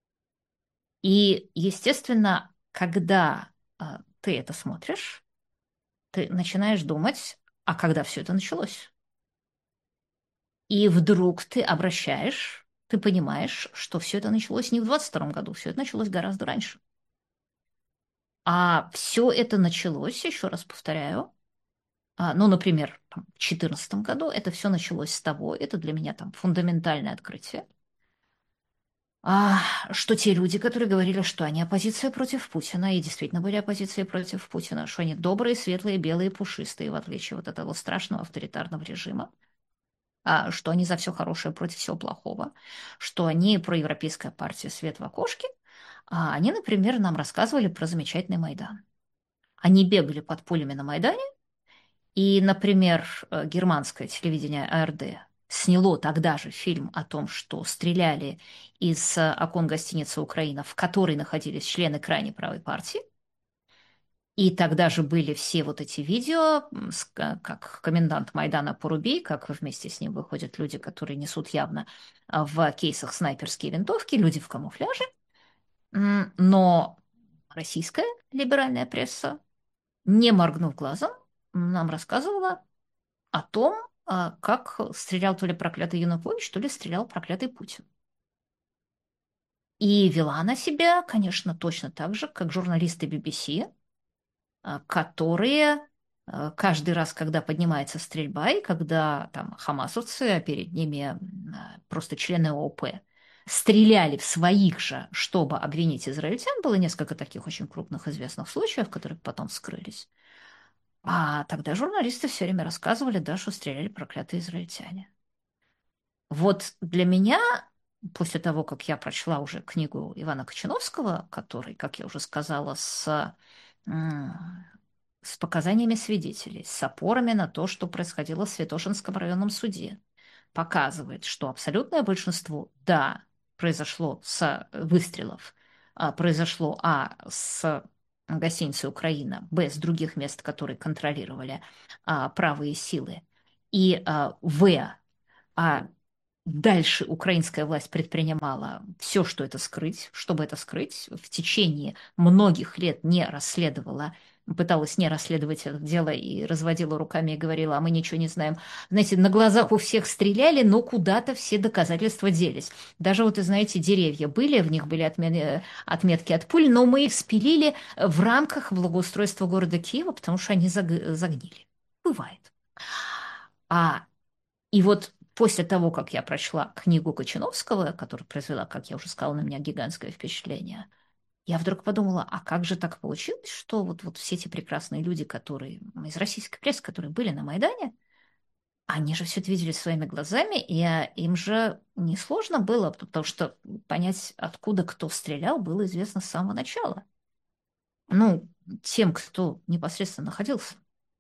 И, естественно, когда ты это смотришь, ты начинаешь думать, а когда все это началось? И вдруг ты понимаешь, что все это началось не в 22-м году, все это началось гораздо раньше. А все это началось, еще раз повторяю, ну, например, там, в 2014 году это все началось с того, это для меня там фундаментальное открытие, а, что те люди, которые говорили, что они оппозиция против Путина, и действительно были оппозицией против Путина, что они добрые, светлые, белые, пушистые, в отличие от этого страшного авторитарного режима, что они за все хорошее против всего плохого, что они проевропейская партия «Свет в окошке», они, например, нам рассказывали про замечательный Майдан. Они бегали под пулями на Майдане, и, например, германское телевидение АРД сняло тогда же фильм о том, что стреляли из окон гостиницы «Украина», в которой находились члены крайней правой партии. И тогда же были все вот эти видео, как комендант Майдана Порубей, как вместе с ним выходят люди, которые несут явно в кейсах снайперские винтовки, люди в камуфляже. Но российская либеральная пресса, не моргнув глазом, нам рассказывала о том, как стрелял то ли проклятый Янукович, то ли стрелял проклятый Путин. И вела она себя, конечно, точно так же, как журналисты BBC, которые каждый раз, когда поднимается стрельба, и когда там хамасовцы, а перед ними просто члены ООП, стреляли в своих же, чтобы обвинить израильтян, было несколько таких очень крупных известных случаев, которые потом вскрылись. А тогда журналисты все время рассказывали, да, что стреляли проклятые израильтяне. Вот для меня, после того, как я прочла уже книгу Ивана Кочиновского, который, как я уже сказала, м, с показаниями свидетелей, с опорами на то, что происходило в Святошинском районном суде, показывает, что абсолютное большинство, да, произошло с выстрелов, произошло с гостиницы «Украина», с других мест, которые контролировали правые силы, и а дальше украинская власть предпринимала все, что это скрыть, чтобы это скрыть. В течение многих лет не расследовала, пыталась не расследовать это дело и разводила руками и говорила, а мы ничего не знаем. Знаете, на глазах у всех стреляли, но куда-то все доказательства делись. Даже вот, и знаете, деревья были, в них были отметки от пуль, но мы их спилили в рамках благоустройства города Киева, потому что они загнили. Бывает. А и вот после того, как я прочла книгу Кочиновского, которая произвела, как я уже сказала, на меня гигантское впечатление, я вдруг подумала, а как же так получилось, что вот все эти прекрасные люди, которые из российской прессы, которые были на Майдане, они же все это видели своими глазами, и им же несложно было, потому что понять, откуда кто стрелял, было известно с самого начала. Ну, тем, кто непосредственно находился.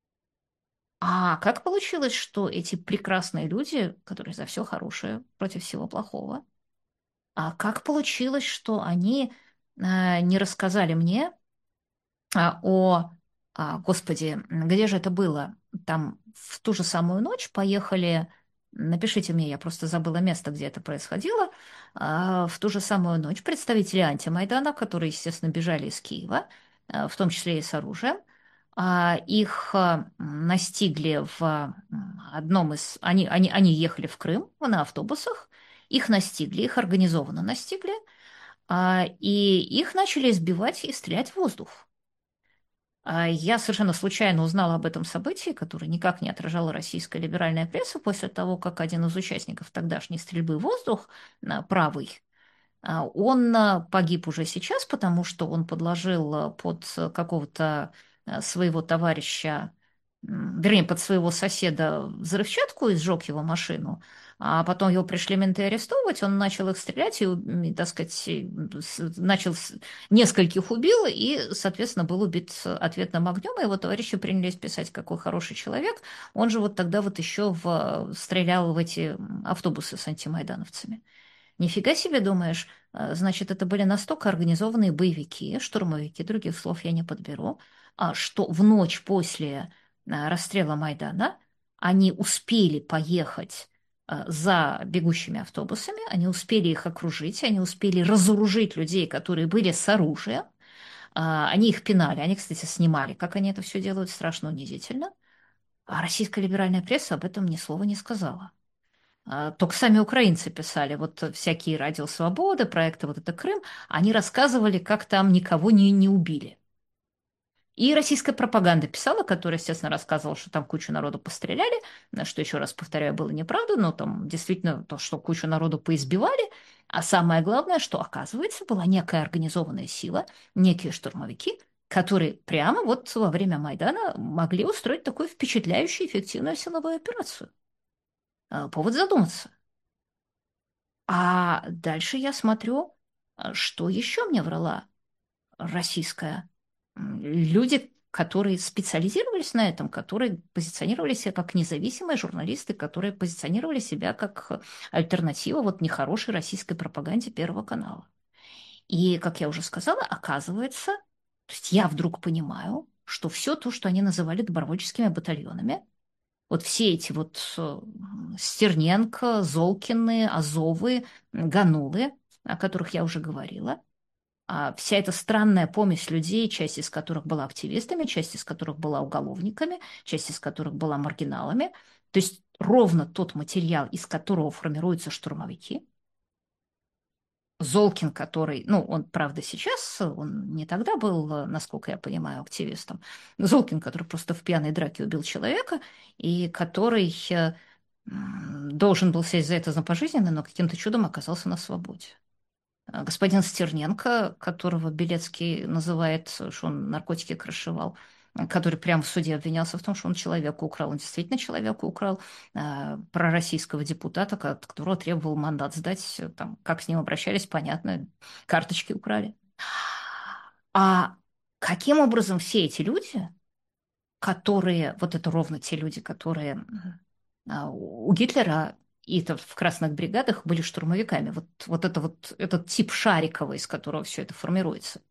А как получилось, что эти прекрасные люди, которые за все хорошее против всего плохого, как получилось, что они не рассказали мне Господи, где же это было? Там в ту же самую ночь поехали, напишите мне, я просто забыла место, где это происходило, в ту же самую ночь представители антимайдана, которые, естественно, бежали из Киева, в том числе и с оружием, их настигли в одном из... Они ехали в Крым на автобусах, их настигли, их организованно настигли, и их начали избивать и стрелять в воздух. Я совершенно случайно узнала об этом событии, которое никак не отражала российская либеральная пресса после того, как один из участников тогдашней стрельбы в воздух, правый, он погиб уже сейчас, потому что он подложил под какого-то своего товарища, вернее, под своего соседа взрывчатку и сжег его машину. А потом его пришли менты арестовывать, он начал их стрелять и, так сказать, нескольких убил и, соответственно, был убит ответным огнем. И его товарищи принялись писать, какой хороший человек. Он же вот тогда вот еще стрелял в эти автобусы с антимайдановцами. Нифига себе, думаешь, значит, это были настолько организованные боевики, штурмовики, других слов я не подберу, что в ночь после расстрела Майдана они успели поехать за бегущими автобусами, они успели их окружить, они успели разоружить людей, которые были с оружием, они их пинали, они, кстати, снимали, как они это все делают, страшно унизительно, а российская либеральная пресса об этом ни слова не сказала. Только сами украинцы писали, вот всякие «Радио Свобода», проекты вот это «Крым», они рассказывали, как там никого не убили. И российская пропаганда писала, которая, естественно, рассказывала, что там кучу народу постреляли, что, еще раз повторяю, было неправда, но там действительно то, что кучу народу поизбивали, а самое главное, что, оказывается, была некая организованная сила, некие штурмовики, которые прямо вот во время Майдана могли устроить такую впечатляющую эффективную силовую операцию. Повод задуматься. А дальше я смотрю, что еще мне врала российская. Люди, которые специализировались на этом, которые позиционировали себя как независимые журналисты, которые позиционировали себя как альтернатива вот нехорошей российской пропаганде Первого канала. И, как я уже сказала, оказывается, то есть я вдруг понимаю, что все то, что они называли добровольческими батальонами, вот все эти вот Стерненко, Золкины, Азовы, Ганулы, о которых я уже говорила, вся эта странная помесь людей, часть из которых была активистами, часть из которых была уголовниками, часть из которых была маргиналами, то есть ровно тот материал, из которого формируются штурмовики. Золкин, который, ну, он, правда, сейчас, он не тогда был, насколько я понимаю, активистом. Золкин, который просто в пьяной драке убил человека, и который должен был сесть за это на пожизненно, но каким-то чудом оказался на свободе. Господин Стерненко, которого Белецкий называет, что он наркотики крышевал, который прямо в суде обвинялся в том, что он человека украл. Он действительно человека украл, пророссийского депутата, от которого требовал мандат сдать. Там, как с ним обращались, понятно, карточки украли. А каким образом все эти люди, которые, вот это ровно те люди, которые у Гитлера и это в красных бригадах были штурмовиками. Вот это вот этот тип Шарикова, из которого все это формируется.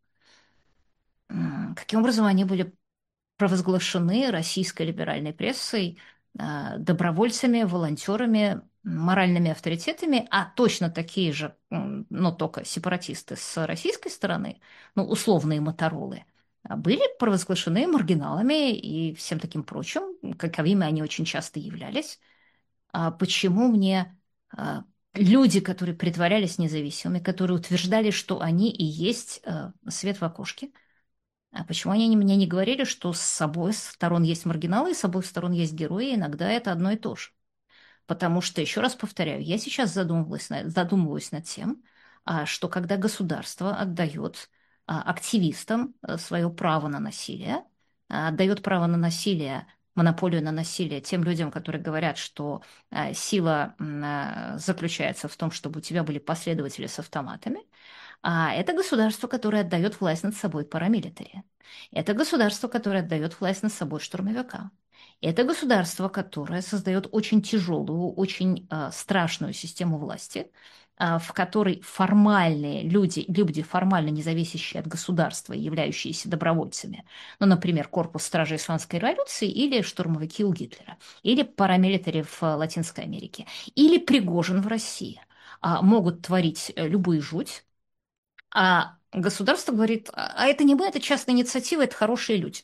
Каким образом они были провозглашены российской либеральной прессой добровольцами, волонтерами, моральными авторитетами, а точно такие же, но только сепаратисты с российской стороны, ну, условные моторолы, были провозглашены маргиналами и всем таким прочим, каковыми они очень часто являлись. Почему мне люди, которые притворялись независимыми, которые утверждали, что они и есть свет в окошке, почему они мне не говорили, что с обоих сторон есть маргиналы и с обоих сторон есть герои, и иногда это одно и то же? Потому что, еще раз повторяю, я сейчас задумываюсь над тем, что когда государство отдает активистам свое право на насилие, отдает право на насилие, монополию на насилие тем людям, которые говорят, что сила заключается в том, чтобы у тебя были последователи с автоматами, это государство, которое отдает власть над собой парамилитари. Это государство, которое отдает власть над собой штурмовикам. Это государство, которое создает очень тяжелую, очень страшную систему власти, в которой формальные люди формально независящие от государства, являющиеся добровольцами, ну, например, корпус стражей Исламской революции или штурмовики у Гитлера, или парамилитари в Латинской Америке, или Пригожин в России, могут творить любую жуть, а государство говорит, а это не мы, это частная инициатива, это хорошие люди.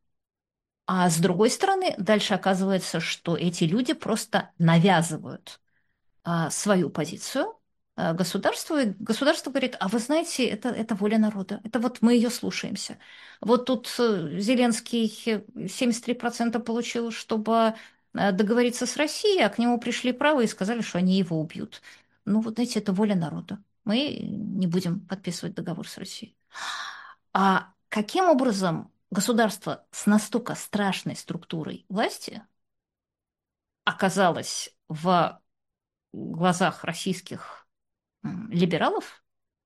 А с другой стороны, дальше оказывается, что эти люди просто навязывают свою позицию государству, и государство говорит, а вы знаете, это воля народа, это вот мы ее слушаемся. Вот тут Зеленский 73% получил, чтобы договориться с Россией, а к нему пришли правые и сказали, что они его убьют. Ну, вот знаете, это воля народа. Мы не будем подписывать договор с Россией. А каким образом государство с настолько страшной структурой власти оказалось в глазах российских либералов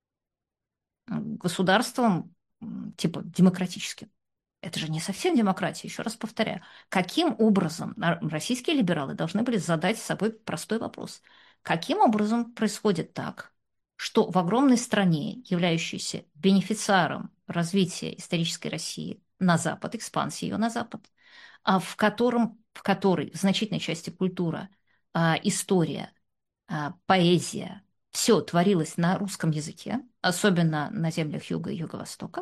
государством типа демократическим? Это же не совсем демократия, еще раз повторяю. Каким образом российские либералы должны были задать с собой простой вопрос? Каким образом происходит так, что в огромной стране, являющейся бенефициаром развития исторической России на Запад, экспансии ее на Запад, в которой в значительной части культура, история, поэзия, все творилось на русском языке, особенно на землях Юга и Юго-Востока,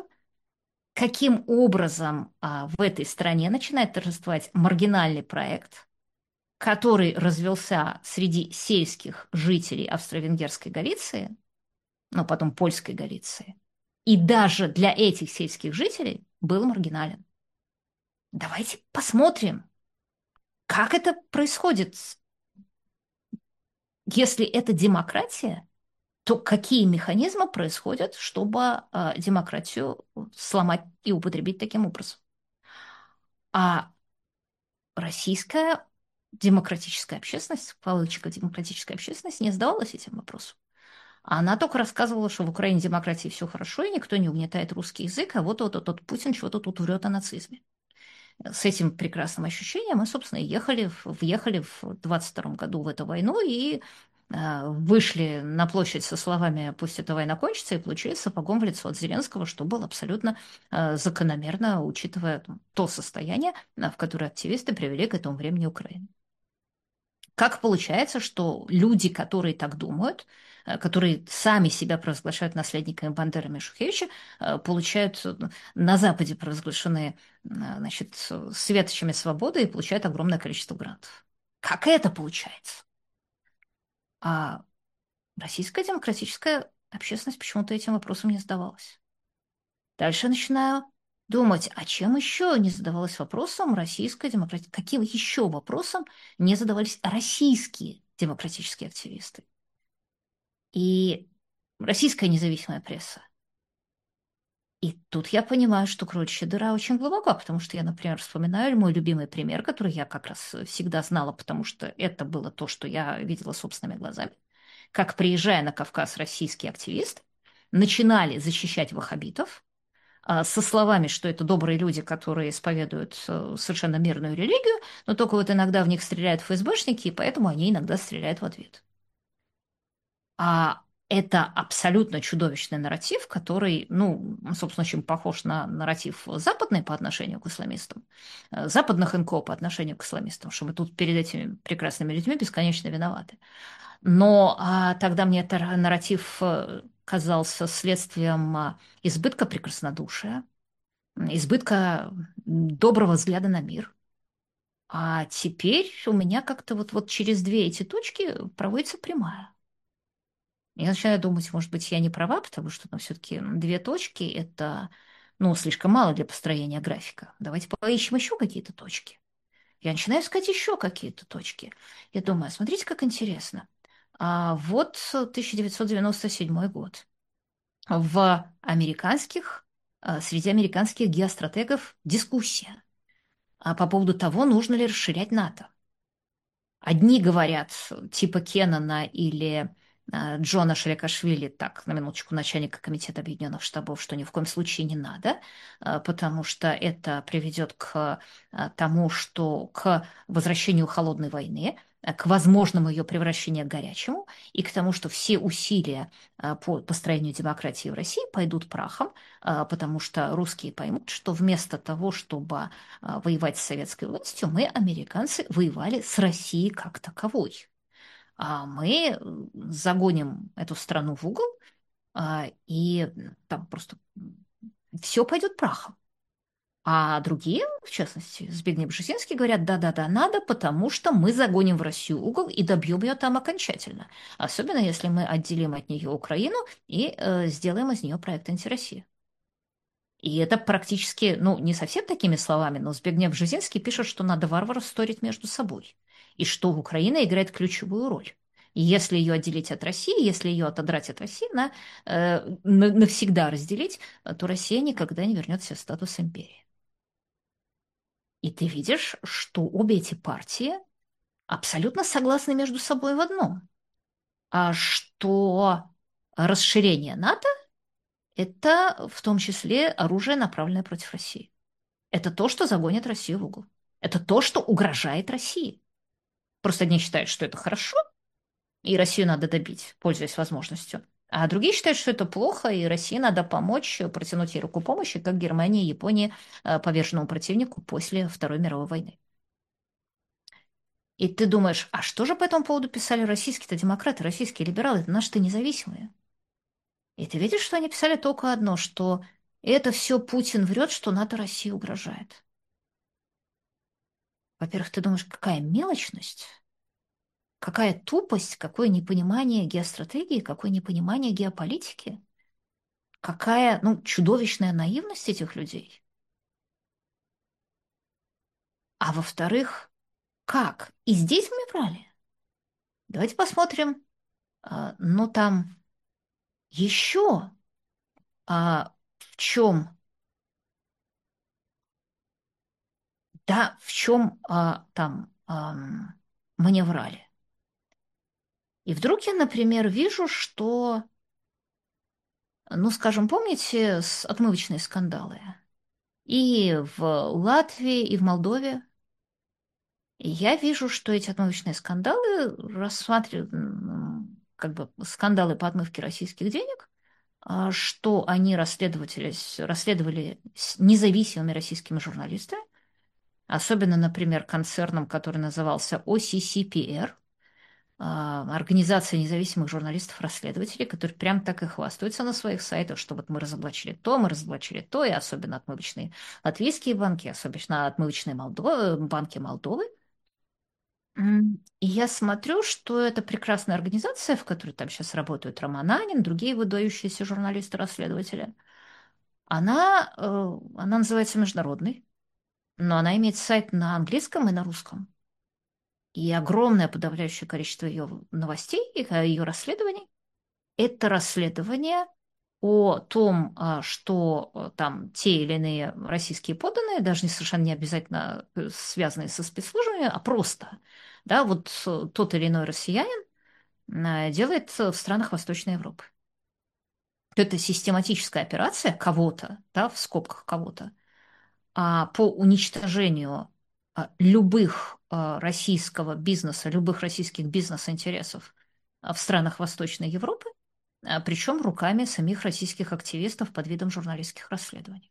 каким образом в этой стране начинает торжествовать маргинальный проект, который развелся среди сельских жителей Австро-Венгерской Галиции, но потом польской Галиции, и даже для этих сельских жителей был маргинален. Давайте посмотрим, как это происходит. Если это демократия, то какие механизмы происходят, чтобы демократию сломать и употребить таким образом? А российская демократическая общественность, кавычка демократическая общественность, не задавалась этим вопросом. Она только рассказывала, что в Украине демократии все хорошо, и никто не угнетает русский язык, а вот Путин чего-то тут врет о нацизме. С этим прекрасным ощущением мы, собственно, въехали в 22 году в эту войну и вышли на площадь со словами «пусть эта война кончится» и получили сапогом в лицо от Зеленского, что было абсолютно закономерно, учитывая то состояние, в которое активисты привели к этому времени Украины. Как получается, что люди, которые так думают, которые сами себя провозглашают наследниками Бандеры и Мишухевича, получают на Западе провозглашенные, значит, светочами свободы и получают огромное количество грантов? Как это получается? А российская демократическая общественность почему-то этим вопросом не задавалась. Дальше начинаю думать, а чем еще не задавалась вопросом российская демократия? Каким еще вопросом не задавались российские демократические активисты? И российская независимая пресса. И тут я понимаю, что кроличья дыра очень глубоко, потому что я, например, вспоминаю мой любимый пример, который я как раз всегда знала, потому что это было то, что я видела собственными глазами. Как, приезжая на Кавказ, российские активисты начинали защищать ваххабитов, со словами, что это добрые люди, которые исповедуют совершенно мирную религию, но только вот иногда в них стреляют ФСБшники, и поэтому они иногда стреляют в ответ. А это абсолютно чудовищный нарратив, который, ну, собственно, очень похож на нарратив западный по отношению к исламистам, западных НКО по отношению к исламистам, что мы тут перед этими прекрасными людьми бесконечно виноваты. Но тогда мне этот нарратив казался следствием избытка прекраснодушия, избытка доброго взгляда на мир. А теперь у меня как-то вот через две эти точки проводится прямая. Я начинаю думать, может быть, я не права, потому что там все-таки две точки — это, ну, слишком мало для построения графика. Давайте поищем еще какие-то точки. Я начинаю искать еще какие-то точки. Я думаю, смотрите, как интересно. Вот 1997 год. Среди американских геостратегов дискуссия по поводу того, нужно ли расширять НАТО. Одни говорят, типа Кеннона или Джона Шарикашвили, так, на минуточку, начальника Комитета Объединенных Штабов, что ни в коем случае не надо, потому что это приведет к тому, что к возвращению холодной войны, к возможному ее превращению к горячему, и к тому, что все усилия по построению демократии в России пойдут прахом, потому что русские поймут, что вместо того, чтобы воевать с советской властью, мы, американцы, воевали с Россией как таковой. А мы загоним эту страну в угол, и там просто все пойдет прахом. А другие, в частности, Збигнев Бжезинский, говорят, да-да-да, надо, потому что мы загоним в Россию угол и добьем ее там окончательно. Особенно, если мы отделим от нее Украину и сделаем из нее проект антироссии. И это практически, ну, не совсем такими словами, но Збигнев Бжезинский пишет, что надо варваров ссорить между собой, и что Украина играет ключевую роль. И если ее отделить от России, если ее отодрать от России, навсегда разделить, то Россия никогда не вернет себе статус империи. И ты видишь, что обе эти партии абсолютно согласны между собой в одном, что расширение НАТО — это в том числе оружие, направленное против России. Это то, что загонит Россию в угол. Это то, что угрожает России. Просто одни считают, что это хорошо, и Россию надо добить, пользуясь возможностью. А другие считают, что это плохо, и России надо помочь, протянуть ей руку помощи, как Германии и Японии поверженному противнику после Второй мировой войны. И ты думаешь, а что же по этому поводу писали российские-то демократы, российские либералы? Это наши-то независимые. И ты видишь, что они писали только одно, что это все Путин врет, что НАТО России угрожает. Во-первых, ты думаешь, какая мелочность, какая тупость, какое непонимание геостратегии, какое непонимание геополитики, какая, ну, чудовищная наивность этих людей. А во-вторых, как? И здесь мы врали. Давайте посмотрим, ну, там еще в чем, да, в чем там мне врали. И вдруг я, например, вижу, что, ну, скажем, помните отмывочные скандалы? И в Латвии, и в Молдове. И я вижу, что эти отмывочные скандалы рассматривают как бы скандалы по отмывке российских денег, что они расследовали с независимыми российскими журналистами, особенно, например, концерном, который назывался OCCPR, Организация независимых журналистов-расследователей, которые прям так и хвастаются на своих сайтах, что вот мы разоблачили то, и особенно отмывочные латвийские банки, особенно отмывочные банки Молдовы. И я смотрю, что это прекрасная организация, в которой там сейчас работают Роман Анин, другие выдающиеся журналисты-расследователи. Она называется «Международной», но она имеет сайт на английском и на русском. И огромное подавляющее количество ее новостей, ее расследований, это расследование о том, что там те или иные российские подданные, даже не совершенно не обязательно связанные со спецслужбами, а просто, да, вот тот или иной россиянин делает в странах Восточной Европы. Это систематическая операция кого-то, да, в скобках кого-то, по уничтожению любых российского бизнеса, любых российских бизнес-интересов в странах Восточной Европы, причем руками самих российских активистов под видом журналистских расследований.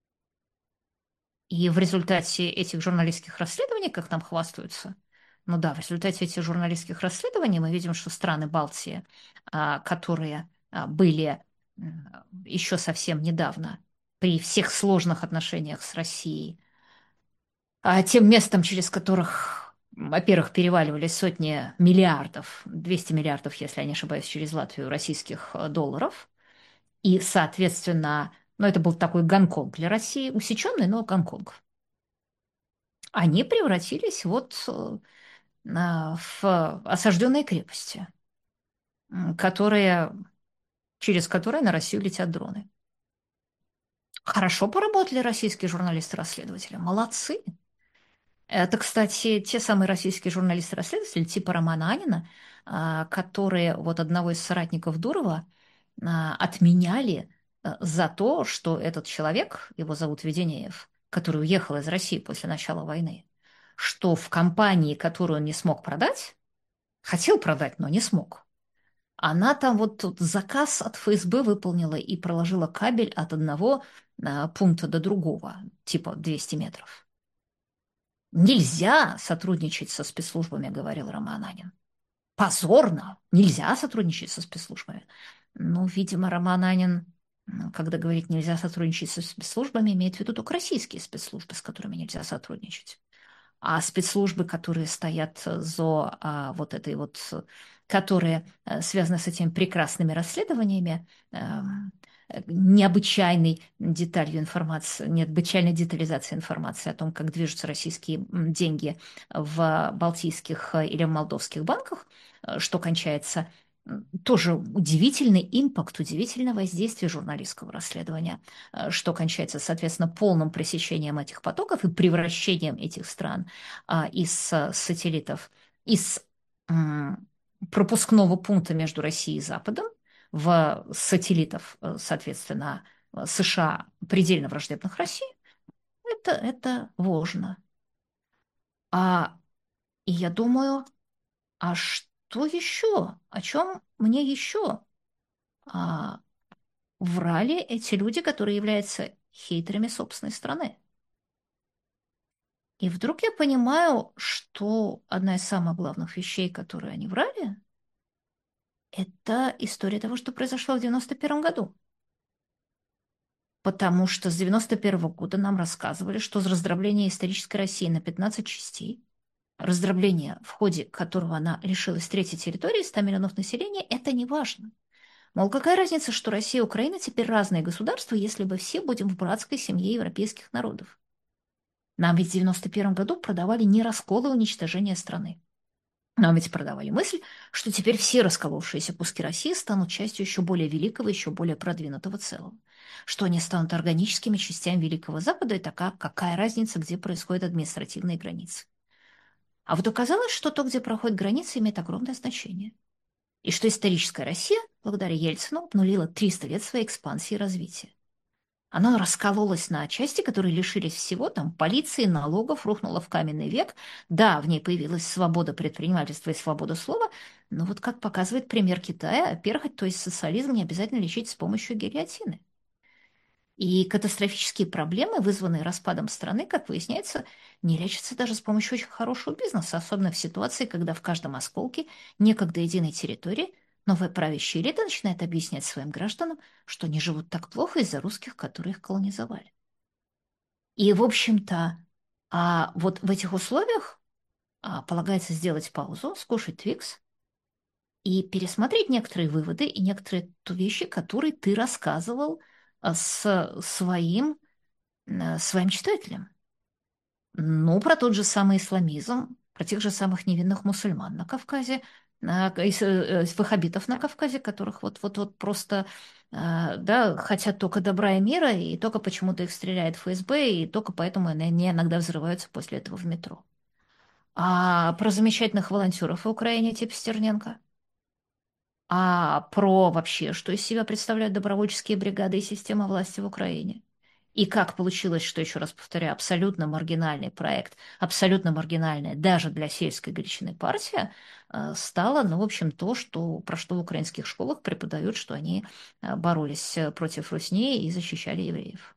И в результате этих журналистских расследований, как нам хвастаются, ну да, в результате этих журналистских расследований мы видим, что страны Балтии, которые были еще совсем недавно при всех сложных отношениях с Россией, тем местом, через которых, во-первых, переваливались сотни миллиардов, 200 миллиардов, если я не ошибаюсь, через Латвию российских долларов, и, соответственно, ну, это был такой Гонконг для России, усеченный, но Гонконг. Они превратились вот в осажденные крепости, через которые на Россию летят дроны. Хорошо поработали российские журналисты-расследователи. Молодцы. Это, кстати, те самые российские журналисты-расследователи типа Романа Анина, которые вот одного из соратников Дурова отменяли за то, что этот человек, его зовут Веденеев, который уехал из России после начала войны, что в компании, которую он не смог продать, хотел продать, но не смог, она там вот тут заказ от ФСБ выполнила и проложила кабель от одного пункта до другого, типа 200 метров. Нельзя сотрудничать со спецслужбами, говорил Роман Анин. Позорно. Нельзя сотрудничать со спецслужбами. Ну, видимо, Роман Анин, когда говорит нельзя сотрудничать со спецслужбами, имеет в виду только российские спецслужбы, с которыми нельзя сотрудничать. А спецслужбы, которые стоят за вот этой вот, которые связаны с этими прекрасными расследованиями, необычайной деталью информации, необычайной детализации информации о том, как движутся российские деньги в балтийских или в молдовских банках, что кончается тоже удивительный импакт, удивительное воздействие журналистского расследования, что кончается, соответственно, полным пресечением этих потоков и превращением этих стран из сателлитов, из пропускного пункта между Россией и Западом в сателлитов, соответственно, США, предельно враждебных России, это важно. А, и я думаю, а что еще? О чем мне еще врали эти люди, которые являются хейтерами собственной страны? И вдруг я понимаю, что одна из самых главных вещей, которые они врали, это история того, что произошло в 91 году. Потому что с 91 года нам рассказывали, что раздробление исторической России на 15 частей, раздробление, в ходе которого она лишилась третьей территории, 100 миллионов населения, это не важно. Мол, какая разница, что Россия и Украина теперь разные государства, если мы все будем в братской семье европейских народов? Нам ведь в 91 году продавали не раскол и уничтожение страны. Нам ведь продавали мысль, что теперь все расколовшиеся куски России станут частью еще более великого, еще более продвинутого целого. Что они станут органическими частями Великого Запада, и такая какая разница, где происходят административные границы. А вот оказалось, что то, где проходят границы, имеет огромное значение. И что историческая Россия, благодаря Ельцину, обнулила 300 лет своей экспансии и развития. Оно раскололось на части, которые лишились всего, там, полиции, налогов, рухнуло в каменный век. Да, в ней появилась свобода предпринимательства и свобода слова, но вот как показывает пример Китая, перхоть, то есть социализм, не обязательно лечить с помощью гильотины. И катастрофические проблемы, вызванные распадом страны, как выясняется, не лечатся даже с помощью очень хорошего бизнеса, особенно в ситуации, когда в каждом осколке некогда единой территории новая правящая элита начинает объяснять своим гражданам, что они живут так плохо из-за русских, которые их колонизовали. И, в общем-то, вот в этих условиях полагается сделать паузу, скушать Твикс и пересмотреть некоторые выводы и некоторые вещи, которые ты рассказывал с своим читателям. Ну, про тот же самый исламизм, про тех же самых невинных мусульман на Кавказе, ваххабитов на Кавказе, которых вот просто да, хотят только добра и мира, и только почему-то их стреляет ФСБ, и только поэтому они иногда взрываются после этого в метро. А про замечательных волонтеров в Украине типа Стерненко? А про вообще, что из себя представляют добровольческие бригады и система власти в Украине? И как получилось, что, еще раз повторяю, абсолютно маргинальный проект, абсолютно маргинальная даже для сельской величины партия, стала, ну, в общем, то, что, про что в украинских школах преподают, что они боролись против Русни и защищали евреев.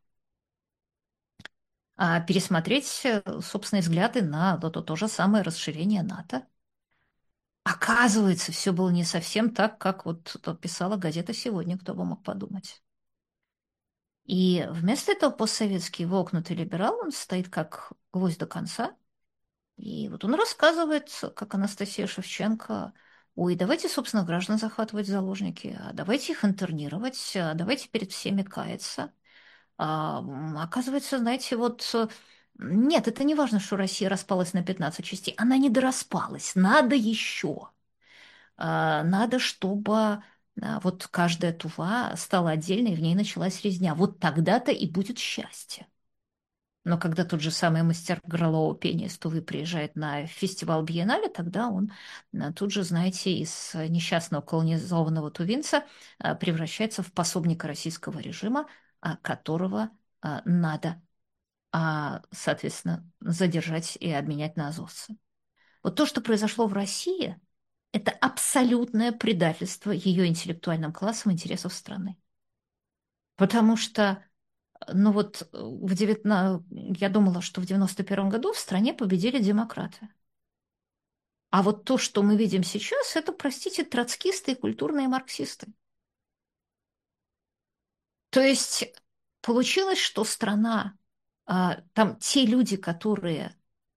А пересмотреть собственные взгляды на то же самое расширение НАТО. Оказывается, все было не совсем так, как вот писала газета «Сегодня», кто бы мог подумать. И вместо этого постсоветский вогнутый либерал, он стоит как гвоздь до конца. И вот он рассказывает, как Анастасия Шевченко, ой, давайте, собственно, граждан захватывать в заложники, а давайте их интернировать, а давайте перед всеми каяться. Оказывается, знаете, нет, это не важно, что Россия распалась на 15 частей. Она не дораспалась. Надо еще. Надо, чтобы вот каждая Тува стала отдельной, и в ней началась резня. Вот тогда-то и будет счастье. Но когда тот же самый мастер горлового пения из Тувы приезжает на фестиваль Биеннале, тогда он тут же, знаете, из несчастного колонизованного тувинца превращается в пособника российского режима, которого надо, соответственно, задержать и обменять на азовца. Вот то, что произошло в России, это абсолютное предательство ее интеллектуальным классом интересов страны. Потому что, ну вот, я думала, что в 91 году в стране победили демократы. А вот то, что мы видим сейчас, это, простите, троцкисты и культурные марксисты. То есть получилось, что страна, там те люди, которые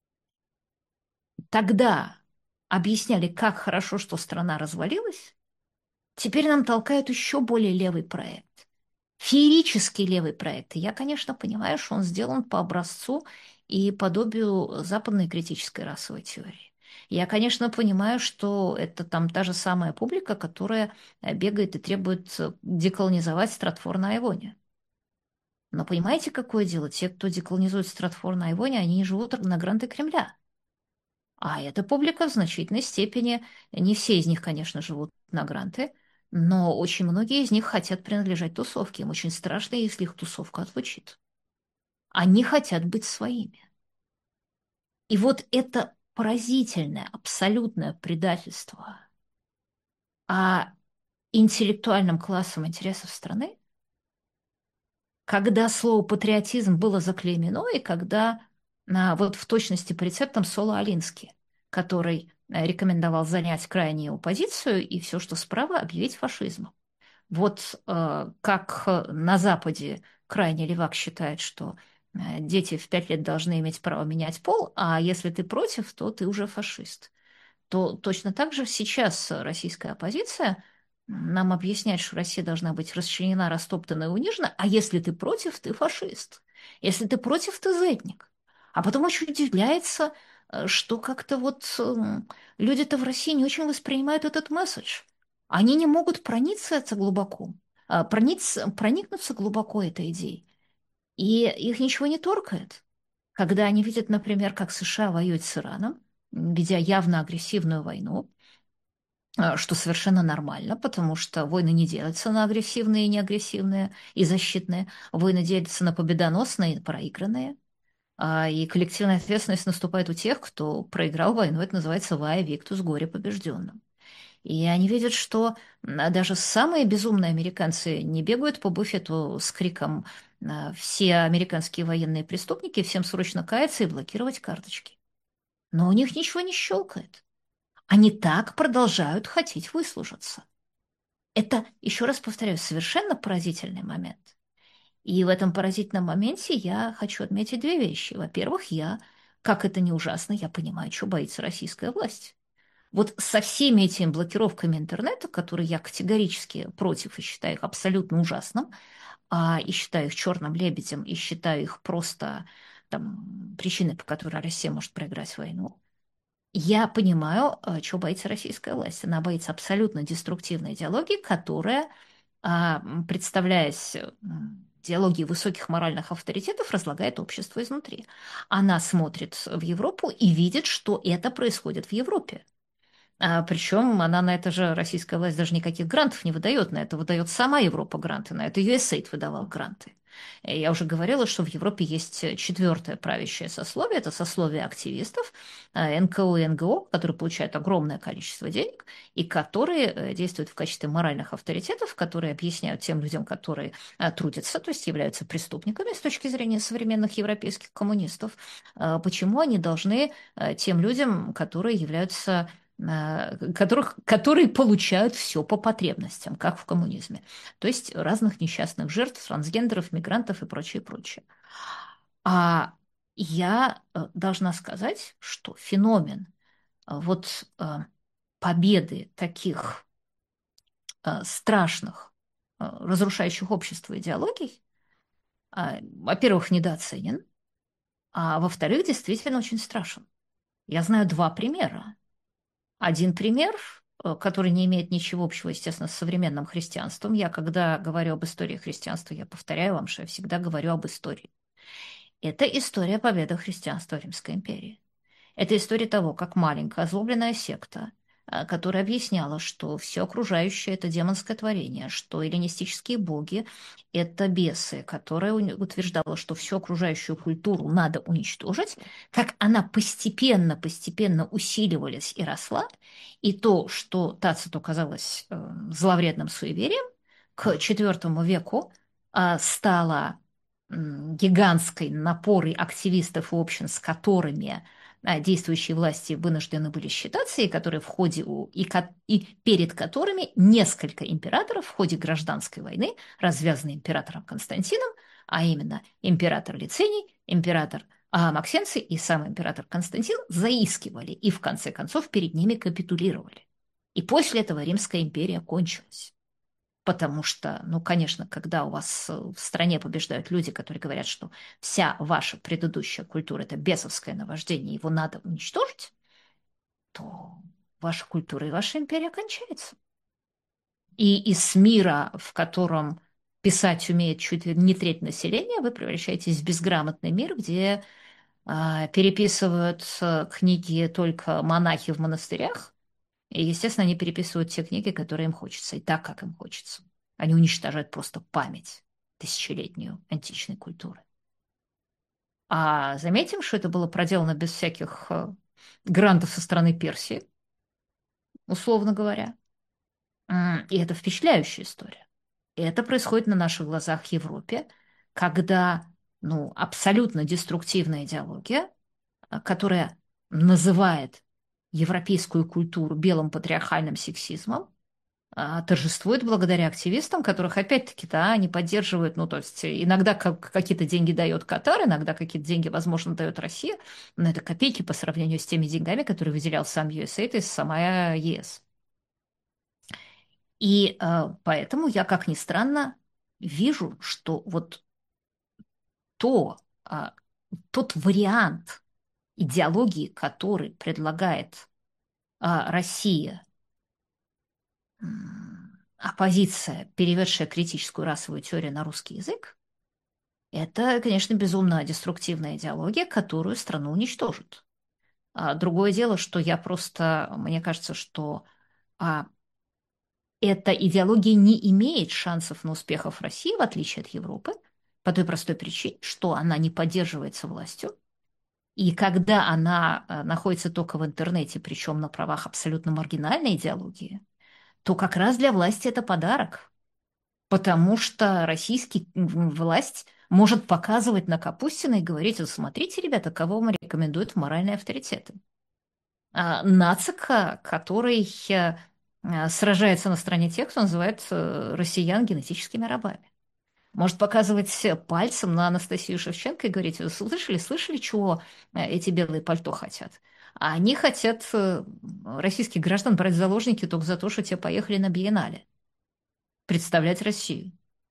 тогда объясняли, как хорошо, что страна развалилась, теперь нам толкают еще более левый проект. Феерический левый проект. И я, конечно, понимаю, что он сделан по образцу и подобию западной критической расовой теории. Я, конечно, понимаю, что это там та же самая публика, которая бегает и требует деколонизовать Стратфор на Айвоне. Но понимаете, какое дело? Те, кто деколонизует Стратфор на Айвоне, они не живут на гранты Кремля. А эта публика в значительной степени, не все из них, конечно, живут на гранты, но очень многие из них хотят принадлежать тусовке. Им очень страшно, если их тусовка отлучит. Они хотят быть своими. И вот это поразительное, абсолютное предательство интеллектуальным классом интересов страны, когда слово патриотизм было заклеймено, и когда вот в точности по рецептам Соло Алински, который рекомендовал занять крайнюю позицию и все, что справа, объявить фашизмом. Вот как на Западе крайне левак считает, что дети в 5 лет должны иметь право менять пол, а если ты против, то ты уже фашист. То точно так же сейчас российская оппозиция нам объясняет, что Россия должна быть расчленена, растоптана и унижена, а если ты против, ты фашист. Если ты против, ты зетник. А потом очень удивляется, что как-то вот люди-то в России не очень воспринимают этот месседж. Они не могут проникнуться глубоко, проникнуться глубоко этой идеей. И их ничего не торкает. Когда они видят, например, как США воюет с Ираном, ведя явно агрессивную войну, что совершенно нормально, потому что войны не делятся на агрессивные и неагрессивные, и защитные. Войны делятся на победоносные и проигранные. И коллективная ответственность наступает у тех, кто проиграл войну. Это называется «Вая Виктус», горе побежденным. И они видят, что даже самые безумные американцы не бегают по буфету с криком «Все американские военные преступники, всем срочно каяться и блокировать карточки». Но у них ничего не щелкает. Они так продолжают хотеть выслужиться. Это, еще раз повторяю, совершенно поразительный момент. И в этом поразительном моменте я хочу отметить две вещи. Во-первых, как это не ужасно, я понимаю, чего боится российская власть. Вот со всеми этими блокировками интернета, которые я категорически против и считаю их абсолютно ужасным, и считаю их черным лебедем, и считаю их просто причиной, по которой Россия может проиграть войну, я понимаю, чего боится российская власть. Она боится абсолютно деструктивной идеологии, которая, представляясь идеологией высоких моральных авторитетов, разлагает общество изнутри. Она смотрит в Европу и видит, что это происходит в Европе. Причем она на это же, российская власть, даже никаких грантов не выдает. На это выдает сама Европа гранты, на это USAID выдавал гранты. Я уже говорила, что в Европе есть четвертое правящее сословие, это сословие активистов, НКО и НГО, которые получают огромное количество денег и которые действуют в качестве моральных авторитетов, которые объясняют тем людям, которые трудятся, то есть являются преступниками с точки зрения современных европейских коммунистов, почему они должны тем людям, которые являются которые получают все по потребностям, как в коммунизме. То есть разных несчастных жертв, трансгендеров, мигрантов и прочее, прочее. А я должна сказать, что феномен вот победы таких страшных, разрушающих общество идеологий, во-первых, недооценен, а во-вторых, действительно очень страшен. Я знаю два примера. Один пример, который не имеет ничего общего, естественно, с современным христианством. Я, когда говорю об истории христианства, я повторяю вам, что я всегда говорю об истории. Это история победы христианства в Римской империи. Это история того, как маленькая озлобленная секта, которая объясняла, что все окружающее — это демонское творение, что эллинистические боги — это бесы, которая утверждала, что всю окружающую культуру надо уничтожить, как она постепенно усиливалась и росла, и то, что Тациту казалось зловредным суеверием, к IV веку стало гигантской напорой активистов и общин, с которыми действующие власти вынуждены были считаться, и которые в ходе и перед которыми несколько императоров в ходе гражданской войны, развязанной императором Константином, а именно император Лициний, император Максенций и сам император Константин, заискивали и в конце концов перед ними капитулировали. И после этого Римская империя кончилась. Потому что, ну, конечно, когда у вас в стране побеждают люди, которые говорят, что вся ваша предыдущая культура — это бесовское наваждение, его надо уничтожить, то ваша культура и ваша империя кончается. И из мира, в котором писать умеет чуть ли не треть населения, вы превращаетесь в безграмотный мир, где переписывают книги только монахи в монастырях, и, естественно, они переписывают те книги, которые им хочется, и так, как им хочется. Они уничтожают просто память тысячелетнюю античной культуры. А заметим, что это было проделано без всяких грантов со стороны Персии, условно говоря. И это впечатляющая история. И это происходит на наших глазах в Европе, когда абсолютно деструктивная идеология, которая называет европейскую культуру белым патриархальным сексизмом, торжествует благодаря активистам, которых, опять-таки, да, они поддерживают, ну, то есть иногда какие-то деньги дает Катар, иногда какие-то деньги, возможно, дает Россия, но это копейки по сравнению с теми деньгами, которые выделял сам USAID и сама ЕС. И поэтому я, как ни странно, вижу, что вот то, а, тот вариант идеологии, который предлагает Россия, оппозиция, переведшая критическую расовую теорию на русский язык, это, конечно, безумно деструктивная идеология, которую страну уничтожит. Другое дело, что мне кажется, что а, эта идеология не имеет шансов на успехов в России, в отличие от Европы, по той простой причине, что она не поддерживается властью. И когда она находится только в интернете, причем на правах абсолютно маргинальной идеологии, то как раз для власти это подарок, потому что российский власть может показывать на Капустина и говорить: вот смотрите, ребята, кого вам рекомендуют в моральные авторитеты. Нацика, который сражается на стороне тех, кто называет россиян генетическими рабами. Может показывать пальцем на Анастасию Шевченко и говорить: вы слышали, чего эти белые пальто хотят? А они хотят российских граждан брать в заложники только за то, что те поехали на биеннале представлять Россию,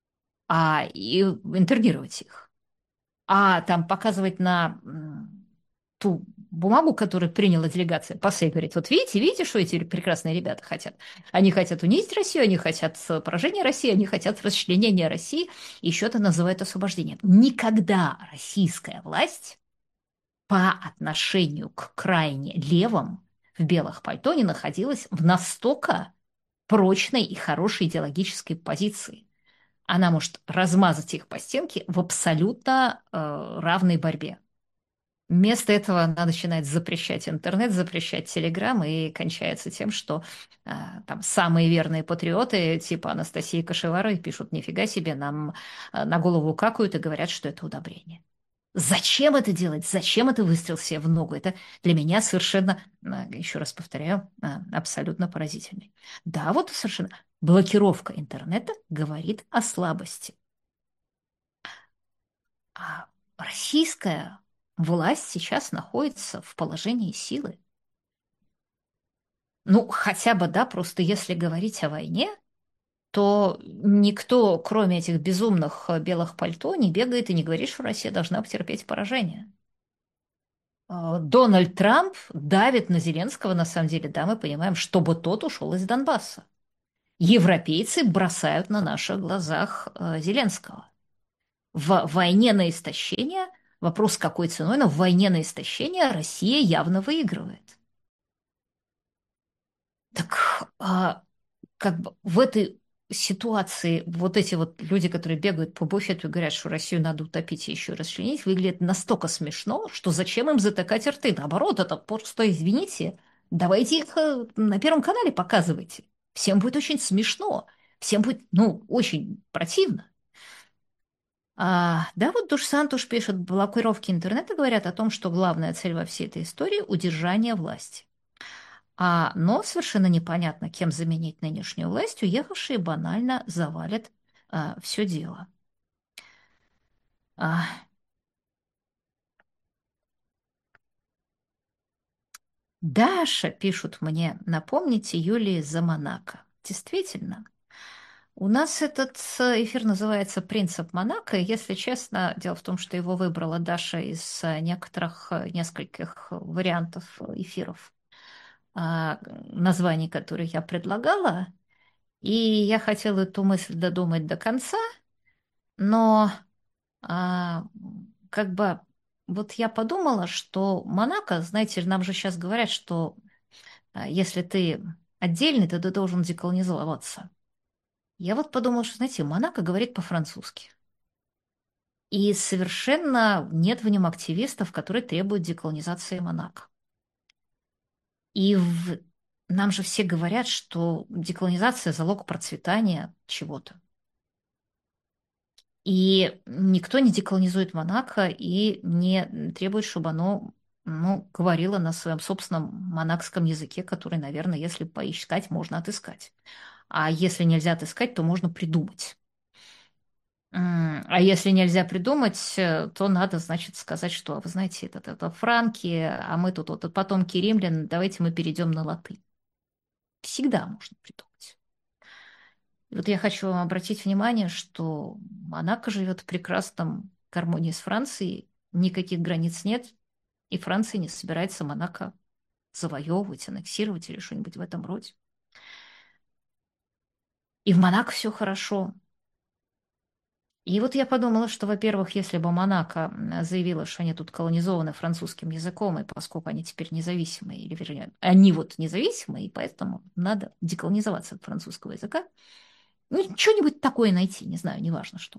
и интернировать их. Там показывать на ту бумагу, которую приняла делегация ПАСЕ, и говорит: вот видите, что эти прекрасные ребята хотят? Они хотят унизить Россию, они хотят поражения России, они хотят расчленения России, еще это называют освобождением. Никогда российская власть по отношению к крайне левым в белых пальто не находилась в настолько прочной и хорошей идеологической позиции. Она может размазать их по стенке в абсолютно равной борьбе. Вместо этого она начинает запрещать интернет, запрещать телеграм, и кончается тем, что там самые верные патриоты, типа Анастасии Кашеваровой, пишут: нифига себе, нам на голову какают и говорят, что это удобрение. Зачем это делать? Зачем это выстрел себе в ногу? Это для меня совершенно, еще раз повторяю, абсолютно поразительный. Да, вот совершенно блокировка интернета говорит о слабости. А российская власть сейчас находится в положении силы. Ну, хотя бы, да, просто если говорить о войне, то никто, кроме этих безумных белых пальто, не бегает и не говорит, что Россия должна потерпеть поражение. Дональд Трамп давит на Зеленского, на самом деле, да, мы понимаем, чтобы тот ушел из Донбасса. Европейцы бросают на наших глазах Зеленского. В войне на истощение, вопрос какой ценой, но в войне на истощение Россия явно выигрывает. Так как бы в этой ситуации вот эти вот люди, которые бегают по буфету и говорят, что Россию надо утопить и еще расчленить, выглядит настолько смешно, что зачем им затыкать рты? Наоборот, это просто, извините, давайте их на Первом канале показывайте. Всем будет очень смешно, всем будет, ну, очень противно. Да, вот Душ Сантуш пишет: блокировки интернета говорят о том, что главная цель во всей этой истории — удержание власти. Но совершенно непонятно, кем заменить нынешнюю власть, уехавшие банально завалят все дело. А, Даша, пишут мне, напомните Юлии за Монако. Действительно, у нас этот эфир называется «Принцип Монако». И, если честно, дело в том, что его выбрала Даша из нескольких вариантов эфиров, названий, которые я предлагала. И я хотела эту мысль додумать до конца, но а, как бы вот я подумала, что Монако, знаете, нам же сейчас говорят, что если ты отдельный, то ты должен деколонизоваться. Я вот подумала, что, знаете, Монако говорит по-французски. И совершенно нет в нем активистов, которые требуют деколонизации Монако. Нам же все говорят, что деколонизация — залог процветания чего-то. И никто не деколонизует Монако и не требует, чтобы оно, ну, говорило на своем собственном монакском языке, который, наверное, если поискать, можно отыскать. А если нельзя отыскать, то можно придумать. А если нельзя придумать, то надо, значит, сказать, что, вы знаете, это франки, а мы тут вот потомки римлян, давайте мы перейдем на латынь. Всегда можно придумать. И вот я хочу вам обратить внимание, что Монако живет в прекрасном гармонии с Францией, никаких границ нет, и Франция не собирается Монако завоевывать, аннексировать или что-нибудь в этом роде. И в Монако все хорошо. И вот я подумала, что, во-первых, если бы Монако заявила, что они тут колонизованы французским языком, и поскольку они теперь независимые, или вернее, они вот независимые, и поэтому надо деколонизоваться от французского языка, ну, что-нибудь такое найти, не знаю, неважно что,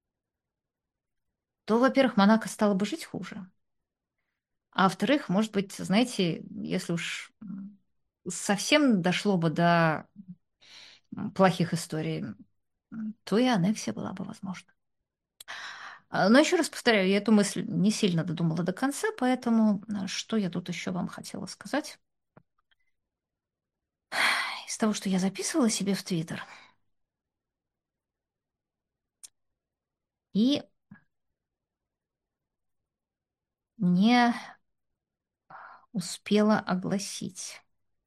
то, во-первых, Монако стало бы жить хуже. А во-вторых, может быть, знаете, если уж совсем дошло бы до плохих историй, то и аннексия была бы возможна. Но еще раз повторяю, я эту мысль не сильно додумала до конца, поэтому что я тут еще вам хотела сказать? Из того, что я записывала себе в Твиттер и не успела огласить.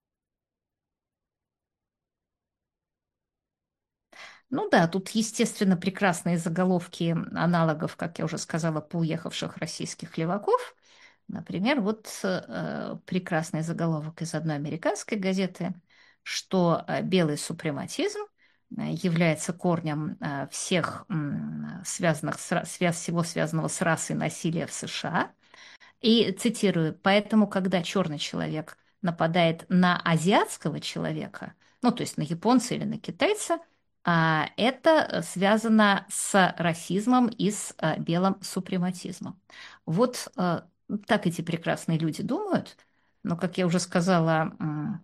Ну да, тут, естественно, прекрасные заголовки аналогов, как я уже сказала, поуехавших российских леваков. Например, вот прекрасный заголовок из одной американской газеты, что белый супрематизм является корнем всех связанных всего связанного с расой насилия в США. И цитирую, поэтому, когда черный человек нападает на азиатского человека, ну, то есть на японца или на китайца, это связано с расизмом и с белым супрематизмом. Вот так эти прекрасные люди думают, но, как я уже сказала,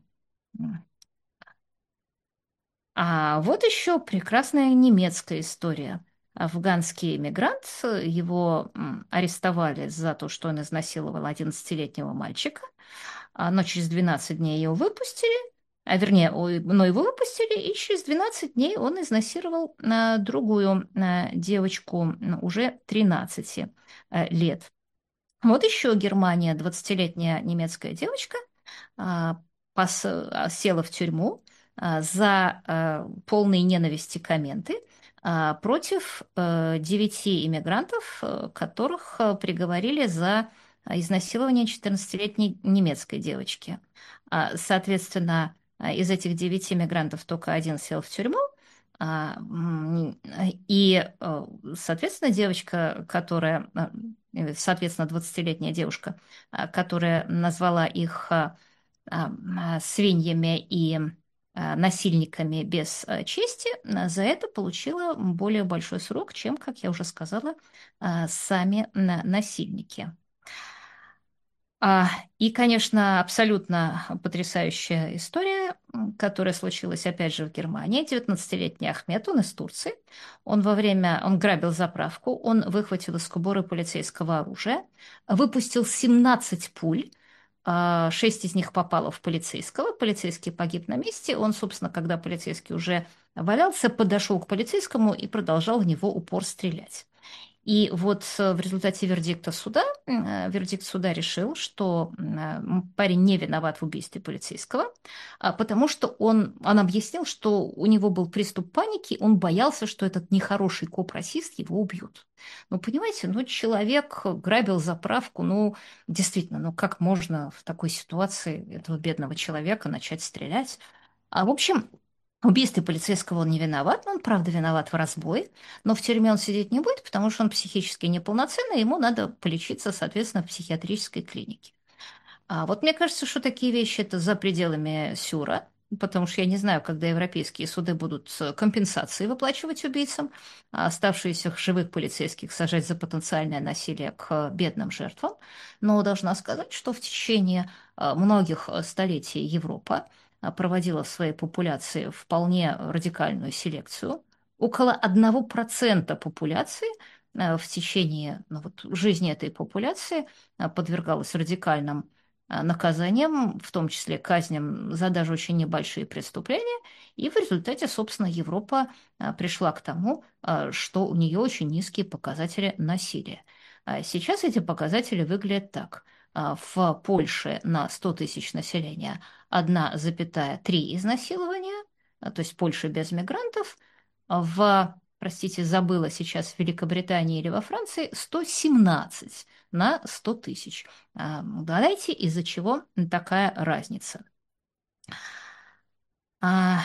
вот еще прекрасная немецкая история. Афганский эмигрант, его арестовали за то, что он изнасиловал 11-летнего мальчика, но через 12 дней его выпустили, но его выпустили, и через 12 дней он изнасиловал другую девочку уже 13 лет. Вот еще Германия, 20-летняя немецкая девочка, а, села в тюрьму за полные ненависти комменты против 9 иммигрантов, которых приговорили за изнасилование 14-летней немецкой девочки. Соответственно, из этих 9 иммигрантов только один сел в тюрьму, и, соответственно, девочка, которая, соответственно, 20-летняя девушка, которая назвала их свиньями и насильниками без чести, за это получила более большой срок, чем, как я уже сказала, сами насильники. А, И, конечно, абсолютно потрясающая история, которая случилась, опять же, в Германии. 19-летний Ахмед, он из Турции. Он грабил заправку, он выхватил из кобуры полицейского оружия, выпустил 17 пуль, 6 из них попало в полицейского. Полицейский погиб на месте. Он, собственно, когда полицейский уже валялся, подошел к полицейскому и продолжал в него упор стрелять. И вот в результате вердикт суда решил, что парень не виноват в убийстве полицейского, потому что он объяснил, что у него был приступ паники, он боялся, что этот нехороший коп-расист его убьет. Ну, понимаете, ну, человек грабил заправку, ну, действительно, ну, как можно в такой ситуации этого бедного человека начать стрелять? В общем, в убийстве полицейского он не виноват, но он, правда, виноват в разбое, но в тюрьме он сидеть не будет, потому что он психически неполноценный, ему надо полечиться, соответственно, в психиатрической клинике. Вот мне кажется, что такие вещи это за пределами сюра, потому что я не знаю, когда европейские суды будут компенсации выплачивать убийцам, а оставшиеся живых полицейских сажать за потенциальное насилие к бедным жертвам. Но должна сказать, что в течение многих столетий Европа проводила в своей популяции вполне радикальную селекцию. Около 1% популяции в течение ну, вот, жизни этой популяции подвергалась радикальным наказанием, в том числе казням за даже очень небольшие преступления. И в результате, собственно, Европа пришла к тому, что у нее очень низкие показатели насилия. Сейчас эти показатели выглядят так. В Польше на 100 тысяч населения 1,3 изнасилования, то есть Польша без мигрантов. Простите, забыла сейчас, в Великобритании или во Франции 117 на 100 тысяч. Угадайте, из-за чего такая разница? А,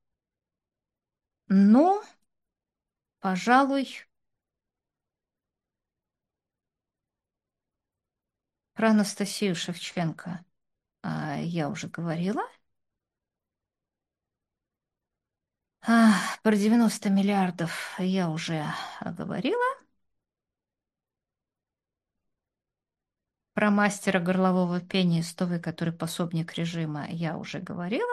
ну, пожалуй, про Анастасию Шевченко я уже говорила. Про 90 миллиардов я уже говорила. Про мастера горлового пения Стовы, который пособник режима, я уже говорила.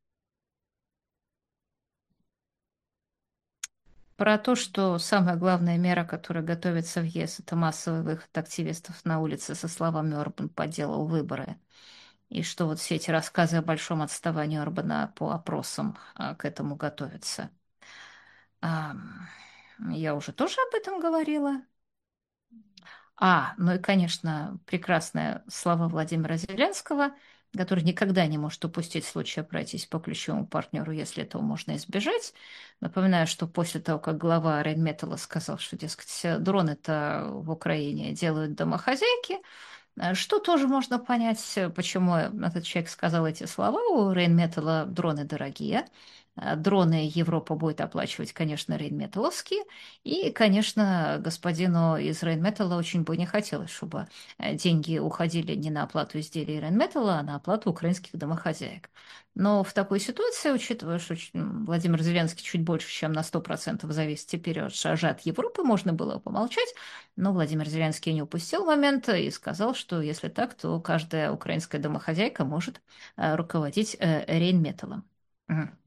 Про то, что самая главная мера, которая готовится в ЕС, это массовый выход активистов на улицы со словами «Орбан подделал выборы». И что вот все эти рассказы о большом отставании Орбана по опросам к этому готовятся. Ам, я уже тоже об этом говорила. Ну и, конечно, прекрасные слова Владимира Зеленского, который никогда не может упустить случая пройтись по ключевому партнеру, если этого можно избежать. Напоминаю, что после того, как глава Рейнметалла сказал, что, дескать, дроны-то в Украине делают домохозяйки, что тоже можно понять, почему этот человек сказал эти слова. У Рейнметалла дроны дорогие. Дроны Европа будет оплачивать, конечно, рейнметалловские. И, конечно, господину из Рейнметалла очень бы не хотелось, чтобы деньги уходили не на оплату изделий Рейнметалла, а на оплату украинских домохозяек. Но в такой ситуации, учитывая, что Владимир Зеленский чуть больше, чем на 100% зависит теперь от шажа от Европы, можно было помолчать. Но Владимир Зеленский не упустил момент и сказал, что если так, то каждая украинская домохозяйка может руководить Рейнметаллом. Мгм.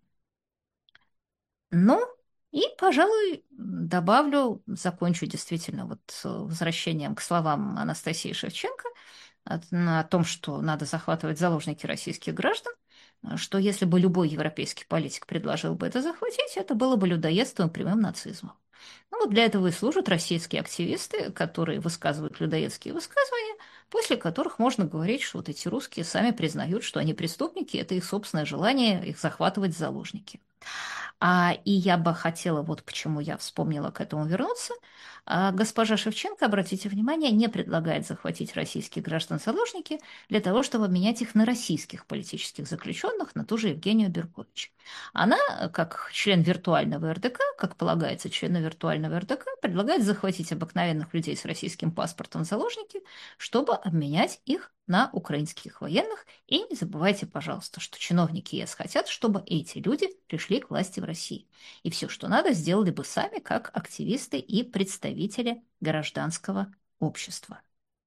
Ну, и, пожалуй, добавлю, закончу действительно вот возвращением к словам Анастасии Шевченко о том, что надо захватывать заложники российских граждан, что если бы любой европейский политик предложил бы это захватить, это было бы людоедством и прямым нацизмом. Ну вот для этого и служат российские активисты, которые высказывают людоедские высказывания, после которых можно говорить, что вот эти русские сами признают, что они преступники, это их собственное желание их захватывать в заложники. И я бы хотела, вот почему я вспомнила к этому вернуться. Госпожа Шевченко, обратите внимание, не предлагает захватить российских граждан заложники для того, чтобы менять их на российских политических заключенных, на ту же Евгению Беркович. Она, как член виртуального РДК, как полагается члену виртуального РДК, предлагает захватить обыкновенных людей с российским паспортом в заложники, чтобы обменять их на украинских военных. И не забывайте, пожалуйста, что чиновники ЕС хотят, чтобы эти люди пришли к власти в России. И все, что надо, сделали бы сами, как активисты и представители гражданского общества.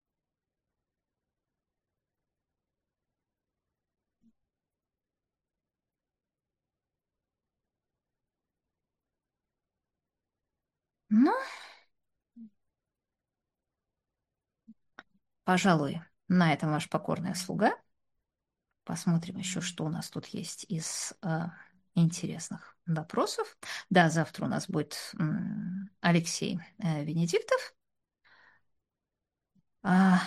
Ну, пожалуй, на этом ваш покорная слуга. Посмотрим еще, что у нас тут есть из интересных вопросов. Да, завтра у нас будет Алексей Венедиктов. А,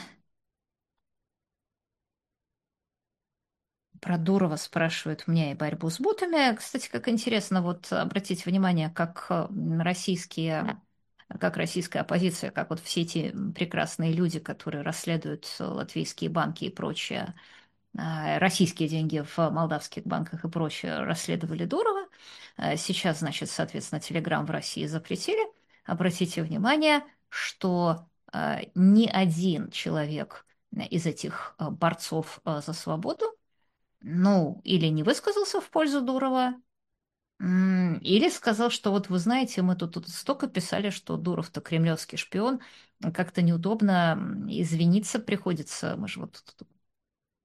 Про Дурова спрашивают меня и борьбу с ботами. Кстати, как интересно, вот обратите внимание, как российская оппозиция, как вот все эти прекрасные люди, которые расследуют латвийские банки и прочее, российские деньги в молдавских банках и прочее, расследовали Дурова. Сейчас, значит, соответственно, Телеграм в России запретили. Обратите внимание, что ни один человек из этих борцов за свободу, ну, или не высказался в пользу Дурова, или сказал, что вот вы знаете, мы тут столько писали, что Дуров-то кремлевский шпион, как-то неудобно извиниться приходится, мы же вот тут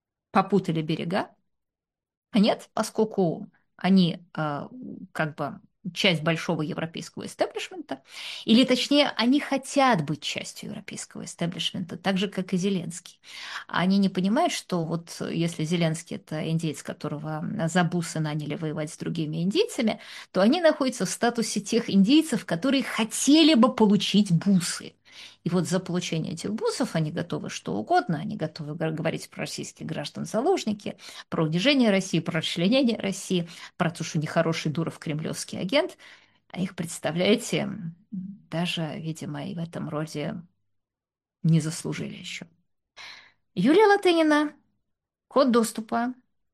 попутали берега. Нет, поскольку они как бы часть большого европейского истеблишмента, или точнее, они хотят быть частью европейского истеблишмента, так же, как и Зеленский. Они не понимают, что вот если Зеленский – это индейец, которого за бусы наняли воевать с другими индейцами, то они находятся в статусе тех индейцев, которые хотели бы получить бусы. И вот за получение этих бусов они готовы что угодно, они готовы говорить про российских граждан заложники, про унижение России, про расчленение России, про то, что нехороший Дуров кремлевский агент. А их, представляете, даже, видимо, и в этом роде не заслужили еще. Юлия Латынина, код доступа.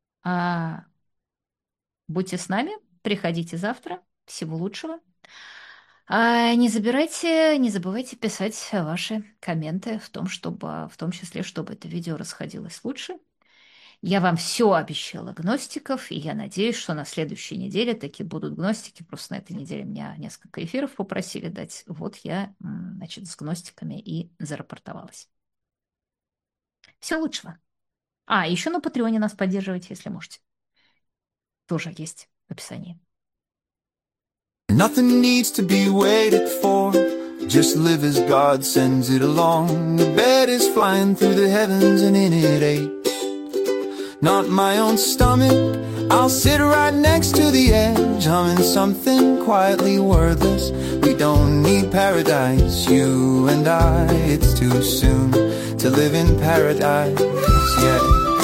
Будьте с нами, приходите завтра. Всего лучшего. Не забывайте писать ваши комменты в том, чтобы, в том числе, чтобы это видео расходилось лучше. Я вам все обещала гностиков, и я надеюсь, что на следующей неделе таки будут гностики. Просто на этой неделе меня несколько эфиров попросили дать. Вот я, значит, с гностиками и зарапортовалась. Всего лучшего. Еще на Патреоне нас поддерживайте, если можете. Тоже есть в описании. Nothing needs to be waited for. Just live as God sends it along. The bed is flying through the heavens and in it aches. Not my own stomach. I'll sit right next to the edge, humming something quietly worthless. We don't need paradise, you and I. It's too soon to live in paradise yet.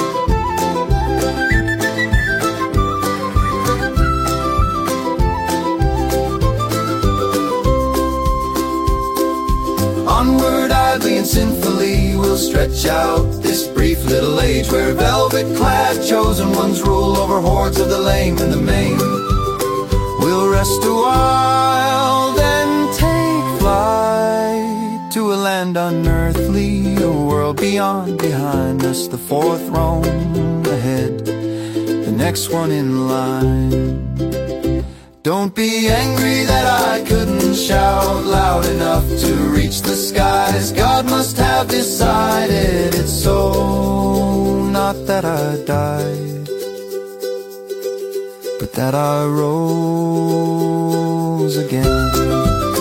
Onward, idly and sinfully, we'll stretch out this brief little age where velvet-clad chosen ones rule over hordes of the lame and the maimed. We'll rest a while, then take flight to a land unearthly, a world beyond, behind us, the fourth Rome ahead, the next one in line. Don't be angry that I couldn't shout loud enough to reach the skies. God must have decided it's so. Not that I died, but that I rose again.